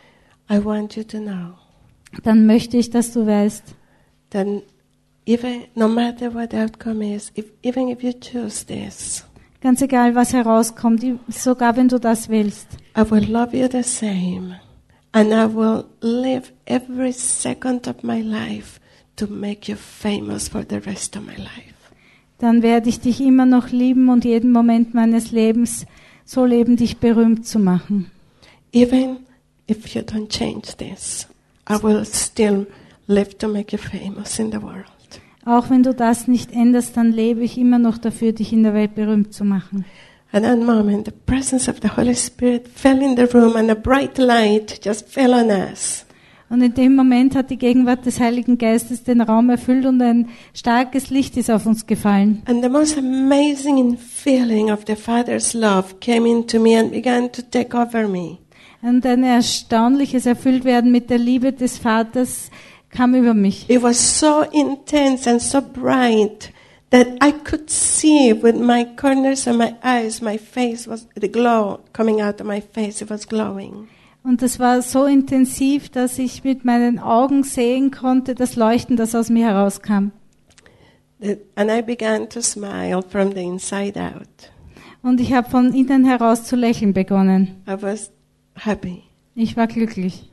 I want you to know dann möchte ich, dass du weißt, that even no matter what the outcome is, if, even if you choose this, ganz egal, was herauskommt, sogar wenn du das willst, I will love you the same, and I will live every second of my life to make you famous for the rest of my life. dann werde ich dich immer noch lieben und jeden Moment meines Lebens so leben, dich berühmt zu machen. Even if you don't change this, I will still live to make you famous in the world. Auch wenn du das nicht änderst, dann lebe ich immer noch dafür, dich in der Welt berühmt zu machen. At that moment, the presence of the Holy Spirit fell in the room and a bright light just fell on us. Und in dem Moment hat die Gegenwart des Heiligen Geistes den Raum erfüllt und ein starkes Licht ist auf uns gefallen. And the most amazing feeling of the Father's love came into me and began to take over me. Und ein erstaunliches Erfülltwerden mit der Liebe des Vaters kam über mich. It was so intense and so bright that I could see with my corners of my eyes, my face was, the glow coming out of my face, it was glowing. Und das war so intensiv, dass ich mit meinen Augen sehen konnte, das Leuchten, das aus mir herauskam. The- And I began to smile from the inside out. Und ich habe von innen heraus zu lächeln begonnen. I was happy. Ich war glücklich.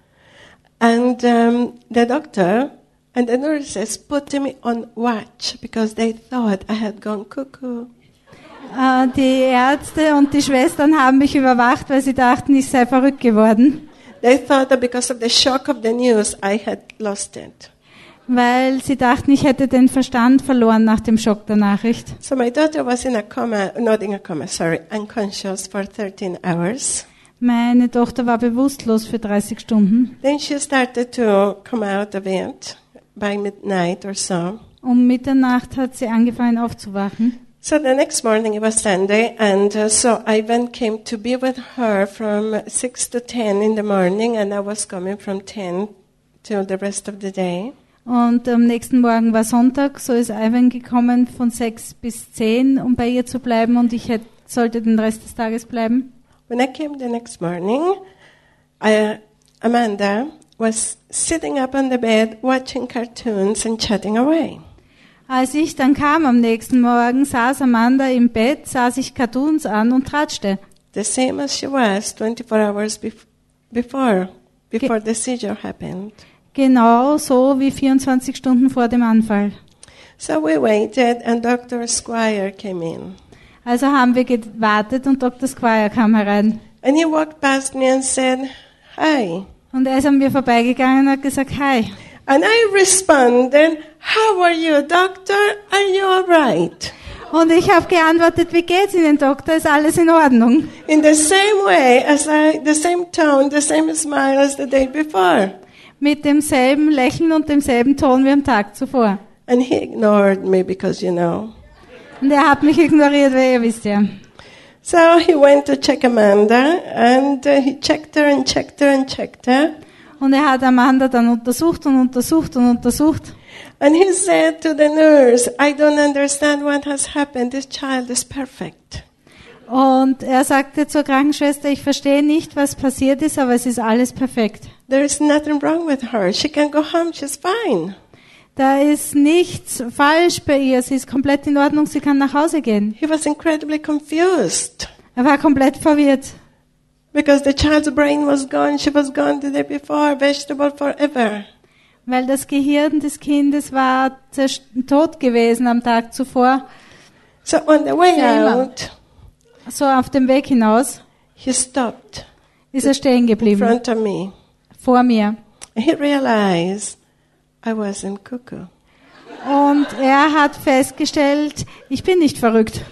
And um, the doctor and the nurses put me on watch because they thought I had gone cuckoo. Äh, die Ärzte und die Schwestern haben mich überwacht, weil sie dachten, ich sei verrückt geworden. They thought that because of the shock of the news, I had lost it. Weil sie dachten, ich hätte den Verstand verloren nach dem Schock der Nachricht. So my daughter was in a coma, not in a coma, sorry, unconscious for thirteen hours. Meine Tochter war bewusstlos für dreißig Stunden. Then she started to come out of it by midnight or so. Um Mitternacht hat sie angefangen aufzuwachen. So the next morning, it was Sunday, and uh, so Ivan came to be with her from six to ten in the morning, and I was coming from ten till the rest of the day. Und am nächsten Morgen war Sonntag, so ist Ivan gekommen von sechs bis zehn, um bei ihr zu bleiben, und ich hätte, sollte den Rest des Tages bleiben. When I came the next morning, I, Amanda was sitting up on the bed watching cartoons and chatting away. Als ich dann kam am nächsten Morgen, saß Amanda im Bett, sah sich Cartoons an und tratschte. The same as she was twenty-four hours bef- before, before the seizure happened. Genau so wie vierundzwanzig Stunden vor dem Anfall. So we waited and Doctor Squire came in. Also haben wir gewartet und Doktor Squire kam herein. And he walked past me and said, "Hi." Und er ist an mir vorbeigegangen und hat gesagt, hi. And I responded, "How are you, doctor? Are you all right?" Und ich habe geantwortet, wie geht's Ihnen, Doktor? Ist alles in Ordnung? In the same way as I, the same tone, the same smile as the day before. Mit demselben Lächeln und demselben Ton wie am Tag zuvor. And he ignored me because, you know. Und er hat mich ignoriert, weil ihr wisst ja. So he went to check Amanda, and uh, he checked her and checked her and checked her. Und er hat Amanda dann untersucht und untersucht und untersucht. And he said to the nurse, "I don't understand what has happened. This child is perfect." Und er sagte zur Krankenschwester, ich verstehe nicht, was passiert ist, aber es ist alles perfekt. There is nothing wrong with her. She can go home. She's fine. Da ist nichts falsch bei ihr. Sie ist komplett in Ordnung. Sie kann nach Hause gehen. He was incredibly confused Er war komplett verwirrt, because the child's brain was gone. She was gone the day before, vegetable forever. weil das Gehirn des Kindes war zerst- tot gewesen am Tag zuvor. So on the way Ja, immer. out, So auf dem Weg hinaus he stopped ist er stehen in geblieben, front of me. vor mir. He realized I wasn't cuckoo. Und er hat festgestellt, ich bin nicht verrückt.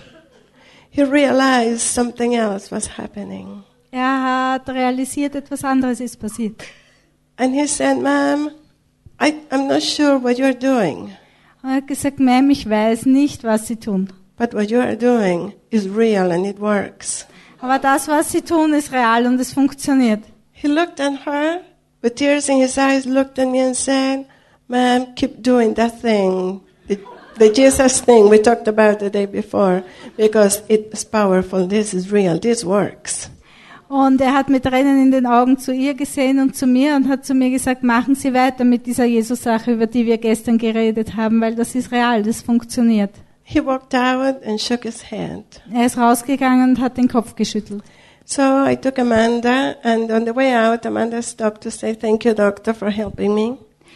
He realized something else was happening. Er hat realisiert, etwas anderes ist passiert. And he said, "Ma'am, I, I'm not sure what you're doing, Und er hat gesagt, Ma'am, ich weiß nicht, was Sie tun. but what you are doing is real and it works." Aber das, was Sie tun, ist real und es funktioniert. He looked at her with tears in his eyes, looked at me and said, "Ma'am, keep doing that thing, the, the Jesus thing we talked about the day before, because it's powerful. This is real. This works." Und er hat mit Tränen in den Augen zu ihr gesehen und zu mir und hat zu mir gesagt, machen Sie weiter mit dieser Jesus-Sache, über die wir gestern geredet haben, weil das ist real, das funktioniert. He walked out and shook his hand. Er ist rausgegangen und hat den Kopf geschüttelt. So I took Amanda, and on the way out, Amanda stopped to say, "Thank you, doctor, for helping me."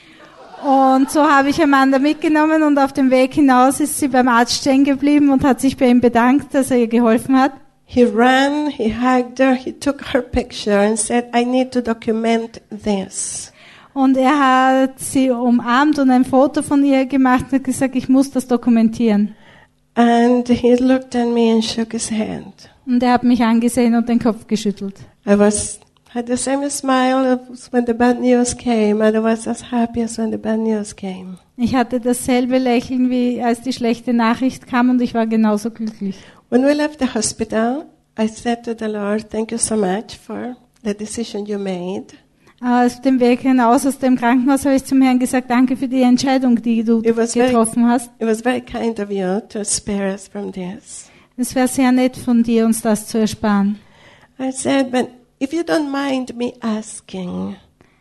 Und so habe ich Amanda mitgenommen und auf dem Weg hinaus ist sie beim Arzt stehen geblieben und hat sich bei ihm bedankt, dass er ihr geholfen hat. He ran, he hugged her, he took her picture and said, "I need to document this." Und er hat sie umarmt und ein Foto von ihr gemacht und hat gesagt, ich muss das dokumentieren. And he looked at me and shook his hand. Und er hat mich angesehen und den Kopf geschüttelt. I was had the same smile as when the bad news came, and I was as happy as when the bad news came. Ich hatte dasselbe Lächeln, wie als die schlechte Nachricht kam und ich war genauso glücklich. When we left the hospital, I said to the Lord, "Thank you so much for the decision you made." Auf dem Weg hinaus aus dem Krankenhaus habe ich zum Herrn gesagt, danke für die Entscheidung, die du It was very- getroffen hast. It was very kind of you to spare us from this. Es wäre sehr nett von dir, uns das zu ersparen. I said, "But if you don't mind me asking,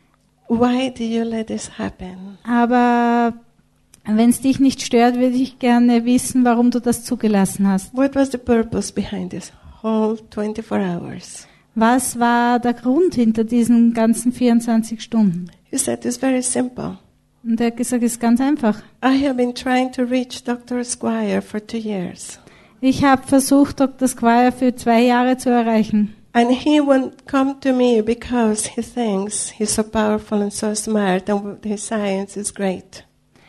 why do you let this happen?" Aber wenn es dich nicht stört, würde ich gerne wissen, warum du das zugelassen hast. What was the purpose behind this whole twenty-four hours? Was war der Grund hinter diesen ganzen vierundzwanzig Stunden? He said, "It's very simple. Und er hat gesagt, es ist ganz einfach. I have been trying to reach Doctor Squire for two years. Ich habe versucht, Doktor Squire für zwei Jahre zu erreichen. And he won't come to me because he thinks he's so powerful and so smart and his science is great.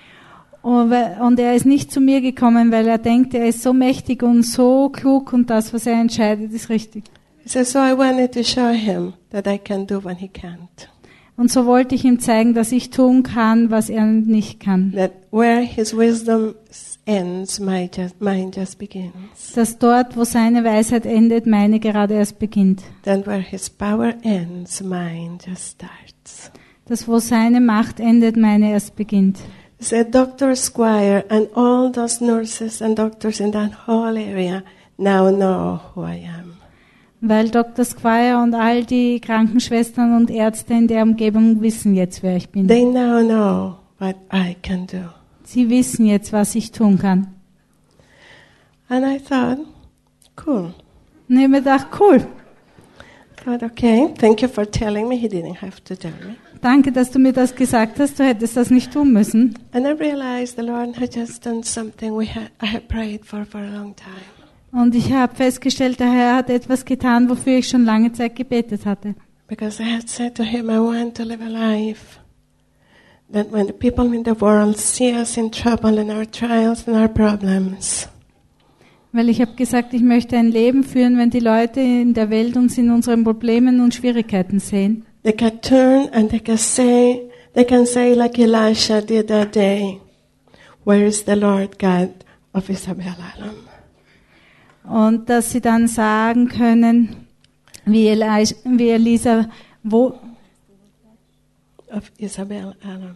Und er ist nicht zu mir gekommen, weil er denkt, er ist so mächtig und so klug und das, was er entscheidet, ist richtig. He said, "So I wanted to show him that I can do what he can't. Und so wollte ich ihm zeigen, dass ich tun kann, was er nicht kann. That where his wisdom ends, my just, mine just begins. Dass dort, wo seine Weisheit endet, meine gerade erst beginnt. Then where his power ends, mine just starts." Dass wo seine Macht endet, meine erst beginnt. He said, "Doctor Squire and all those nurses and doctors in that whole area now know who I am." Weil Doktor Squire und all die Krankenschwestern und Ärzte in der Umgebung wissen jetzt, wer ich bin. They now know what I can do. Sie wissen jetzt, was ich tun kann. And I thought, cool. Und ich habe mir gedacht, cool. I thought, okay, thank you for telling me. He didn't have to tell me. Danke, dass du mir das gesagt hast. Du hättest das nicht tun müssen. And I realized the Lord had just done something we had, I had prayed for for a long time. Und ich habe festgestellt, der Herr hat etwas getan, wofür ich schon lange Zeit gebetet hatte. Because I had said to him, I want to live a life that when the people in the world see us in trouble and our trials and our problems, Weil ich habe gesagt, ich möchte ein Leben führen, wenn die Leute in der Welt uns in unseren Problemen und Schwierigkeiten sehen. they can turn and they can say, they can say like Elisha did that day, where is the Lord God of Isabel Alam? Und dass sie dann sagen können, wie, Elis, wie Elisa, wo, Of Isabel Alam.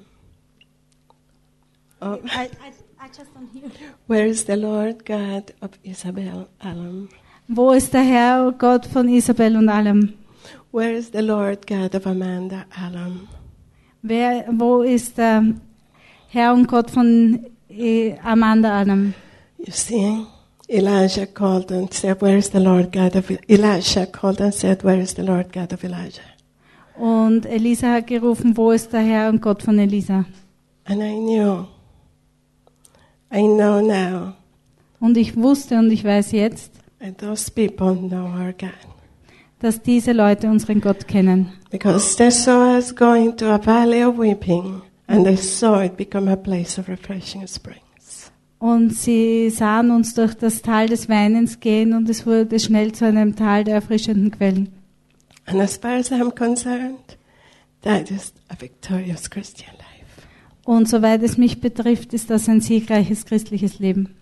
Oh, I, I, I just don't hear. where is the Lord God of Isabel Alam? Wo ist der Herr Gott von Isabel und allem? Where is the Lord God of Amanda Alam? Wer, wo ist der Herr und Gott von äh, Amanda allem? You see, Elijah called and said, where is the Lord God of Elisha called and said, where is the Lord God of Elijah? Und Elisa hat gerufen, wo ist der Herr und Gott von Elisa? And I knew, I know now, Und ich wusste und ich weiß jetzt, and those people know our God. dass diese Leute unseren Gott kennen. Because they saw us going to a valley of weeping, and they saw it become a place of refreshing springs. Und sie sahen uns durch das Tal des Weinens gehen und es wurde schnell zu einem Tal der erfrischenden Quellen. And as far as I'm concerned, that is a victorious Christian life. Und soweit es mich betrifft, ist das ein siegreiches christliches Leben.